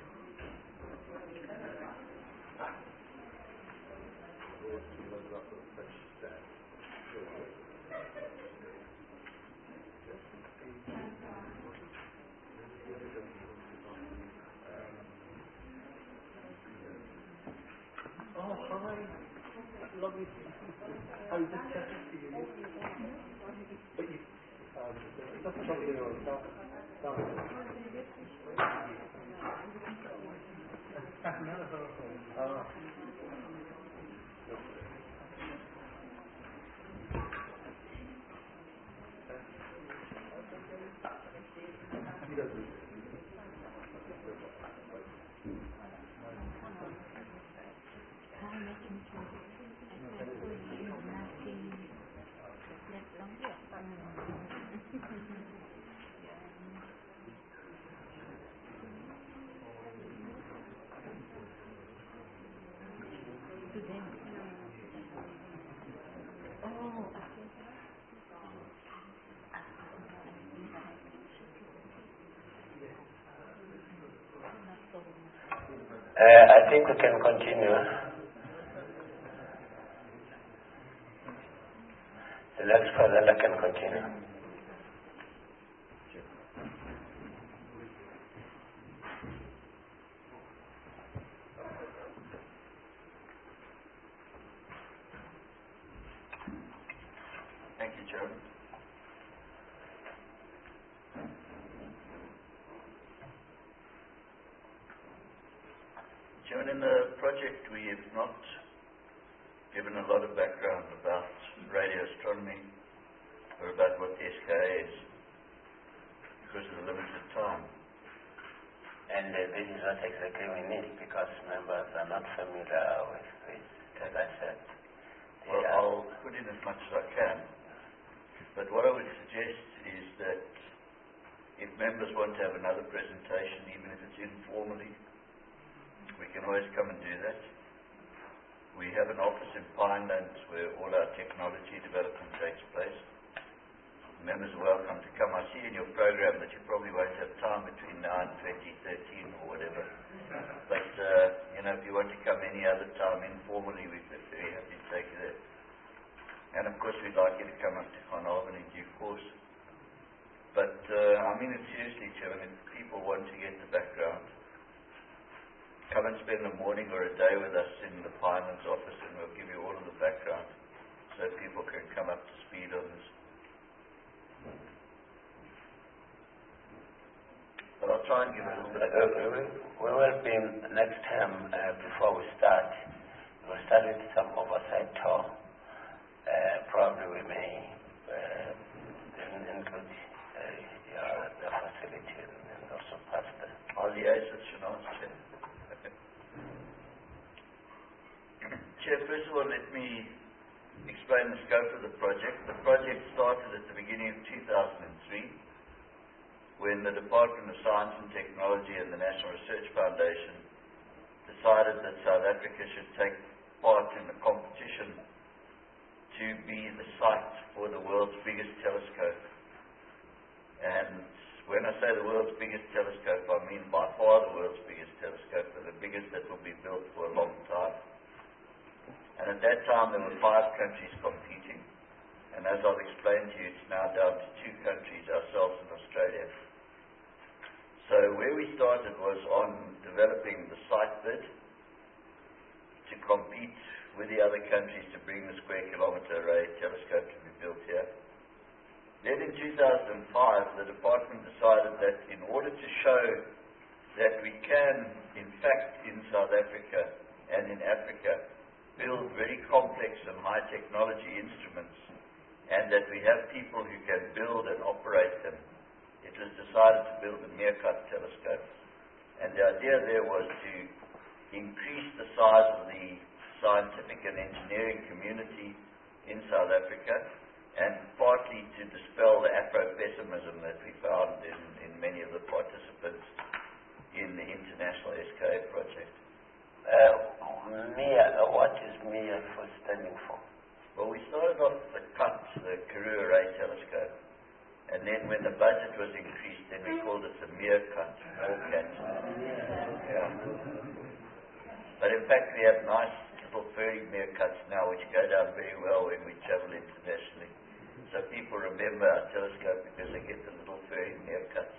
Oh, hi. Lovely to see you. I was just chatting to you. But you, um, just jumping in on stuff. Ah. He doesn't. Uh, I think we can continue. The next presenter can continue. Thank you, Chairman. Chairman, in the project we have not given a lot of background about radio astronomy or about what the S K A is because of the limited time. And uh, this is what exactly we need because members are not familiar with it, as I said. Well, I'll put in as much as I can, but what I would suggest is that if members want to have another presentation, even if it's informally, we can always come and do that. We have an office in Pinelands where all our technology development takes place. Members are welcome to come. I see in your program that you probably won't have time between now and twenty thirteen or whatever. But, uh, you know, if you want to come any other time informally, we'd be very happy to take you there. And, of course, we'd like you to come up to Carnarvon in due course. But, uh, I mean it seriously, Chairman, if people want to get the background, come and spend a morning or a day with us in the Pinelands office and we'll give you all of the background so people can come up to speed on this. But I'll try and give a little bit of uh, we, we will be next time, uh, before we start, we'll start with some oversight tour. Uh, probably we may uh, include uh, your, the facility and also pass the... I'll liaise with Sinead, Chair. Chair, first of all, let me explain explain the scope of the project. The project started at the beginning of two thousand three when the Department of Science and Technology and the National Research Foundation decided that South Africa should take part in the competition to be the site for the world's biggest telescope. And when I say the world's biggest telescope, I mean by far the world's biggest telescope, and the biggest that will be built for a long time. And at that time there were five countries competing. And as I'll explain to you, it's now down to two countries, ourselves and Australia. So where we started was on developing the site bid to compete with the other countries to bring the square kilometre array telescope to be built here. Then in two thousand five, the department decided that in order to show that we can, in fact, in South Africa and in Africa, build very complex and high technology instruments, and that we have people who can build and operate them, it was decided to build a Meerkat telescope. And the idea there was to increase the size of the scientific and engineering community in South Africa, and partly to dispel the Afro-pessimism that we found in, in many of the participants in the International S K A project. Uh, M I A, what is M I A for standing for? Well, we started off with the C U T, the Karoo Array Telescope, and then when the budget was increased, then we called it the Meerkat, Meerkat. Yeah. But in fact, we have nice little furry meerkats now, which go down very well when we travel internationally. So people remember our telescope because they get the little furry meerkats.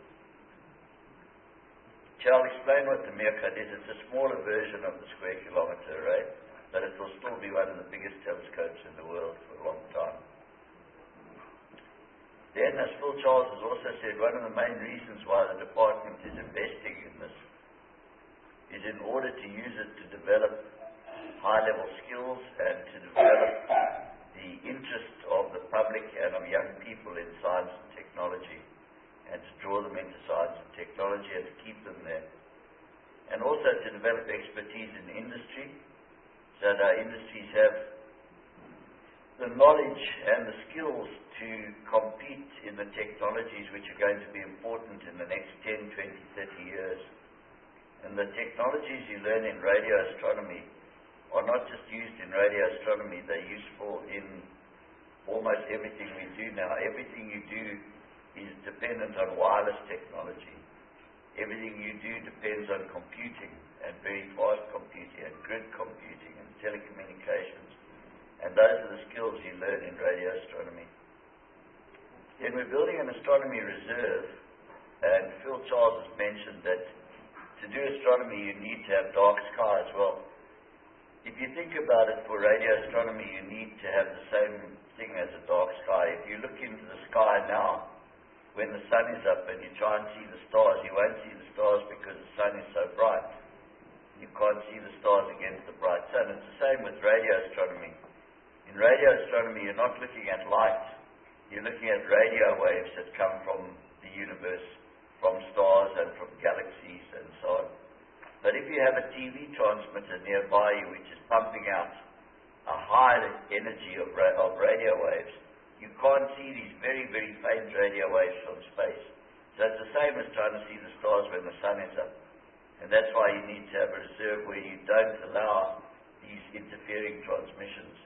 Shall I explain what the Meerkat is? It's a smaller version of the square kilometre array, but it will still be one of the biggest telescopes in the world for a long time. Then, as Phil Charles has also said, one of the main reasons why the department is investing in this is in order to use it to develop high-level skills and to develop the interest of the public and of young people in science and technology, and to draw them into science and technology and to keep them there. And also to develop expertise in industry, so that our industries have the knowledge and the skills to compete in the technologies which are going to be important in the next ten, twenty, thirty years. And the technologies you learn in radio astronomy are not just used in radio astronomy, they're useful in almost everything we do now. Everything you do is dependent on wireless technology. Everything you do depends on computing, and very fast computing, and grid computing, and telecommunications. And those are the skills you learn in radio astronomy. Then we're building an astronomy reserve, and Phil Charles has mentioned that to do astronomy you need to have dark skies. Well, if you think about it, for radio astronomy you need to have the same thing as a dark sky. If you look into the sky now, when the sun is up and you try and see the stars, you won't see the stars because the sun is so bright. You can't see the stars against the bright sun. It's the same with radio astronomy. In radio astronomy, you're not looking at light. You're looking at radio waves that come from the universe, from stars and from galaxies and so on. But if you have a T V transmitter nearby you which is pumping out a high energy of, ra- of radio waves, you can't see these very, very faint radio waves from space. So it's the same as trying to see the stars when the sun is up. And that's why you need to have a reserve where you don't allow these interfering transmissions.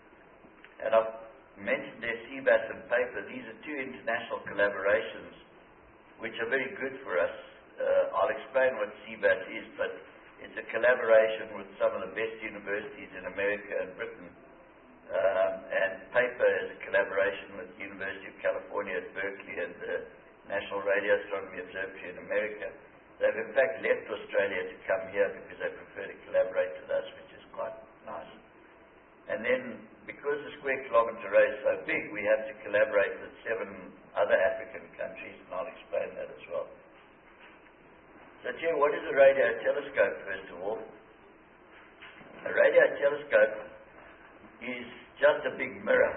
And I've mentioned there C B A S and PAPER. These are two international collaborations which are very good for us. Uh, I'll explain what C B A S is, but it's a collaboration with some of the best universities in America and Britain. Um, and PAPER is a collaboration with the University of California at Berkeley and the National Radio Astronomy Observatory in America. They've in fact left Australia to come here because they prefer to collaborate with us, which is quite nice. And then, because the square kilometre array is so big, we have to collaborate with seven other African countries, and I'll explain that as well. So, Chair, what is a radio telescope, first of all? A radio telescope is just a big mirror.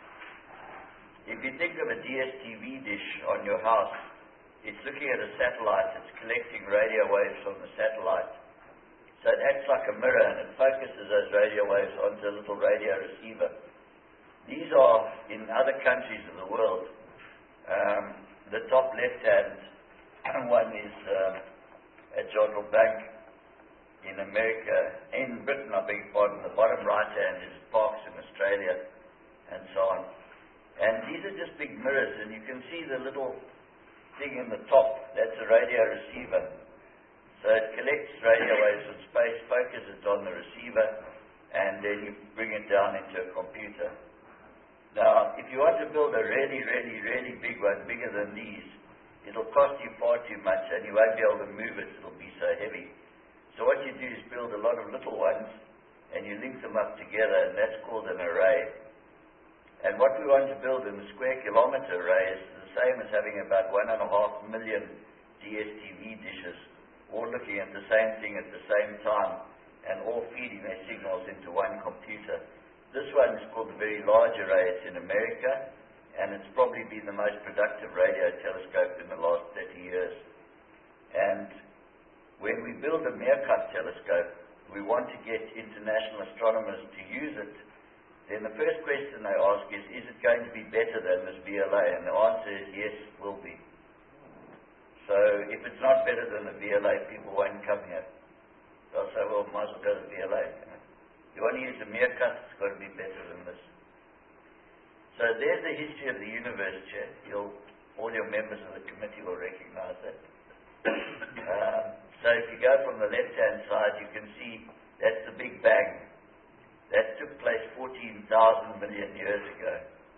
If you think of a D S T V dish on your house, it's looking at a satellite, it's collecting radio waves from the satellite. So it acts like a mirror and it focuses those radio waves onto a little radio receiver. These are in other countries of the world. Um, the top left-hand one is uh, at Jodrell Bank in America, in Britain, I beg your pardon. The bottom right-hand is Parkes in Australia, and so on. And these are just big mirrors, and you can see the little thing in the top. That's a radio receiver. So it collects radio waves from space, focuses it on the receiver, and then you bring it down into a computer. Now, if you want to build a really, really, really big one, bigger than these, it'll cost you far too much, and you won't be able to move it. It'll be so heavy. So what you do is build a lot of little ones, and you link them up together, and that's called an array. And what we want to build in the square kilometer array is the same as having about one and a half million D S T V dishes, all looking at the same thing at the same time, and all feeding their signals into one computer. This one is called the Very Large Array. It's in America, and it's probably been the most productive radio telescope in the last thirty years. And when we build a Meerkat telescope, we want to get international astronomers to use it. Then the first question they ask is, is it going to be better than this V L A? And the answer is yes, it will be. So if it's not better than the V L A, people won't come here. They'll say, well, might as well go to the V L A. You want to use a Meerkat, it's got to be better than this. So there's the history of the universe, Chair. You'll, all your members of the committee will recognize that. um, so if you go from the left-hand side, you can see that's the Big Bang. That took place fourteen thousand million years ago.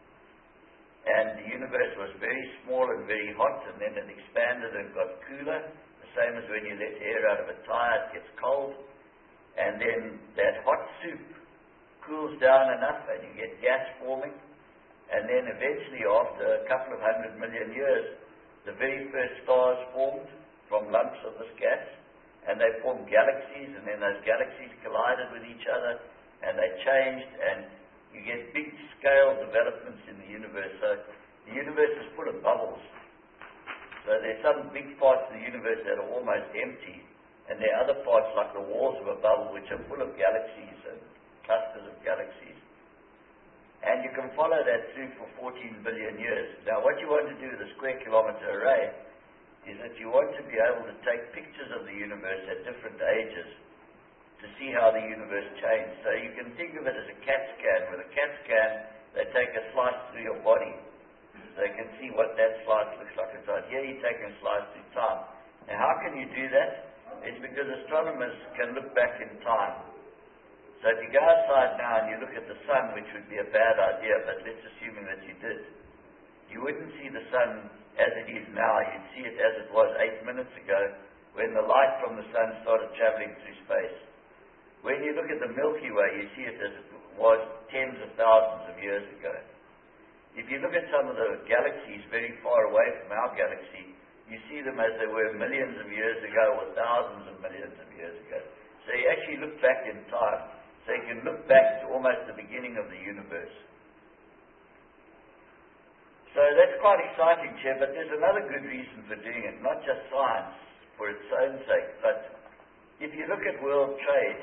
And the universe was very small and very hot, and then it expanded and got cooler, the same as when you let air out of a tire, it gets cold. And then that hot soup cools down enough and you get gas forming. And then eventually, after a couple of hundred million years, the very first stars formed from lumps of this gas, and they formed galaxies, and then those galaxies collided with each other, and they changed, and you get big scale developments in the universe. So the universe is full of bubbles. So there's some big parts of the universe that are almost empty, and there are other parts like the walls of a bubble which are full of galaxies and clusters of galaxies. And you can follow that through for fourteen billion years. Now what you want to do with a square kilometer array is that you want to be able to take pictures of the universe at different ages to see how the universe changed. So you can think of it as a CAT scan. With a CAT scan, they take a slice through your body. So you can see what that slice looks like inside. Here you're taking a slice through time. Now how can you do that? It's because astronomers can look back in time. So if you go outside now and you look at the sun, which would be a bad idea, but let's assume that you did, you wouldn't see the sun as it is now. You'd see it as it was eight minutes ago when the light from the sun started traveling through space. When you look at the Milky Way, you see it as it was tens of thousands of years ago. If you look at some of the galaxies very far away from our galaxy, you see them as they were millions of years ago or thousands of millions of years ago. So you actually look back in time. So you can look back to almost the beginning of the universe. So that's quite exciting, Chair, but there's another good reason for doing it, not just science for its own sake, but if you look at world trade,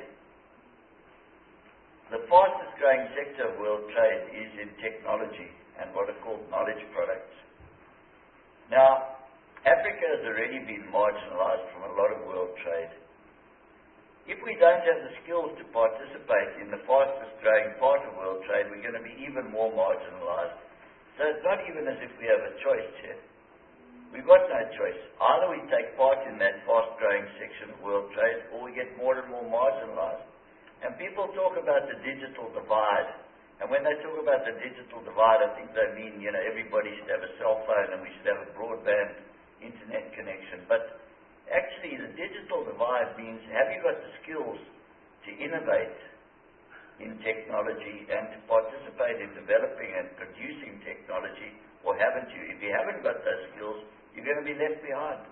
the fastest growing sector of world trade is in technology and what are called knowledge products. Now, Africa has already been marginalized from a lot of world trade. If we don't have the skills to participate in the fastest growing part of world trade, we're going to be even more marginalized. So it's not even as if we have a choice here. We've got no choice. Either we take part in that fast growing section of world trade, or we get more and more marginalized. And people talk about the digital divide. And when they talk about the digital divide, I think they mean, you know, everybody should have a cell phone and we should have a broadband internet connection. But actually, the digital divide means, have you got the skills to innovate in technology and to participate in developing and producing technology, or haven't you? If you haven't got those skills, you're going to be left behind.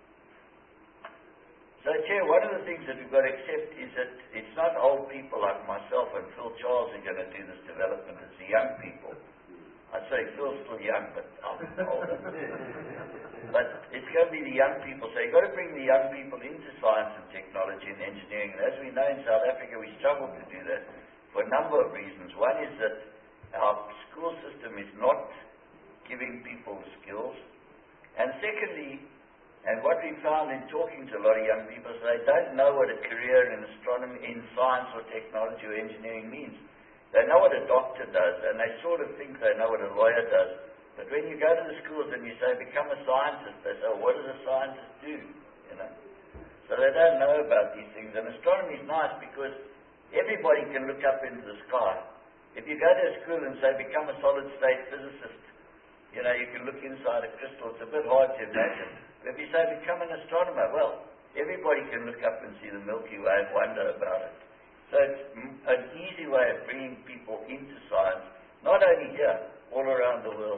So, Chair, one of the things that we've got to accept is that it's not old people like myself and Phil Charles who are going to do this development, it's the young people. I'd say Phil's still young, but I'm older. But it's going to be the young people. So you've got to bring the young people into science and technology and engineering. And as we know in South Africa, we struggle to do that for a number of reasons. One is that our school system is not giving people skills. And secondly, and what we found in talking to a lot of young people is they don't know what a career in astronomy, in science or technology or engineering means. They know what a doctor does, and they sort of think they know what a lawyer does. But when you go to the schools and you say, become a scientist, they say, what does a scientist do? You know? So they don't know about these things. And astronomy is nice because everybody can look up into the sky. If you go to a school and say, become a solid-state physicist, you know, you can look inside a crystal. It's a bit hard to imagine. But if you say, become an astronomer, well, everybody can look up and see the Milky Way and wonder about it. So it's an easy way of bringing people into science, not only here, all around the world.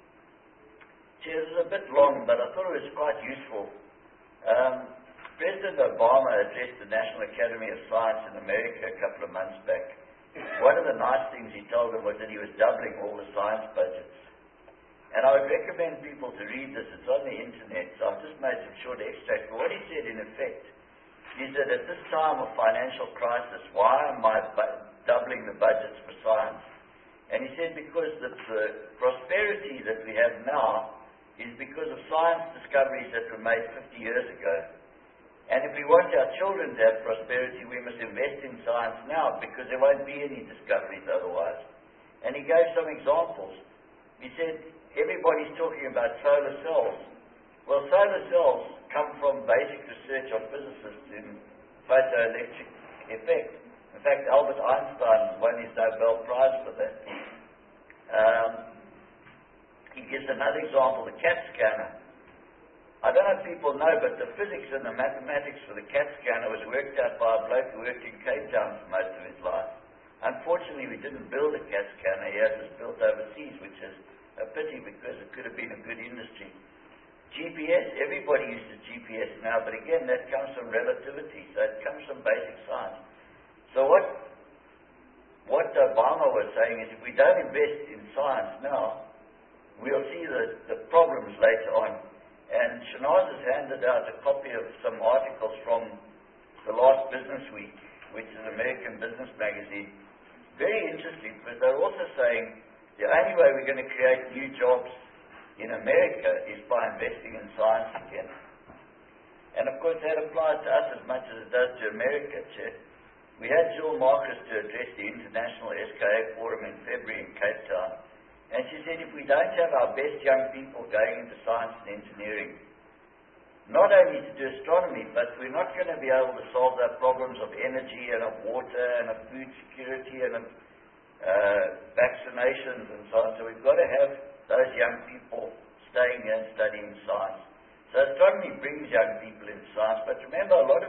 Chair, this is a bit long, but I thought it was quite useful. Um, President Obama addressed the National Academy of Science in America a couple of months back. One of the nice things he told them was that he was doubling all the science budgets. And I would recommend people to read this. It's on the internet, so I've just made some short extracts. But what he said, in effect, is that at this time of financial crisis, why am I bu- doubling the budgets for science? And he said because the, the prosperity that we have now is because of science discoveries that were made fifty years ago. And if we want our children to have prosperity, we must invest in science now, because there won't be any discoveries otherwise. And he gave some examples. He said, everybody's talking about solar cells. Well, solar cells come from basic research of physicists in photoelectric effect. In fact, Albert Einstein won his Nobel Prize for that. Um, he gives another example, the CAT scanner. I don't know if people know, but the physics and the mathematics for the CAT scanner was worked out by a bloke who worked in Cape Town for most of his life. Unfortunately, we didn't build a CAT scanner here. It was built overseas, which is a pity because it could have been a good industry. G P S, everybody uses G P S now, but again, that comes from relativity, so it comes from basic science. So what, what Obama was saying is if we don't invest in science now, we'll see the, the problems later on. And Shanaz has handed out a copy of some articles from the last Business Week, which is American Business Magazine. Very interesting, because they're also saying the only way we're going to create new jobs in America is by investing in science again. And of course that applies to us as much as it does to America, Chair. We had Jill Marcus to address the International S K A Forum in February in Cape Town. And she said if we don't have our best young people going into science and engineering, not only to do astronomy, but we're not going to be able to solve the problems of energy and of water and of food security and of uh, vaccinations and so on. So we've got to have those young people staying here and studying science. So astronomy brings young people into science, but remember a lot of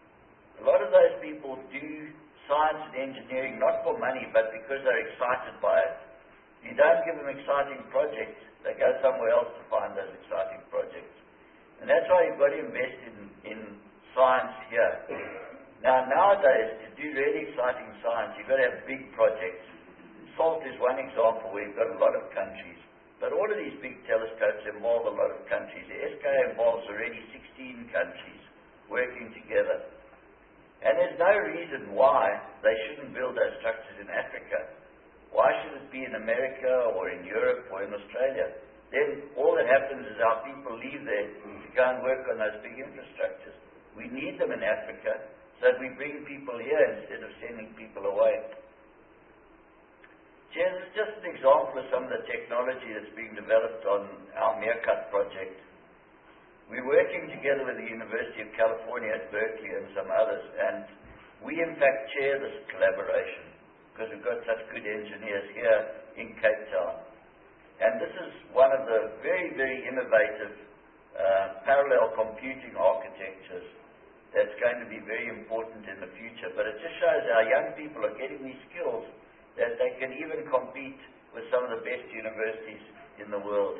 a lot of those people do science and engineering not for money, but because they're excited by it. You don't give them exciting projects, they go somewhere else to find those exciting projects. And that's why you've got to invest in, in science here. Now, nowadays, to do really exciting science, you've got to have big projects. SALT is one example where you've got a lot of countries. But all of these big telescopes involve a lot of countries. The S K A involves already sixteen countries working together. And there's no reason why they shouldn't build those structures in Africa. Why should it be in America or in Europe or in Australia? Then all that happens is our people leave there to go and work on those big infrastructures. We need them in Africa so that we bring people here instead of sending people away. Chair, this is just an example of some of the technology that's being developed on our Meerkat project. We're working together with the University of California at Berkeley and some others, and we in fact chair this collaboration, because we've got such good engineers here in Cape Town. And this is one of the very, very innovative uh, parallel computing architectures that's going to be very important in the future. But it just shows our young people are getting these skills that they can even compete with some of the best universities in the world.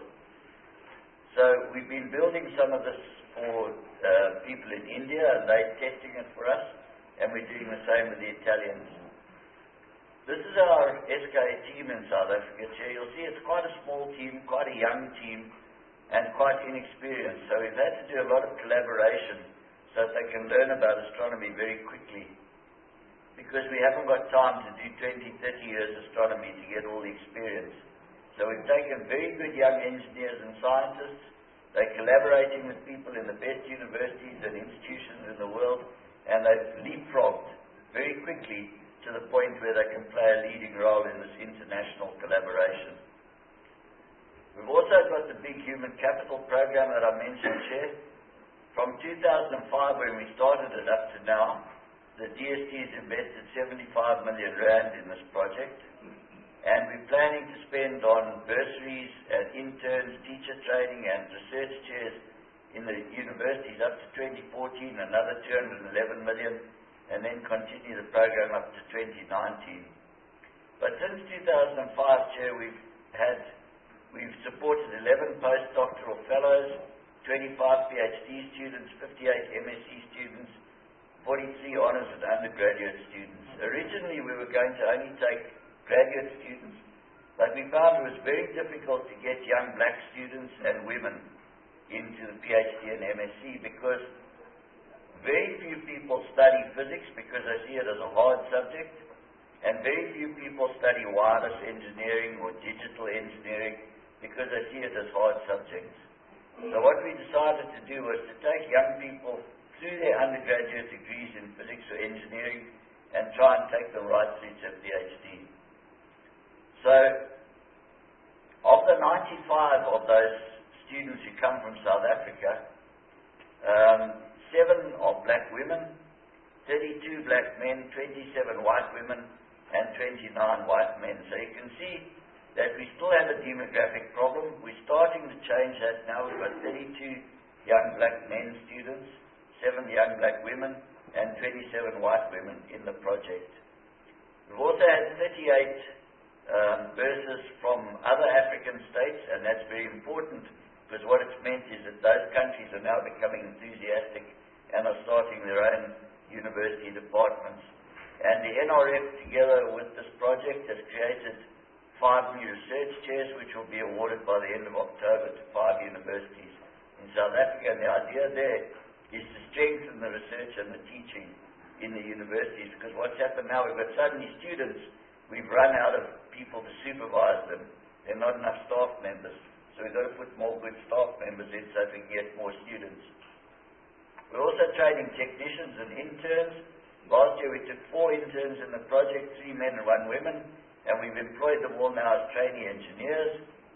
So we've been building some of this for uh, people in India, and they're testing it for us, and we're doing the same with the Italians. This is our S K A team in South Africa, Chair. You'll see it's quite a small team, quite a young team, and quite inexperienced. So we've had to do a lot of collaboration so that they can learn about astronomy very quickly. because we haven't got time to do twenty, thirty years astronomy to get all the experience. So we've taken very good young engineers and scientists. They're collaborating with people in the best universities and institutions in the world, and they've leapfrogged very quickly to the point where they can play a leading role in this international collaboration. We've also got the big human capital program that I mentioned, Chair. From two thousand five, when we started it, up to now, the D S T has invested seventy-five million rand in this project, and we're planning to spend on bursaries and interns, teacher training and research chairs in the universities up to twenty fourteen, another two hundred eleven million, and then continue the program up to twenty nineteen. But since two thousand five, Chair, we've had, we've supported eleven postdoctoral fellows, twenty-five PhD students, fifty-eight M S c students, forty-three honours and undergraduate students. Originally, we were going to only take graduate students, but we found it was very difficult to get young black students and women into the PhD and M S c because very few people study physics because they see it as a hard subject, and very few people study wireless engineering or digital engineering because they see it as hard subjects. So what we decided to do was to take young people through their undergraduate degrees in physics or engineering and try and take them right through to a PhD. So, of the ninety-five of those students who come from South Africa, um, seven are black women, thirty-two black men, twenty-seven white women, and twenty-nine white men. So you can see that we still have a demographic problem. We're starting to change that now. We've got thirty-two young black men students, seven young black women, and twenty-seven white women in the project. We've also had thirty-eight um, bursars from other African states, and that's very important because what it's meant is that those countries are now becoming enthusiastic and are starting their own university departments. And the N R F, together with this project, has created five new research chairs, which will be awarded by the end of October to five universities in South Africa. And the idea there is to strengthen the research and the teaching in the universities, because what's happened now, we've got so many students, we've run out of people to supervise them. There are not enough staff members. So we've got to put more good staff members in so we can get more students. We're also training technicians and interns. Last year we took four interns in the project, three men and one woman, and we've employed them all now as trainee engineers.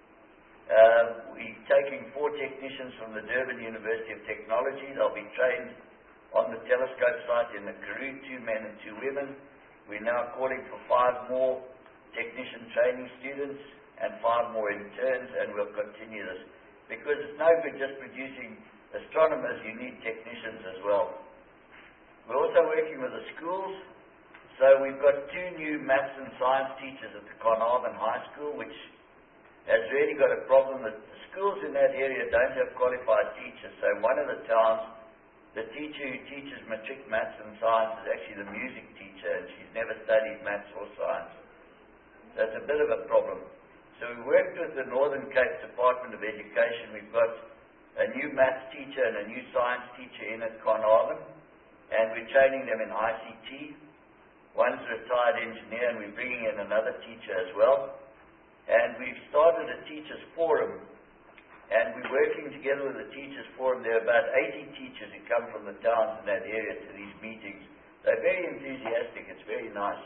Uh, we're taking four technicians from the Durban University of Technology. They'll be trained on the telescope site in the Karoo, two men and two women. We're now calling for five more technician training students and five more interns, and we'll continue this. Because it's no good just producing astronomers, you need technicians as well. We're also working with the schools. So we've got two new maths and science teachers at the Carnarvon High School, which has really got a problem that the schools in that area don't have qualified teachers. So one of the towns, the teacher who teaches matric maths and science is actually the music teacher, and she's never studied maths or science. That's a bit of a problem. So we worked with the Northern Cape Department of Education. We've got a new maths teacher and a new science teacher in at Carnarvon, and we're training them in I C T. One's a retired engineer, and we're bringing in another teacher as well. And we've started a teachers forum, and we're working together with the teachers forum. There are about eighty teachers who come from the towns in that area to these meetings. They're very enthusiastic. It's very nice.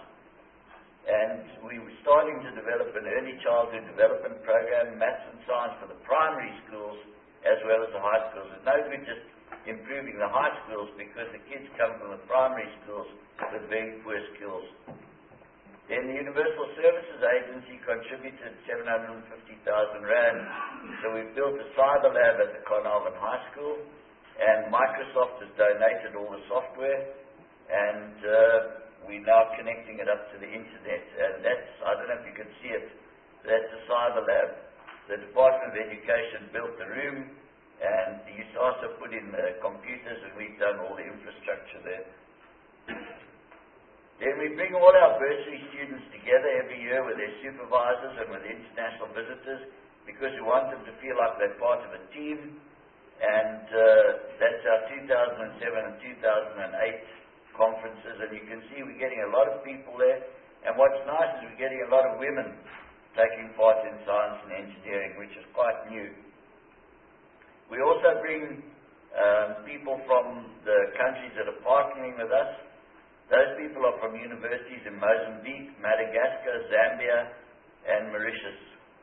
And we were starting to develop an early childhood development program, maths and science for the primary schools as well as the high schools. It's no good just improving the high schools because the kids come from the primary schools with very poor skills. Then the Universal Services Agency contributed seven hundred fifty thousand rand. So we've built a cyber lab at the Carnarvon High School, and Microsoft has donated all the software, and uh, we're now connecting it up to the internet. And that's, I don't know if you can see it, that's a cyber lab. The Department of Education built the room, and the U S A S A put in the computers, and we've done all the infrastructure there. Then we bring all our bursary students together every year with their supervisors and with international visitors, because we want them to feel like they're part of a team. And uh, that's our two thousand seven and two thousand eight conferences, and you can see we're getting a lot of people there. And what's nice is we're getting a lot of women taking part in science and engineering, which is quite new. We also bring um, people from the countries that are partnering with us. Those people are from universities in Mozambique, Madagascar, Zambia, and Mauritius.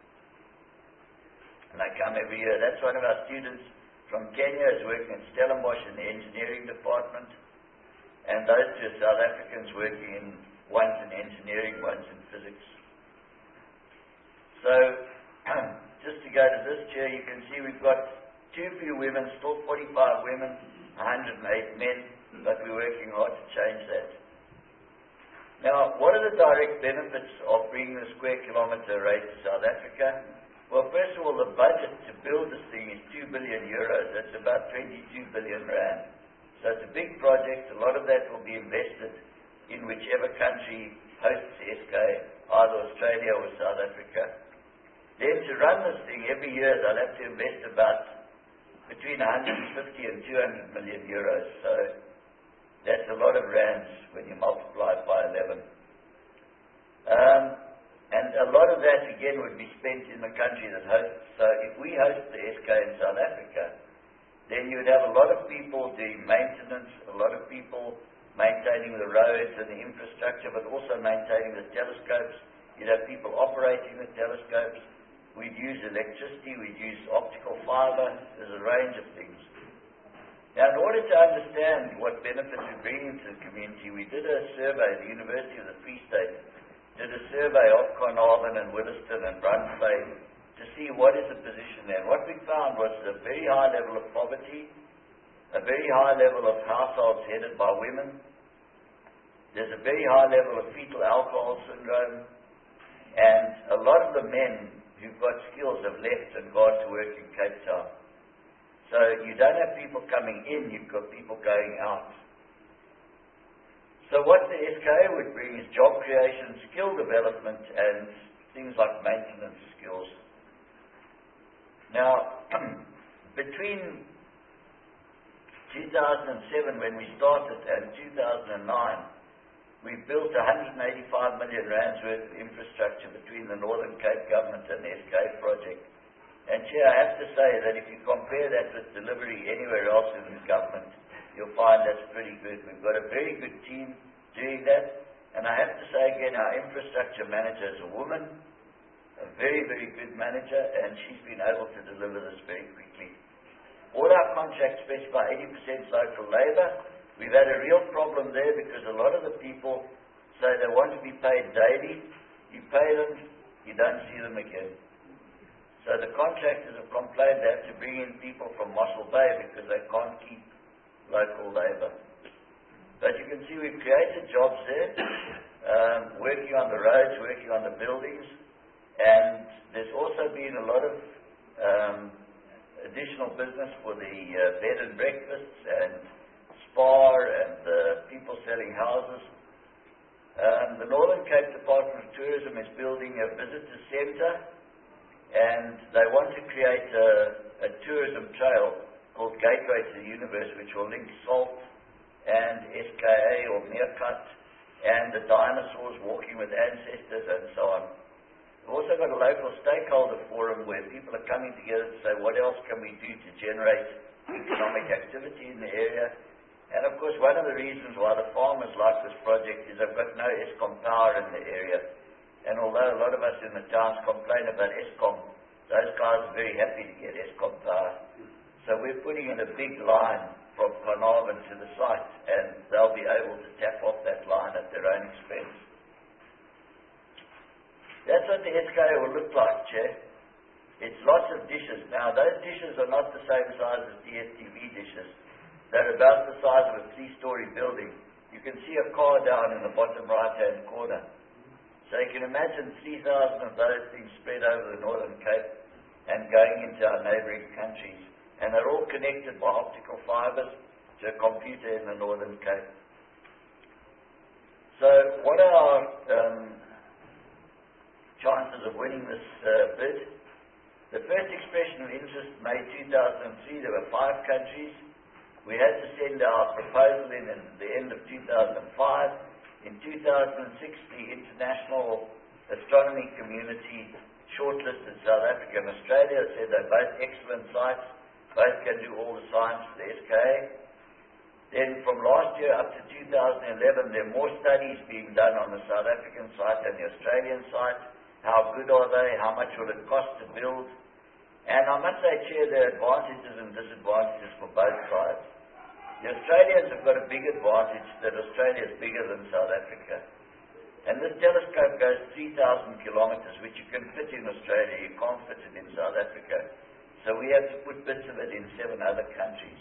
And they come every year. That's one of our students from Kenya is working at Stellenbosch in the engineering department. And those two are South Africans working in, one's in engineering, one's in physics. So, just to go to this chair, you can see we've got too few women, still forty-five women, one hundred eight men, but we're working hard to change that. Now, what are the direct benefits of bringing the square kilometre rate to South Africa? Well, first of all, the budget to build this thing is two billion euros. That's about twenty-two billion rand. So it's a big project. A lot of that will be invested in whichever country hosts the S K, either Australia or South Africa. Then to run this thing every year, they'll have to invest about between one hundred fifty and two hundred million euros. So that's a lot of rands when you multiply it by eleven. Um, and a lot of that, again, would be spent in the country that hosts. So if we host the S K in South Africa, then you'd have a lot of people doing maintenance, a lot of people maintaining the roads and the infrastructure, but also maintaining the telescopes. You'd have people operating the telescopes. We'd use electricity, we'd use optical fiber, there's a range of things. Now, in order to understand what benefits we bring into the community, we did a survey, the University of the Free State did a survey of Carnarvon and Williston and Bruns Bay to see what is the position there. What we found was a very high level of poverty, a very high level of households headed by women. There's a very high level of fetal alcohol syndrome, and a lot of the men who've got skills have left and gone to work in Cape Town. So you don't have people coming in, you've got people going out. So what the S K A would bring is job creation, skill development, and things like maintenance skills. Now, between two thousand seven, when we started, and two thousand nine, we built one hundred eighty-five million rands worth of infrastructure between the Northern Cape government and the S K A project. And Chair, I have to say that if you compare that with delivery anywhere else in the government, you'll find that's pretty good. We've got a very good team doing that. And I have to say again, our infrastructure manager is a woman, a very, very good manager, and she's been able to deliver this very quickly. All our contracts specify eighty percent local labour. We've had a real problem there because a lot of the people say they want to be paid daily. You pay them, you don't see them again. So the contractors have complained they have to bring in people from Mossel Bay because they can't keep local labour. But you can see we've created jobs there, um, working on the roads, working on the buildings, and there's also been a lot of um, additional business for the uh, bed and breakfasts and spa and uh, people selling houses. Um, the Northern Cape Department of Tourism is building a visitor centre, and they want to create a, a tourism trail called Gateway to the Universe, which will link Salt and S K A or Meerkat and the dinosaurs walking with ancestors and so on. We've also got a local stakeholder forum where people are coming together to say what else can we do to generate economic activity in the area. And of course, one of the reasons why the farmers like this project is they've got no Eskom power in the area. And although a lot of us in the towns complain about Eskom, those guys are very happy to get Eskom power. So we're putting in a big line from Carnarvon to the site, and they'll be able to tap off that line at their own expense. That's what the S K A will look like, Chair. It's lots of dishes. Now, those dishes are not the same size as D S T V dishes. They're about the size of a three-story building. You can see a car down in the bottom right-hand corner. So you can imagine three thousand of those things spread over the Northern Cape and going into our neighbouring countries. And they're all connected by optical fibres to a computer in the Northern Cape. So what are our um, chances of winning this uh, bid? The first expression of interest, May two thousand three, there were five countries. We had to send our proposal in at the end of two thousand five. In two thousand six, the international astronomy community shortlisted South Africa and Australia, said they're both excellent sites, both can do all the science for the S K A. Then from last year up to two thousand eleven, there are more studies being done on the South African site than the Australian site. How good are they? How much will it cost to build? And I must say, Chair, there are advantages and disadvantages for both sides. The Australians have got a big advantage that Australia is bigger than South Africa. And this telescope goes three thousand kilometres, which you can fit in Australia, you can't fit it in South Africa. So we have to put bits of it in seven other countries.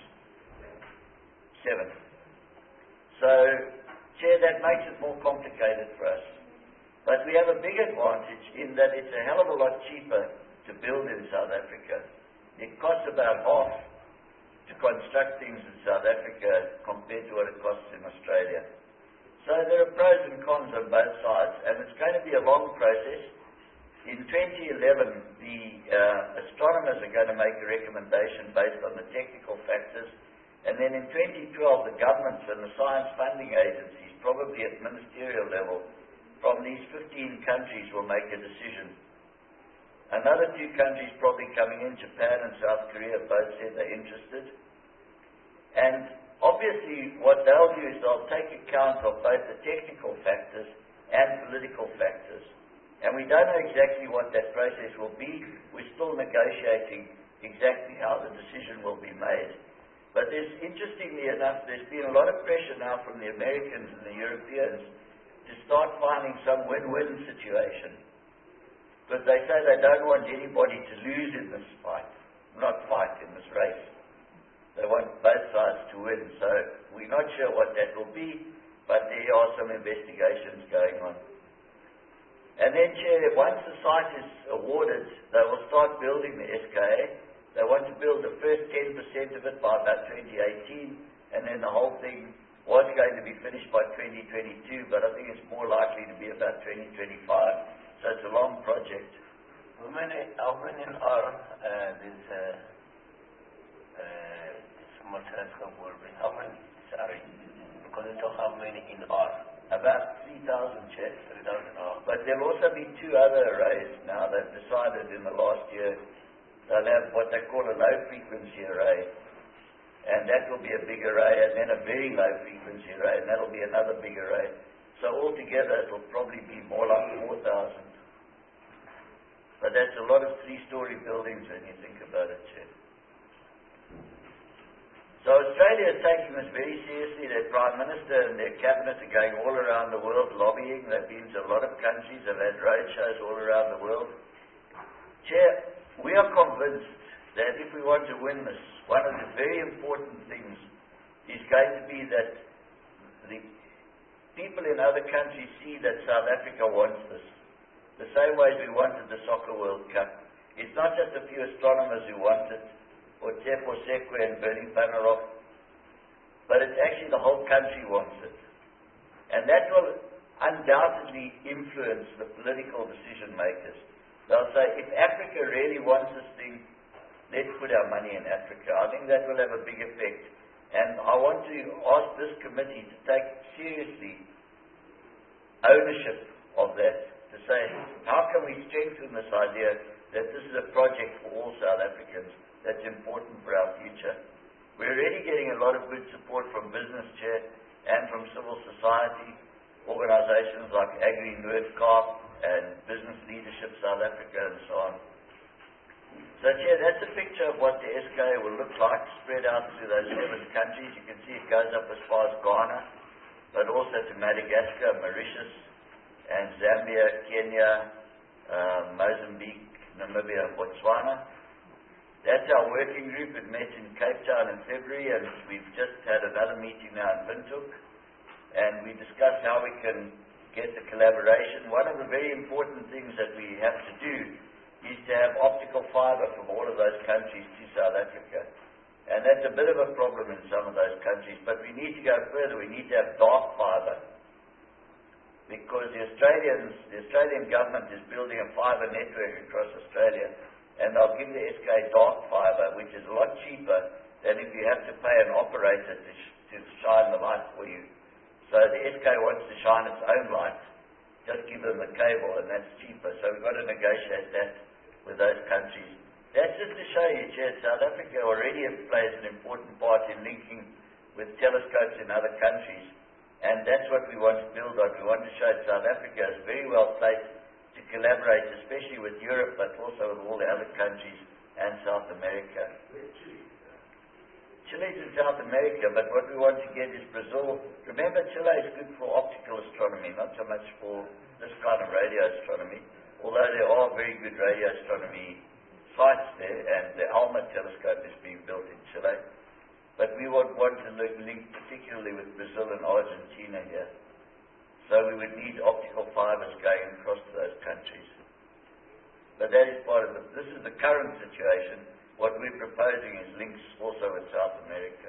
Seven. So, Chair, that makes it more complicated for us. But we have a big advantage in that it's a hell of a lot cheaper to build in South Africa. It costs about half to construct things in South Africa compared to what it costs in Australia. So there are pros and cons on both sides, and it's going to be a long process. In twenty eleven, the uh, astronomers are going to make a recommendation based on the technical factors, and then in twenty twelve, the governments and the science funding agencies, probably at ministerial level, from these fifteen countries will make a decision. Another two countries probably coming in, Japan and South Korea, both said they're interested. And obviously what they'll do is they'll take account of both the technical factors and political factors. And we don't know exactly what that process will be. We're still negotiating exactly how the decision will be made. But there's, interestingly enough, there's been a lot of pressure now from the Americans and the Europeans to start finding some win-win situation. But they say they don't want anybody to lose in this fight, not fight in this race. They want both sides to win. So we're not sure what that will be, but there are some investigations going on. And then, Chair, once the site is awarded, they will start building the S K A. They want to build the first ten percent of it by about twenty eighteen, and then the whole thing was going to be finished by twenty twenty-two, but I think it's more likely to be about twenty twenty-five. So it's a long project. How many, how many are uh, this, uh, uh, this small telescope will be? How many, sorry, because you don't have many in R. About three thousand, Chair. three thousand R. But there'll also be two other arrays now. They've decided in the last year they'll have what they call a low-frequency array. And that will be a big array, and then a very low-frequency array, and that'll be another big array. So altogether, it'll probably be more like four thousand. But that's a lot of three-story buildings when you think about it, Chair. So Australia is taking this very seriously. Their Prime Minister and their Cabinet are going all around the world lobbying. They've been to a lot of countries. They've had roadshows all around the world. Chair, we are convinced that if we want to win this, one of the very important things is going to be that the people in other countries see that South Africa wants this. The same way as we wanted the Soccer World Cup. It's not just a few astronomers who want it, or Tefo Sekwe and Bernie Panarok, but it's actually the whole country wants it. And that will undoubtedly influence the political decision makers. They'll say, if Africa really wants this thing, let's put our money in Africa. I think that will have a big effect. And I want to ask this committee to take seriously ownership of that, to say, how can we strengthen this idea that this is a project for all South Africans that's important for our future. We're already getting a lot of good support from business, Chair, and from civil society, organizations like Agri-Noordkaap and Business Leadership South Africa and so on. So, Chair, that's a picture of what the S K A will look like, spread out through those seven countries. You can see it goes up as far as Ghana, but also to Madagascar, Mauritius, and Zambia, Kenya, uh, Mozambique, Namibia, and Botswana. That's our working group. It met in Cape Town in February, and we've just had another meeting now in Windhoek, and we discussed how we can get the collaboration. One of the very important things that we have to do is to have optical fiber from all of those countries to South Africa. And that's a bit of a problem in some of those countries, but we need to go further. We need to have dark fiber, because the Australians, the Australian government is building a fiber network across Australia, and they'll give the S K A dark fiber, which is a lot cheaper than if you have to pay an operator to, sh- to shine the light for you. So the S K wants to shine its own light. Just give them the cable, and that's cheaper. So we've got to negotiate that with those countries. That's just to show you, Chair, South Africa already plays an important part in linking with telescopes in other countries. And that's what we want to build on. We want to show South Africa is very well placed to collaborate, especially with Europe, but also with all the other countries and South America. Chile's in South America, but what we want to get is Brazil. Remember, Chile is good for optical astronomy, not so much for this kind of radio astronomy, although there are very good radio astronomy sites there, and the ALMA telescope is being built in Chile. But we would want to link, link particularly with Brazil and Argentina here. So we would need optical fibers going across to those countries. But that is part of the, this is the current situation. What we're proposing is links also with South America.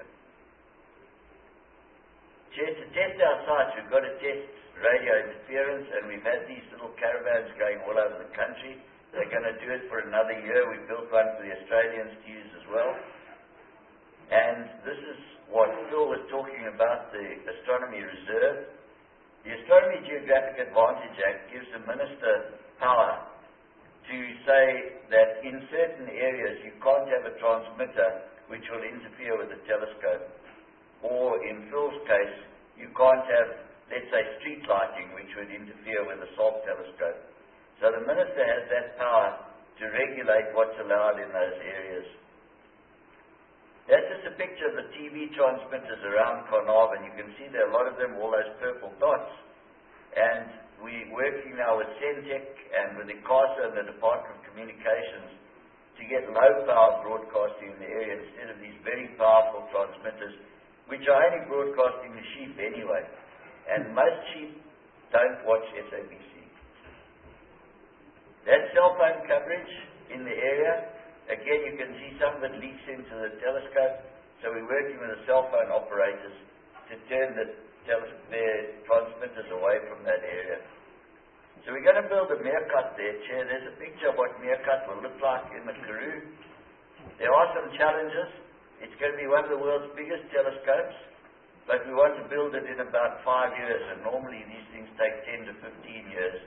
Chair, to test our sites, we've got to test radio interference, and we've had these little caravans going all over the country. They're going to do it for another year. We built one for the Australians to use as well. And this is what Phil was talking about, the Astronomy Reserve. The Astronomy Geographic Advantage Act gives the Minister power to say that in certain areas you can't have a transmitter which will interfere with the telescope. Or in Phil's case, you can't have, let's say, street lighting which would interfere with the SALT telescope. So the Minister has that power to regulate what's allowed in those areas. That's just a picture of the T V transmitters around Carnarvon. You can see there are a lot of them, all those purple dots. And we're working now with Centec and with ICASA and the Department of Communications to get low-power broadcasting in the area instead of these very powerful transmitters, which are only broadcasting the sheep anyway. And most sheep don't watch S A B C. That cell phone coverage in the area, again, you can see some of it leaks into the telescope, so we're working with the cell phone operators to turn the their transmitters away from that area. So we're going to build a Meerkat there, Chair. There's a picture of what Meerkat will look like in the Karoo. There are some challenges. It's going to be one of the world's biggest telescopes, but we want to build it in about five years, and normally these things take ten to fifteen years.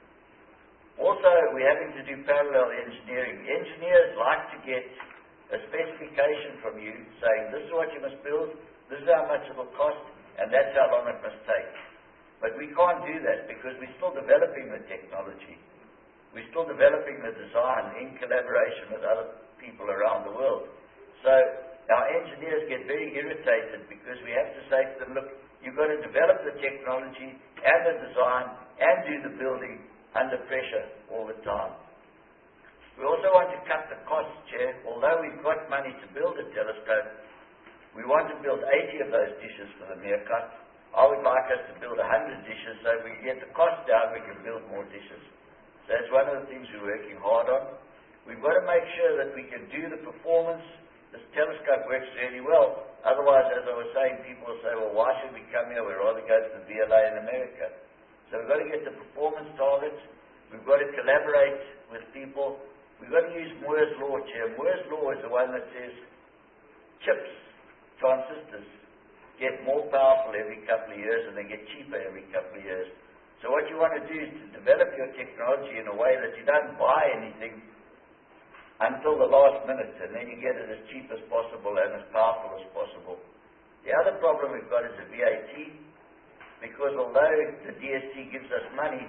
Also, we're having to do parallel engineering. Engineers like to get a specification from you saying, this is what you must build, this is how much it will cost, and that's how long it must take. But we can't do that because we're still developing the technology. We're still developing the design in collaboration with other people around the world. So our engineers get very irritated because we have to say to them, look, you've got to develop the technology and the design and do the building under pressure all the time. We also want to cut the costs, Chair. Although we've got money to build a telescope, we want to build eighty of those dishes for the Meerkat. I would like us to build one hundred dishes, so if we can get the cost down, we can build more dishes. So that's one of the things we're working hard on. We've got to make sure that we can do the performance. This telescope works really well. Otherwise, as I was saying, people will say, well, why should we come here? We'd rather go to the V L A in America. So we've got to get the performance targets. We've got to collaborate with people. We've got to use Moore's Law, Chair. Moore's Law is the one that says chips, transistors, get more powerful every couple of years and they get cheaper every couple of years. So what you want to do is to develop your technology in a way that you don't buy anything until the last minute, and then you get it as cheap as possible and as powerful as possible. The other problem we've got is the V A T, because although the D S T gives us money,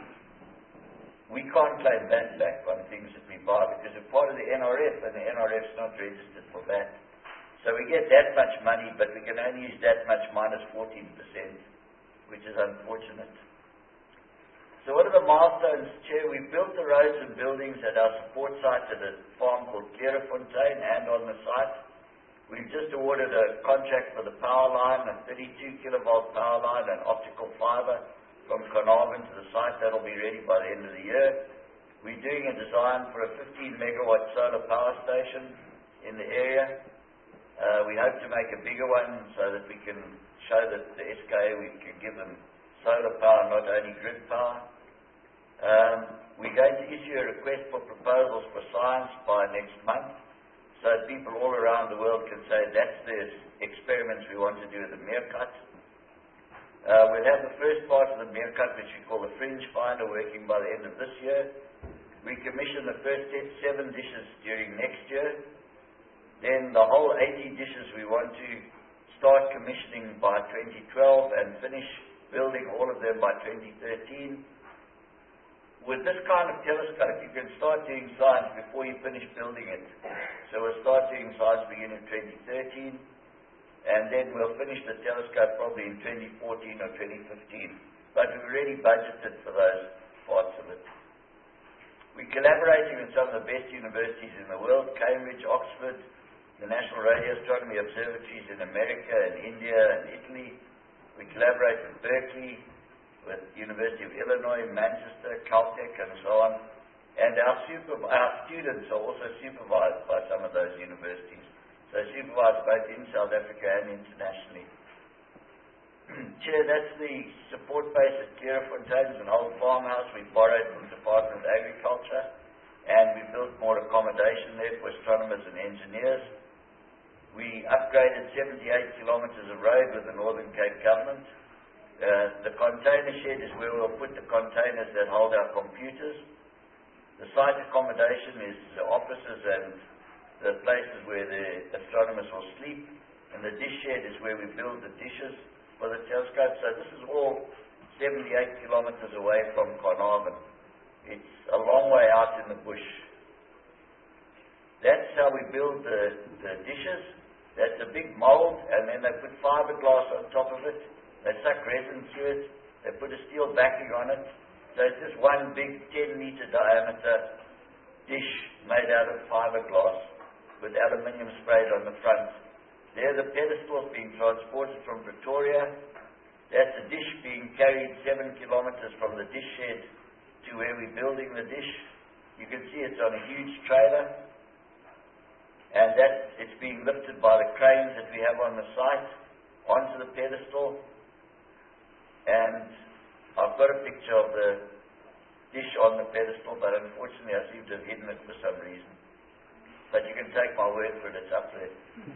we can't claim V A T back on things that we buy because we're part of the N R F, and the N R F's not registered for V A T. So we get that much money, but we can only use that much minus fourteen percent, which is unfortunate. So what are the milestones, Chair? We've built the roads and buildings at our support site at a farm called Klerefontein and on the site. We've just awarded a contract for the power line, a thirty-two kilovolt power line and optical fiber from Carnarvon to the site. That'll be ready by the end of the year. We're doing a design for a fifteen megawatt solar power station in the area. Uh, we hope to make a bigger one so that we can show that the S K A, we can give them solar power, not only grid power. Um, we're going to issue a request for proposals for science by next month. so that people all around the world can say that's the experiments we want to do at the Meerkat. Uh, we'll have the first part of the Meerkat, which we call the Fringe Finder, working by the end of this year. We commission the first seven dishes during next year. Then the whole eighty dishes we want to start commissioning by twenty twelve and finish building all of them by twenty thirteen. With this kind of telescope, you can start doing science before you finish building it. So we'll start doing science beginning in twenty thirteen, and then we'll finish the telescope probably in twenty fourteen or twenty fifteen. But we've already budgeted for those parts of it. We're collaborating with some of the best universities in the world, Cambridge, Oxford, the National Radio Astronomy Observatories in America and India and Italy. We collaborate with Berkeley, with University of Illinois, Manchester, Caltech, and so on. And our, super, our students are also supervised by some of those universities. So supervised both in South Africa and internationally. Chair, that's the support base at Clairefontaine, an old farmhouse we borrowed from the Department of Agriculture, and we built more accommodation there for astronomers and engineers. We upgraded seventy-eight kilometres of road with the Northern Cape Government. Uh, the container shed is where we'll put the containers that hold our computers. The site accommodation is the offices and the places where the astronomers will sleep, and the dish shed is where we build the dishes for the telescope. So this is all seventy-eight kilometres away from Carnarvon. It's a long way out in the bush. That's how we build the, the dishes. That's a big mould, and then they put fiberglass on top of it. They suck resin through it. They put a steel backing on it. So it's just one big ten metre diameter dish made out of fiberglass with aluminium sprayed on the front. There the pedestal is being transported from Pretoria. That's the dish being carried seven kilometres from the dish shed to where we're building the dish. You can see it's on a huge trailer. And that it's being lifted by the cranes that we have on the site onto the pedestal. And I've got a picture of the dish on the pedestal, but unfortunately I seem to have hidden it for some reason. But you can take my word for it, it's up there.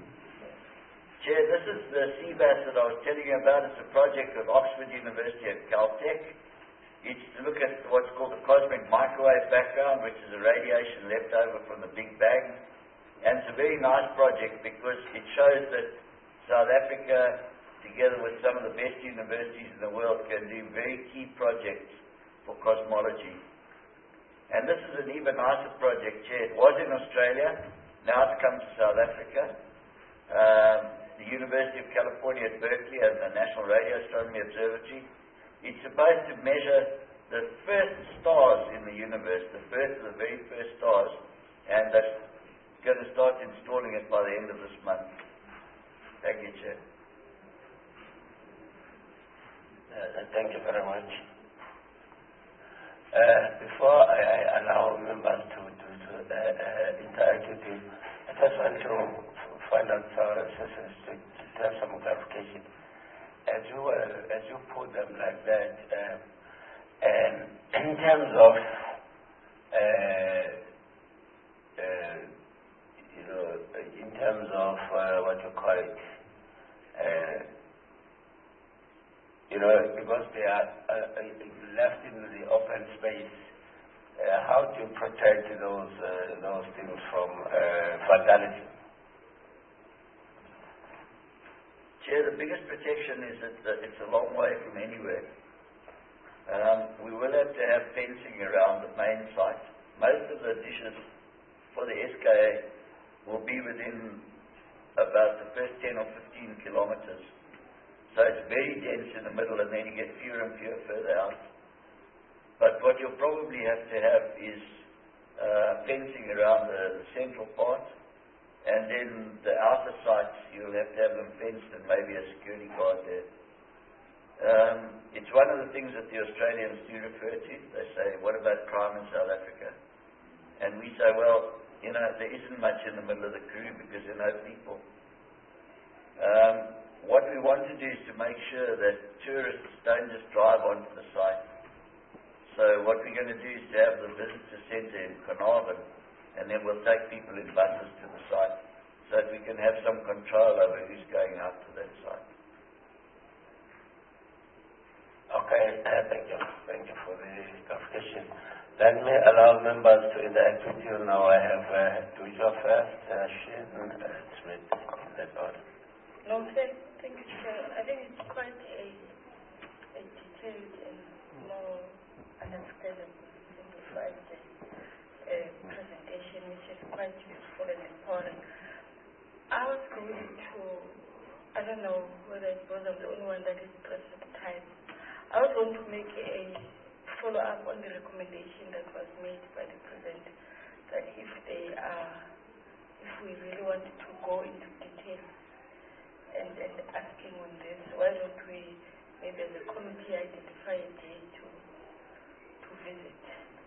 Chair, this is the C B A S that I was telling you about. It's a project of Oxford University and Caltech. It's to look at what's called the cosmic microwave background, which is the radiation left over from the Big Bang. And it's a very nice project because it shows that South Africa, together with some of the best universities in the world, can do very key projects for cosmology. And this is an even nicer project, Chair. It was in Australia, now it's come to South Africa. Um, the University of California at Berkeley and the National Radio Astronomy Observatory. It's supposed to measure the first stars in the universe, the birth of the very first stars, and they're going to start installing it by the end of this month. Thank you, Chair. Uh, thank you very much. Uh, before I, I allow members to, to, to uh, uh, interact with you, I just want to find out uh, to, to have some clarification. As you uh, as you put them like that, uh, and in terms of uh, uh, you know, in terms of uh, what you call it, uh, you know, because they are uh, left in the open space, uh, how do you protect those uh, those things from uh, vandalism? Chair, the biggest protection is that it's a long way from anywhere. Um, we will have to have fencing around the main site. Most of the dishes for the S K A will be within about the first ten or fifteen kilometres. So it's very dense in the middle, and then you get fewer and fewer further out. But what you'll probably have to have is uh, fencing around the, the central part. And then the outer sites, you'll have to have them fenced and maybe a security guard there. Um, it's one of the things that the Australians do refer to. They say, what about crime in South Africa? And we say, well, you know, there isn't much in the middle of the crew because there are no people. Um, what we want to do is to make sure that tourists don't just drive onto the site. So what we're going to do is to have the visitor centre in Carnarvon and then we'll take people in buses to the site so that we can have some control over who's going out to that site. Okay, uh, thank you. Thank you for the clarification. Let me allow members to interact with you. Now I have uh, Tuja first, uh, Shin, and uh, Smith in that order. No, thank, thank you, Chair. I think it's quite a, a detailed and more understandable, simplified uh, presentation, which is quite useful and important. I was going to, I don't know whether it was I'm the only one that is pressed for time. I was going to make a follow-up on the recommendation that was made by the President that if they are, if we really wanted to go into detail and, and asking on this, why don't we maybe as a committee identify a day to to visit?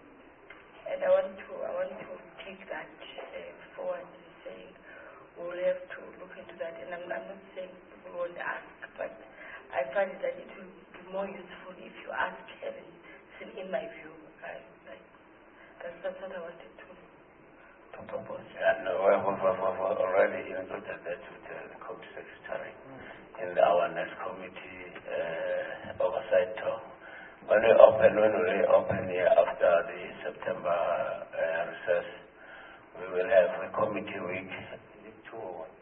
And I want to I want to take that uh, forward and saying we'll have to look into that. And I'm, I'm not saying people won't ask, but I find that it will be more useful if you ask Kevin. In my view, I, I, that's, that's what I wanted to, to propose. Yeah, no, we have already included that with the Committee Secretary in our next committee uh, oversight talk. When we open, when we reopen here after the September uh, recess, we will have a committee week, two,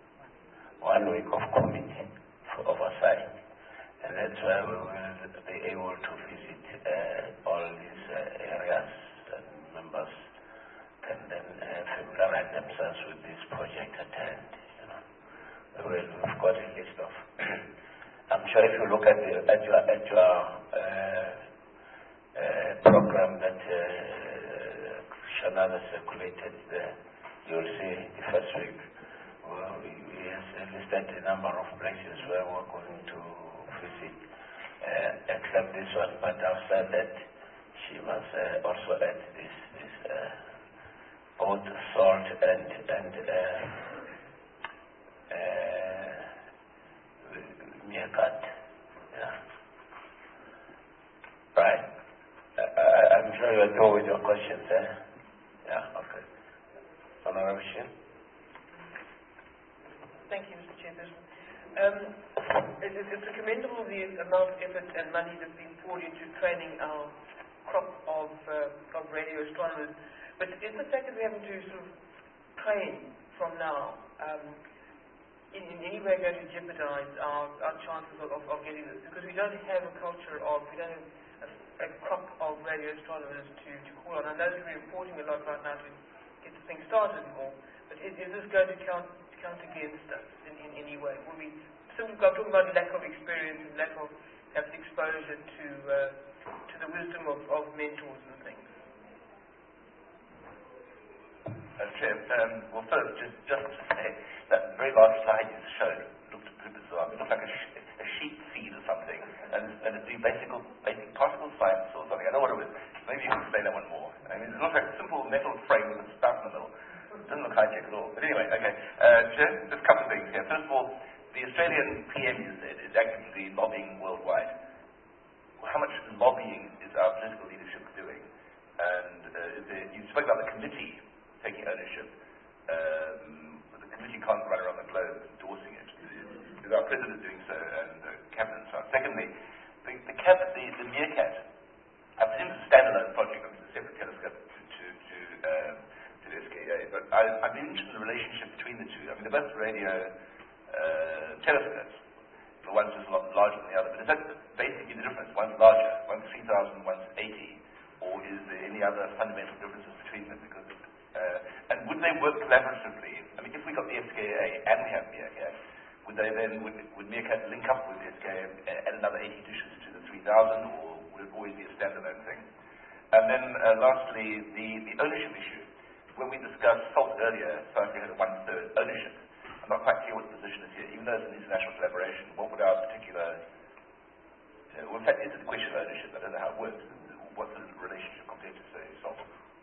one week of committee for oversight. And that's why we will be able to visit uh, all these uh, areas that members can then uh, familiarize themselves with this project at hand. You know, we will, we've got a list of. I'm sure if you look at, the, at your at your uh, uh, program that uh, Shanana circulated there, you'll see the first week. Well, we, we have listed a number of places where we're going to visit, uh, except this one, but after that, she must uh, also add this, this uh, both salt and, and uh, uh, meerkat. Yeah. Right. Uh, I, I'm sure you're through with your questions, eh? Yeah, okay. Honorable Shin? Thank you, Mister Chairperson. Um, it, it, it's commendable the amount of effort and money that's been poured into training our crop of, uh, of radio astronomers. But is the fact that we're having to sort of train from now um, in, in any way going to jeopardize our, our chances of, of, of getting this? Because we don't have a culture of, we don't have a, a crop of radio astronomers to, to call on. I know that we're importing a lot right now to get the thing started more, but is, is this going to count, count against us in, in any way? Will we simply I'm talking about lack of experience and lack of perhaps exposure to uh, to the wisdom of, of mentors and things? Uh, Chair, um, well, first, just, just to say, that very last slide you showed looked pretty bizarre. It looked like a, sh a sheep feed or something, and, and it's doing basic, basic particle science or something. I know what it was. Maybe you can explain that one more. I mean, it looks like a simple metal frame with a spout in the middle. It doesn't look high-tech at all. But anyway, okay. Uh, Chair, just a couple of things here. First of all, the Australian P M, you said, is actively lobbying worldwide. Well, how much lobbying is our political leadership doing? And uh, is there, you spoke about the committee taking ownership. Um, but the committee can't run around the globe endorsing it. Is our president doing so, and the cabinet and so on? Secondly, the, the, cap, the, the meerkat, I presume it's a standalone project. I mean, it's a separate telescope to, to, to, um, to the S K A. But I, I'd be interested in the relationship between the two. I mean, they're both radio uh, telescopes. The one's just a lot larger than the other. But is that basically the difference? One's larger, one's three thousand, one's eighty. Or is there any other fundamental differences between them? Because Uh, and would they work collaboratively? I mean, if we got the S K A and we have Meerkat, would they then, would, would Meerkat link up with the S K A and add another eighty dishes to the three thousand, or would it always be a standalone thing? And then uh, lastly, the, the ownership issue. When we discussed SALT earlier, South Africa had a one-third ownership. I'm not quite clear what the position is here. Even though it's an international collaboration, what would our particular, uh, well, in fact, is it a question of ownership? I don't know how it works. What's the relationship compared to, say, SALT?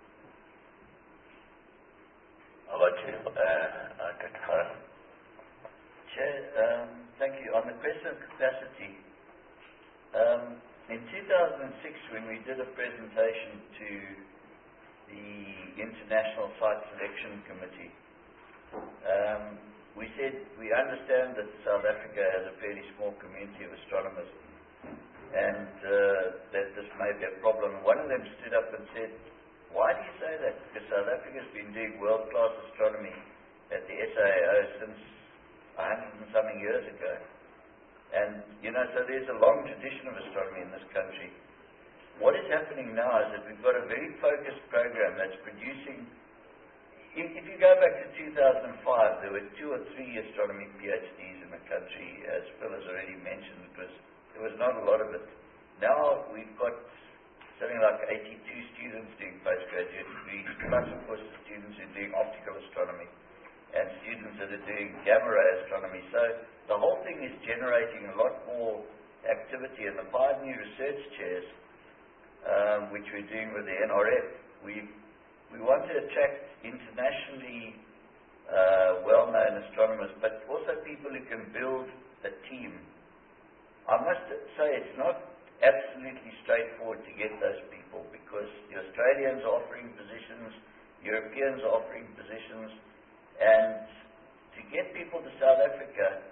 Over to you, uh, Doctor Chair, um, thank you. On the question of capacity, um, in two thousand six, when we did a presentation to the the International Site Selection Committee. Um, we said we understand that South Africa has a fairly small community of astronomers and uh, that this may be a problem. One of them stood up and said, why do you say that? Because South Africa has been doing world-class astronomy at the S A A O since a hundred and something years ago. And, you know, so there's a long tradition of astronomy in this country. What is happening now is that we've got a very focused program that's producing. If, if you go back to two thousand five, there were two or three astronomy PhDs in the country, as Phil has already mentioned. It was, there was not a lot of it. Now we've got something like eighty-two students doing postgraduate degrees, plus of course the students who are doing optical astronomy and students that are doing gamma ray astronomy. So the whole thing is generating a lot more activity, and the five new research chairs, um, which we're doing with the N R F, we we want to attract internationally uh, well-known astronomers, but also people who can build a team. I must say it's not absolutely straightforward to get those people, because the Australians are offering positions, Europeans are offering positions, and to get people to South Africa,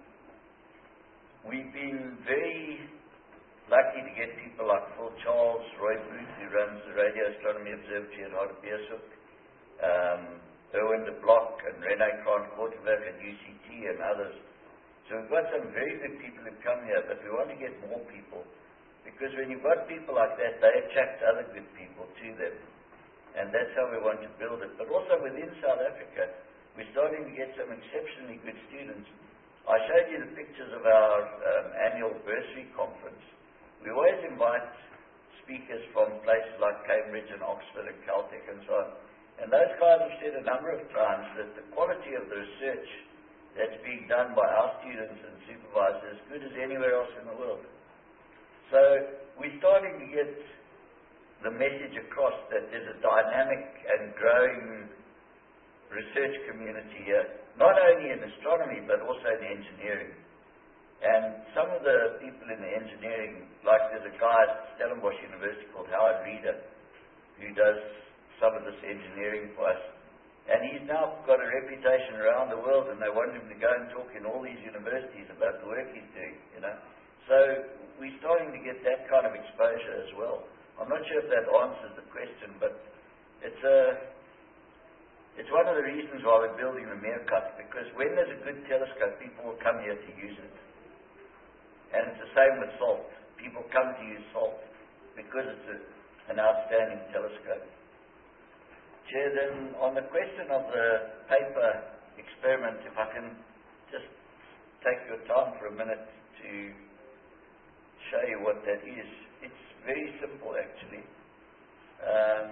we've been very lucky to get people like Phil Charles, Roy Booth, who runs the Radio Astronomy Observatory at Hartbeespoort, um, Erwin de Block and Rene Kron-Korteweg at U C T and others. So we've got some very good people who come here, but we want to get more people, because when you've got people like that, they attract other good people to them, and that's how we want to build it. But also within South Africa, we're starting to get some exceptionally good students. I showed you the pictures of our um, annual bursary conference. We always invite speakers from places like Cambridge and Oxford and Caltech and so on. And those guys have said a number of times that the quality of the research that's being done by our students and supervisors is as good as anywhere else in the world. So we're starting to get the message across that there's a dynamic and growing research community here, not only in astronomy but also in engineering. And some of the people in the engineering, like there's a guy at Stellenbosch University called Howard Reeder, who does some of this engineering for us. And he's now got a reputation around the world, and they want him to go and talk in all these universities about the work he's doing, you know. So we're starting to get that kind of exposure as well. I'm not sure if that answers the question, but it's a, it's one of the reasons why we're building the Meerkat, because when there's a good telescope, people will come here to use it. And it's the same with SALT. People come to use SALT because it's a, an outstanding telescope. Chair, then on the question of the paper experiment, if I can just take your time for a minute to show you what that is. It's very simple, actually. Um,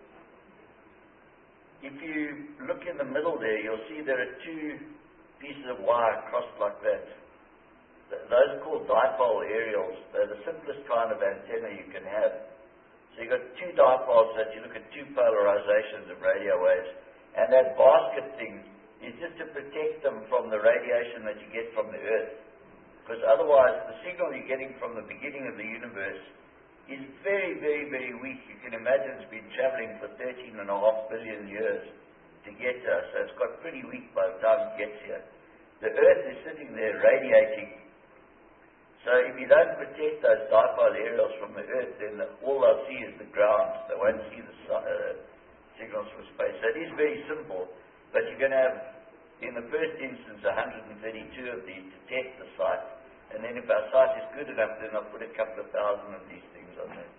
if you look in the middle there, you'll see there are two pieces of wire crossed like that. Those are called dipole aerials. They're the simplest kind of antenna you can have. So you've got two dipoles that you look at two polarizations of radio waves, and that basket thing is just to protect them from the radiation that you get from the Earth. Because otherwise, the signal you're getting from the beginning of the universe is very, very, very weak. You can imagine it's been traveling for thirteen and a half billion years to get to us, so it's got pretty weak by the time it gets here. The Earth is sitting there radiating. So if you don't protect those dipole aerials from the Earth, then the, all they'll see is the ground. They won't see the uh, signals from space. So it is very simple, but you're going to have, in the first instance, one hundred thirty-two of these to test the site. And then if our site is good enough, then I'll put a couple of thousand of these things on there.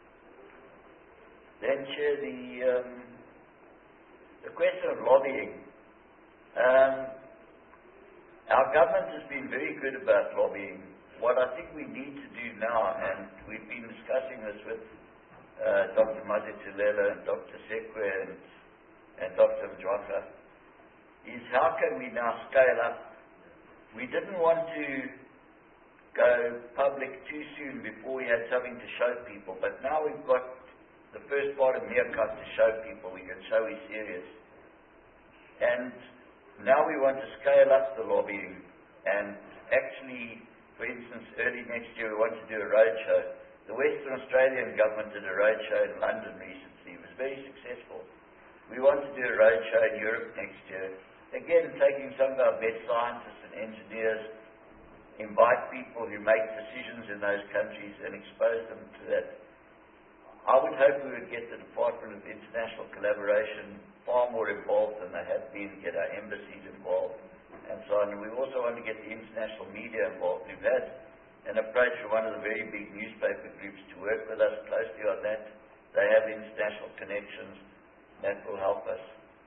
Then, Chair, the, um, the question of lobbying. Um, our government has been very good about lobbying. What I think we need to do now, and we've been discussing this with uh, Doctor Mazitulela and Doctor Sekwe and, and Doctor Mjwaka, is how can we now scale up? We didn't want to go public too soon before we had something to show people, but now we've got the first part of Meerkat to show people. We can show we're serious. And now we want to scale up the lobbying, and actually, for instance, early next year we want to do a roadshow. The Western Australian government did a roadshow in London recently. It was very successful. We want to do a roadshow in Europe next year. Again, taking some of our best scientists and engineers, invite people who make decisions in those countries and expose them to that. I would hope we would get the Department of International Collaboration far more involved than they have been, get our embassies involved, and so on. And we also want to get the international media involved. We've had an approach from one of the very big newspaper groups to work with us closely on that. They have international connections. That will help us.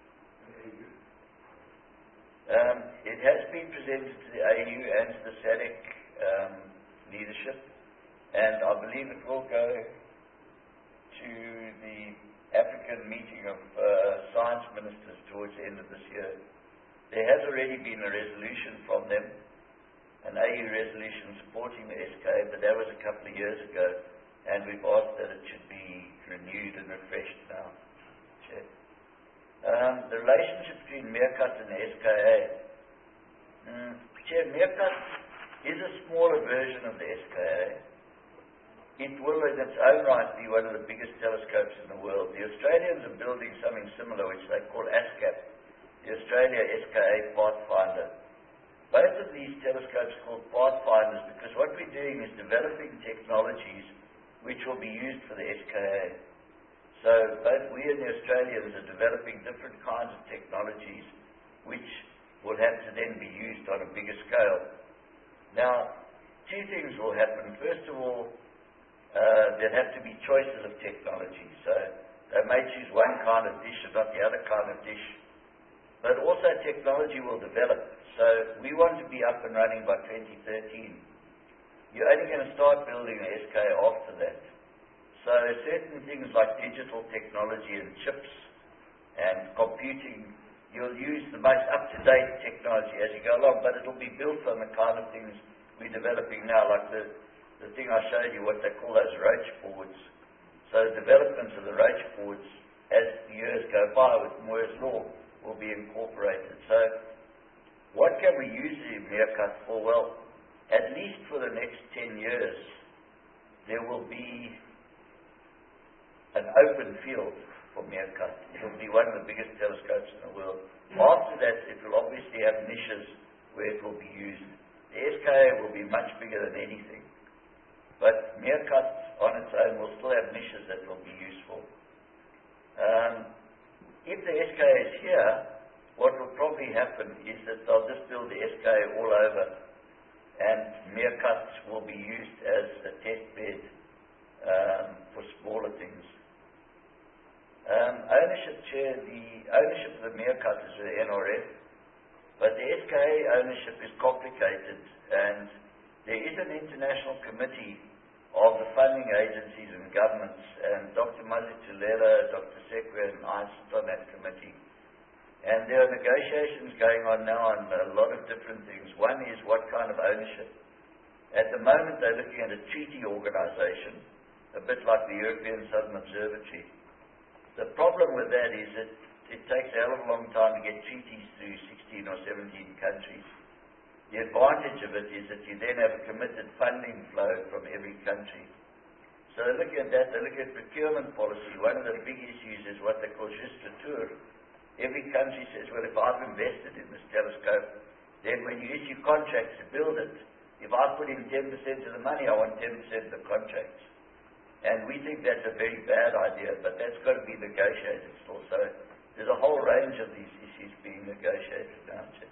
Um, it has been presented to the A U and to the SADC um, leadership, and I believe it will go to the African meeting of uh, science ministers towards the end of this year. There has already been a resolution from them, an A U resolution supporting the S K A, but that was a couple of years ago, and we've asked that it should be renewed and refreshed now. Chair. Um, the relationship between Meerkat and the S K A. Mm, Chair, Meerkat is a smaller version of the S K A. It will in its own right be one of the biggest telescopes in the world. The Australians are building something similar, which they call ASCAP, the Australia S K A Pathfinder. Both of these telescopes are called Pathfinders because what we're doing is developing technologies which will be used for the S K A. So both we and the Australians are developing different kinds of technologies which will have to then be used on a bigger scale. Now, two things will happen. First of all, uh, there have to be choices of technology. So they may choose one kind of dish and not the other kind of dish. But also technology will develop. So we want to be up and running by twenty thirteen. You're only going to start building the S K A after that. So certain things like digital technology and chips and computing, you'll use the most up-to-date technology as you go along, but it'll be built on the kind of things we're developing now, like the, the thing I showed you, what they call those roach boards. So the developments of the roach boards, as the years go by with Moore's Law, will be incorporated. So what can we use the Meerkat for? Well, at least for the next ten years, there will be an open field for Meerkat. It will be one of the biggest telescopes in the world. After that, it will obviously have niches where it will be used. The S K A will be much bigger than anything. But Meerkat on its own will still have niches that will be useful. Um, if the S K A is here, what will probably happen is that they'll just build the S K A all over, and Meerkat will be used as a test bed um, for smaller things. Um, ownership, Chair, the ownership of the Meerkat is with the N R F, but the S K A ownership is complicated, and there is an international committee of the funding agencies and governments, and Doctor Mazitulela, Doctor Sekwe, and I sit on that committee. And there are negotiations going on now on a lot of different things. One is what kind of ownership. At the moment, they're looking at a treaty organization, a bit like the European Southern Observatory. The problem with that is that it takes a hell of a long time to get treaties through sixteen or seventeen countries. The advantage of it is that you then have a committed funding flow from every country. So they're looking at that, they're looking at procurement policy. One of the big issues is what they call juste retour. Every country says, well, if I've invested in this telescope, then when you issue contracts to build it, if I put in ten percent of the money, I want ten percent of the contracts. And we think that's a very bad idea, but that's got to be negotiated still. So there's a whole range of these issues being negotiated now, Chair.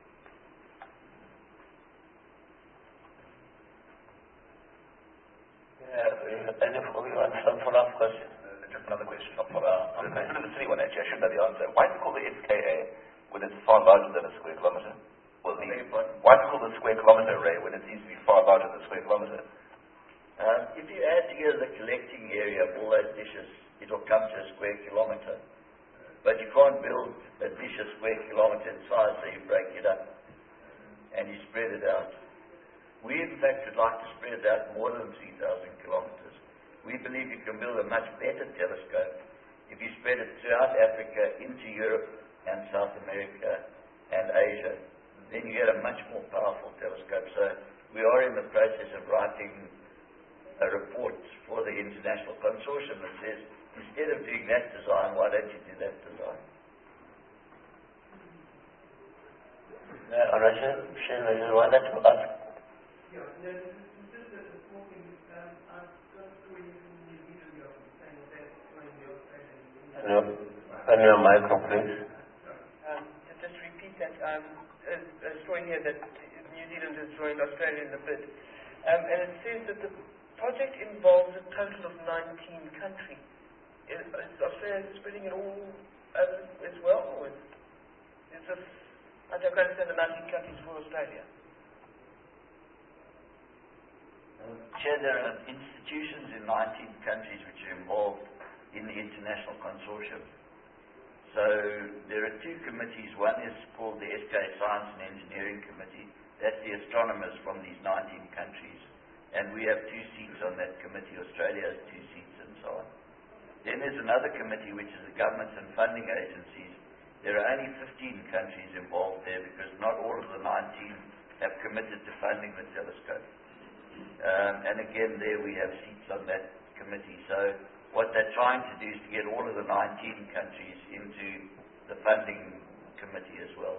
Yeah, and if we want some follow-up question. Uh, just another question, not follow-up. I'm going to the silly one, actually. I should know the answer. Why is it called the S K A when it's far larger than a square kilometre? Well, the, why is it called the square kilometre array when it seems to be far larger than a square kilometre? Um, if you add together the collecting area of all those dishes, it will come to a square kilometre. But you can't build a dish a square kilometre in size, so you break it up and you spread it out. We, in fact, would like to spread it out more than three thousand kilometres. We believe you can build a much better telescope if you spread it throughout Africa, into Europe and South America and Asia. Then you get a much more powerful telescope. So we are in the process of writing a report for the international consortium that says Instead of doing that design, why don't you do that design? Uh, Rachel, Rachel wanted to ask. Yeah, no, this is just a small thing. Um, I've got a story from New Zealand of saying that when the Australian... No, on your micro, please. Um, to just repeat that, um, a, a story here that New Zealand has joined Australia in the bid. Um, and it says that the project involves a total of nineteen countries. Is, is Australia spreading it all over as well? Or is, is this, I don't understand the nineteen countries for Australia. Um, Chair, there are institutions in nineteen countries which are involved in the international consortium. So there are two committees. One is called the S K Science and Engineering Committee. That's the astronomers from these nineteen countries. And we have two seats on that committee. Australia has two seats and so on. Then there's another committee which is the governments and funding agencies. There are only fifteen countries involved there because not all of the nineteen have committed to funding the telescope. Um, and again, there we have seats on that committee. So what they're trying to do is to get all of the nineteen countries into the funding committee as well.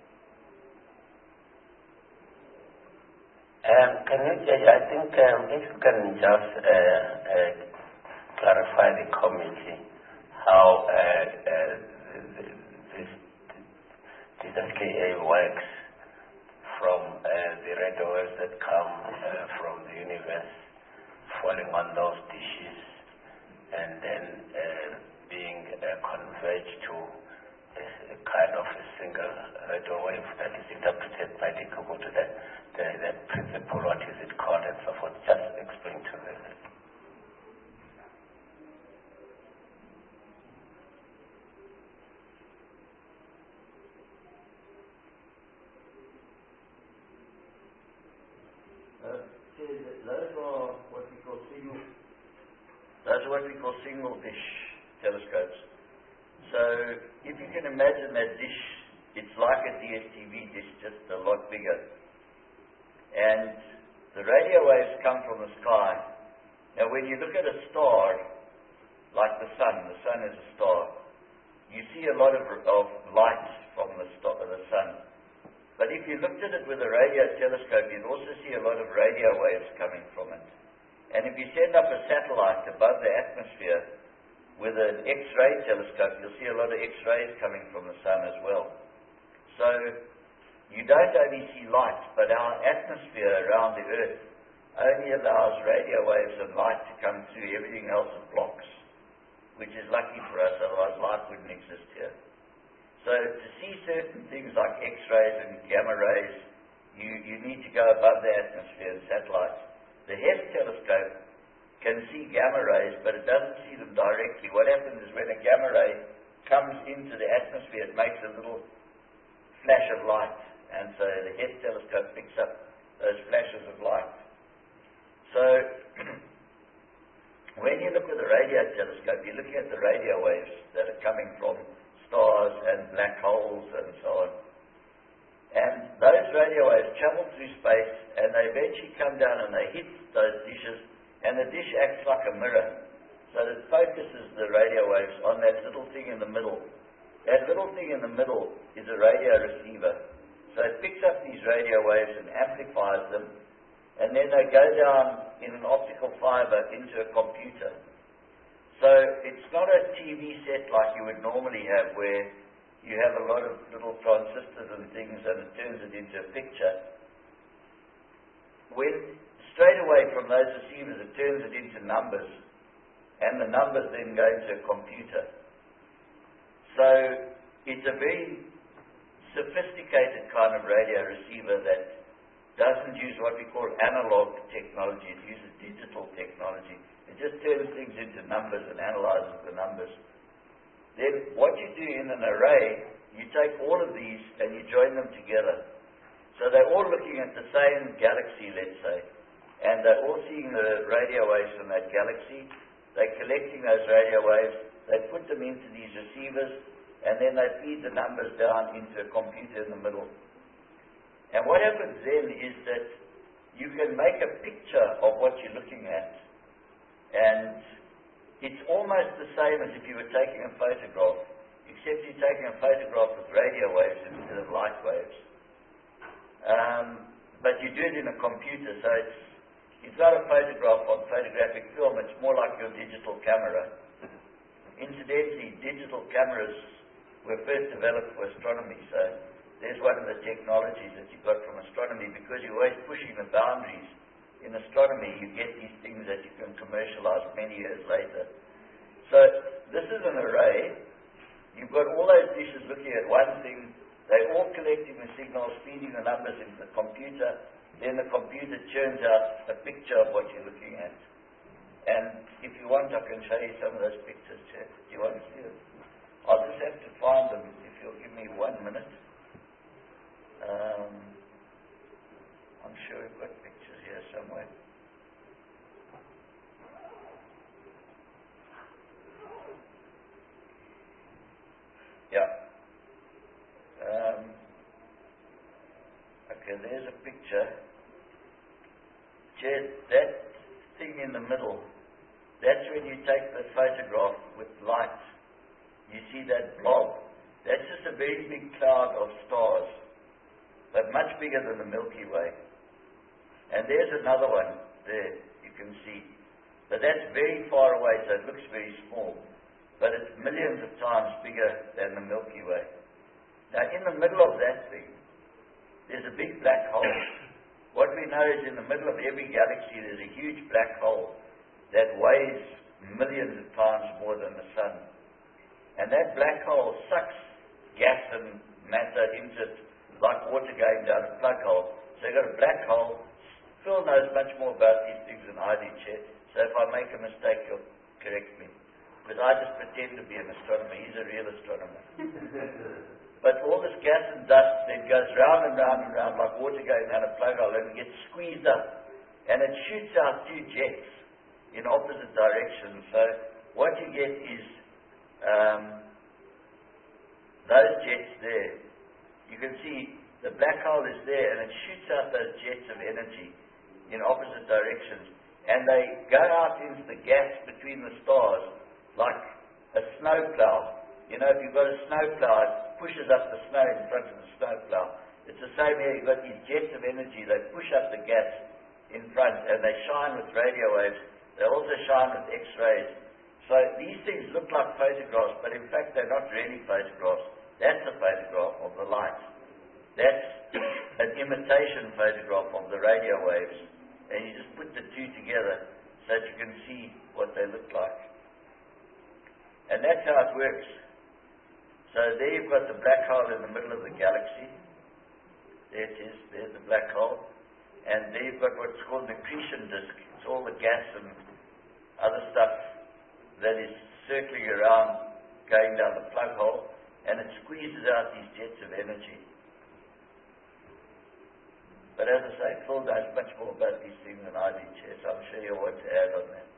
Um, can you, I think um, if you can just uh, uh, clarify the committee, how uh, uh, this, this S K A works from uh, the radio waves that come uh, from the universe falling on those dishes and then uh, being uh, converged to a, a kind of a single radio wave that is interpreted by the Google to the, the, the principle, what is it called and so forth. Just explain to them. Uh, those are what we call single. Those are what we call single dish telescopes. So if you can imagine that dish, it's like a D S T V dish, just a lot bigger. And the radio waves come from the sky. Now when you look at a star, like the sun, the sun is a star, you see a lot of, of light from the, star, the sun. But if you looked at it with a radio telescope, you'd also see a lot of radio waves coming from it. And if you send up a satellite above the atmosphere with an X-ray telescope, you'll see a lot of X-rays coming from the sun as well. So you don't only see light, but our atmosphere around the Earth only allows radio waves and light to come through. Everything else it blocks, which is lucky for us, otherwise life wouldn't exist here. So to see certain things like X-rays and gamma rays, you, you need to go above the atmosphere and satellites. The Hess telescope can see gamma rays, but it doesn't see them directly. What happens is when a gamma ray comes into the atmosphere, it makes a little flash of light. And so the Hess telescope picks up those flashes of light. So when you look at the radio telescope, you're looking at the radio waves that are coming from stars and black holes and so on. And those radio waves travel through space and they eventually come down and they hit those dishes, and the dish acts like a mirror. So it focuses the radio waves on that little thing in the middle. That little thing in the middle is a radio receiver. So it picks up these radio waves and amplifies them, and then they go down in an optical fiber into a computer. So it's not a T V set like you would normally have where you have a lot of little transistors and things and it turns it into a picture. When straight away from those receivers it turns it into numbers, and the numbers then go into a computer. So it's a very sophisticated kind of radio receiver that doesn't use what we call analog technology, it uses digital technology. It just turns things into numbers and analyzes the numbers. Then what you do in an array, you take all of these and you join them together. So they're all looking at the same galaxy, let's say, and they're all seeing the radio waves from that galaxy. They're collecting those radio waves, they put them into these receivers, and then they feed the numbers down into a computer in the middle. And what happens then is that you can make a picture of what you're looking at. And It's almost the same as if you were taking a photograph, except you're taking a photograph with radio waves instead of light waves. Um, but you do it in a computer, so it's, it's not a photograph on photographic film, it's more like your digital camera. Incidentally, digital cameras were first developed for astronomy, so there's one of the technologies that you got from astronomy, because you're always pushing the boundaries. In astronomy, you get these things that you can commercialize many years later. So this is an array. You've got all those dishes looking at one thing. They're all collecting the signals, feeding the numbers into the computer. Then the computer churns out a picture of what you're looking at. And if you want, I can show you some of those pictures, Jeff. Do you want to see them? I'll just have to find them if you'll give me one minute. Um, I'm sure we've got pictures here somewhere. Yeah. Um, okay, there's a picture. Jed, that thing in the middle, that's when you take the photograph with light. You see that blob. That's just a very big cloud of stars, but much bigger than the Milky Way. And there's another one there, you can see. But that's very far away, so it looks very small. But it's millions of times bigger than the Milky Way. Now, in the middle of that thing, there's a big black hole. What we know is in the middle of every galaxy, there's a huge black hole that weighs millions of times more than the Sun. And that black hole sucks gas and matter into it like water going down a plug hole. So you've got a black hole. Phil knows much more about these things than I do, Chet. So if I make a mistake, you'll correct me. Because I just pretend to be an astronomer. He's a real astronomer. But all this gas and dust, it goes round and round and round like water going down a plug hole, and it gets squeezed up. And it shoots out two jets in opposite directions. So what you get is um, those jets there. You can see the black hole is there, and it shoots out those jets of energy in opposite directions. And they go out into the gas between the stars like a snowplow. You know, if you've got a snowplow, it pushes up the snow in front of the snowplow. It's the same here. You've got these jets of energy. They push up the gas in front, and they shine with radio waves. They also shine with X-rays. So these things look like photographs, but in fact they're not really photographs. That's a photograph of the light. That's an imitation photograph of the radio waves. And you just put the two together so that you can see what they look like. And that's how it works. So there you've got the black hole in the middle of the galaxy. There it is. There's the black hole. And there you've got what's called an accretion disk. It's all the gas and other stuff that is circling around, going down the plug hole, and it squeezes out these jets of energy. But as I say, Phil knows much more about these things than I do, Chair, so I'm sure you'll want to add on that.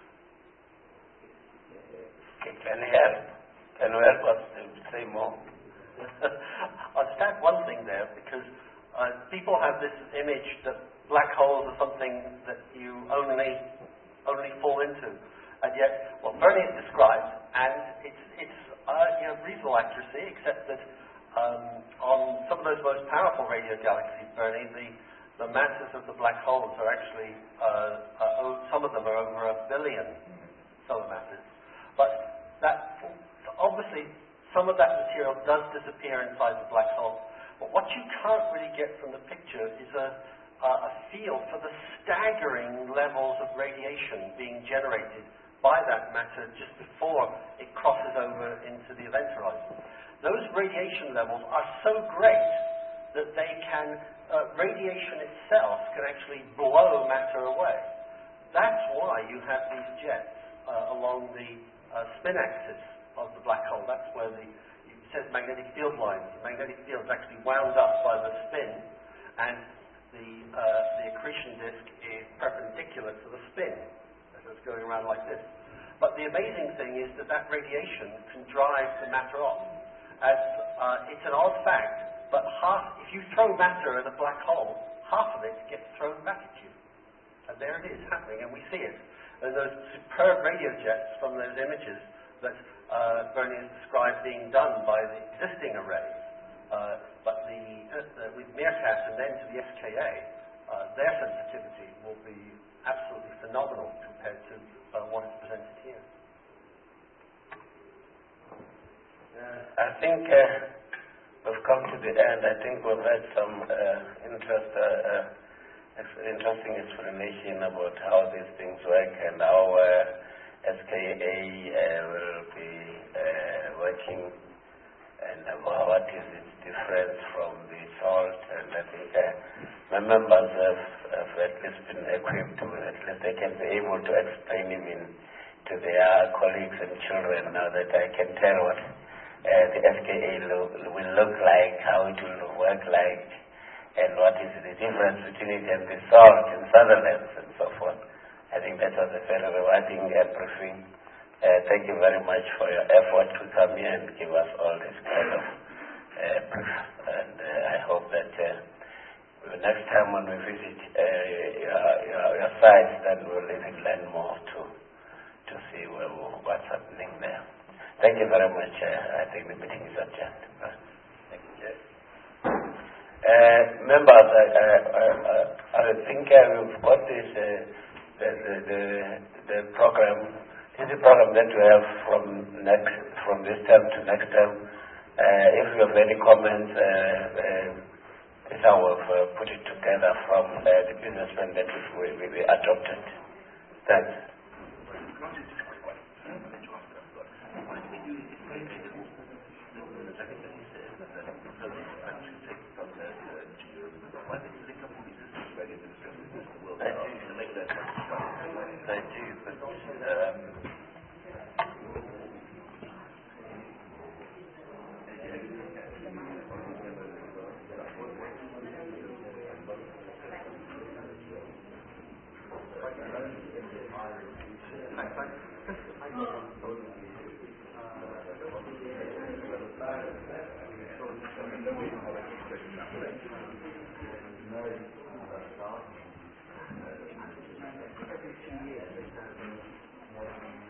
Can you help? Can you help us to say more? I'll just add one thing there, because uh, people have this image that black holes are something that you only only fall into. And yet, what Bernie has described, and it's, it's uh, you know, reasonable accuracy, except that um, on some of those most powerful radio galaxies, Bernie, the, the masses of the black holes are actually, uh, uh, some of them are over a billion solar masses. But that, obviously, some of that material does disappear inside the black hole. But what you can't really get from the picture is a, uh, a feel for the staggering levels of radiation being generated by that matter just before it crosses over into the event horizon. Those radiation levels are so great that they can, uh, radiation itself can actually blow matter away. That's why you have these jets uh, along the uh, spin axis of the black hole. That's where the, it says magnetic field lines. The magnetic field is actually wound up by the spin, and the, uh, the accretion disk is perpendicular to the spin. It's going around like this. But the amazing thing is that that radiation can drive the matter off. As, uh, it's an odd fact, but half, if you throw matter at a black hole, half of it gets thrown back at you. And there it is happening, and we see it. There are those superb radio jets from those images that uh, Bernie has described being done by the existing arrays. Uh, but the, uh, the, with Meerkat and then to the S K A, uh, their sensitivity will be absolutely phenomenal compared to uh, what is presented here. I think uh, we've come to the end. I think we've had some uh, interest, uh, uh, ex interesting explanation about how these things work and how uh, S K A uh, will be uh, working and about what is its difference from the salt. And I think uh, my members have, have at least been equipped with at least they can be able to explain even to their colleagues and children now that I can tell what Uh, the S K A lo will look like, how it will work like, and what is the difference between it and the salt in Sutherland and so forth. I think that was a very rewarding uh, briefing. Uh, thank you very much for your effort to come here and give us all this kind of uh, brief. And uh, I hope that uh, the next time when we visit uh, your, your, your site, then we'll even learn more to, to see where, what's happening there. Thank you very much. Uh, I think the meeting is adjourned. Thank you, Jeff. Uh, members, I, I, I, I think uh, we've got this, uh, the, the, the, the program. This is the program that we have from next, from this term to next term. Uh, if you have any comments, uh, uh, this is how we've uh, put it together from uh, the business plan that we, we, we adopted. Thanks. Every two years they have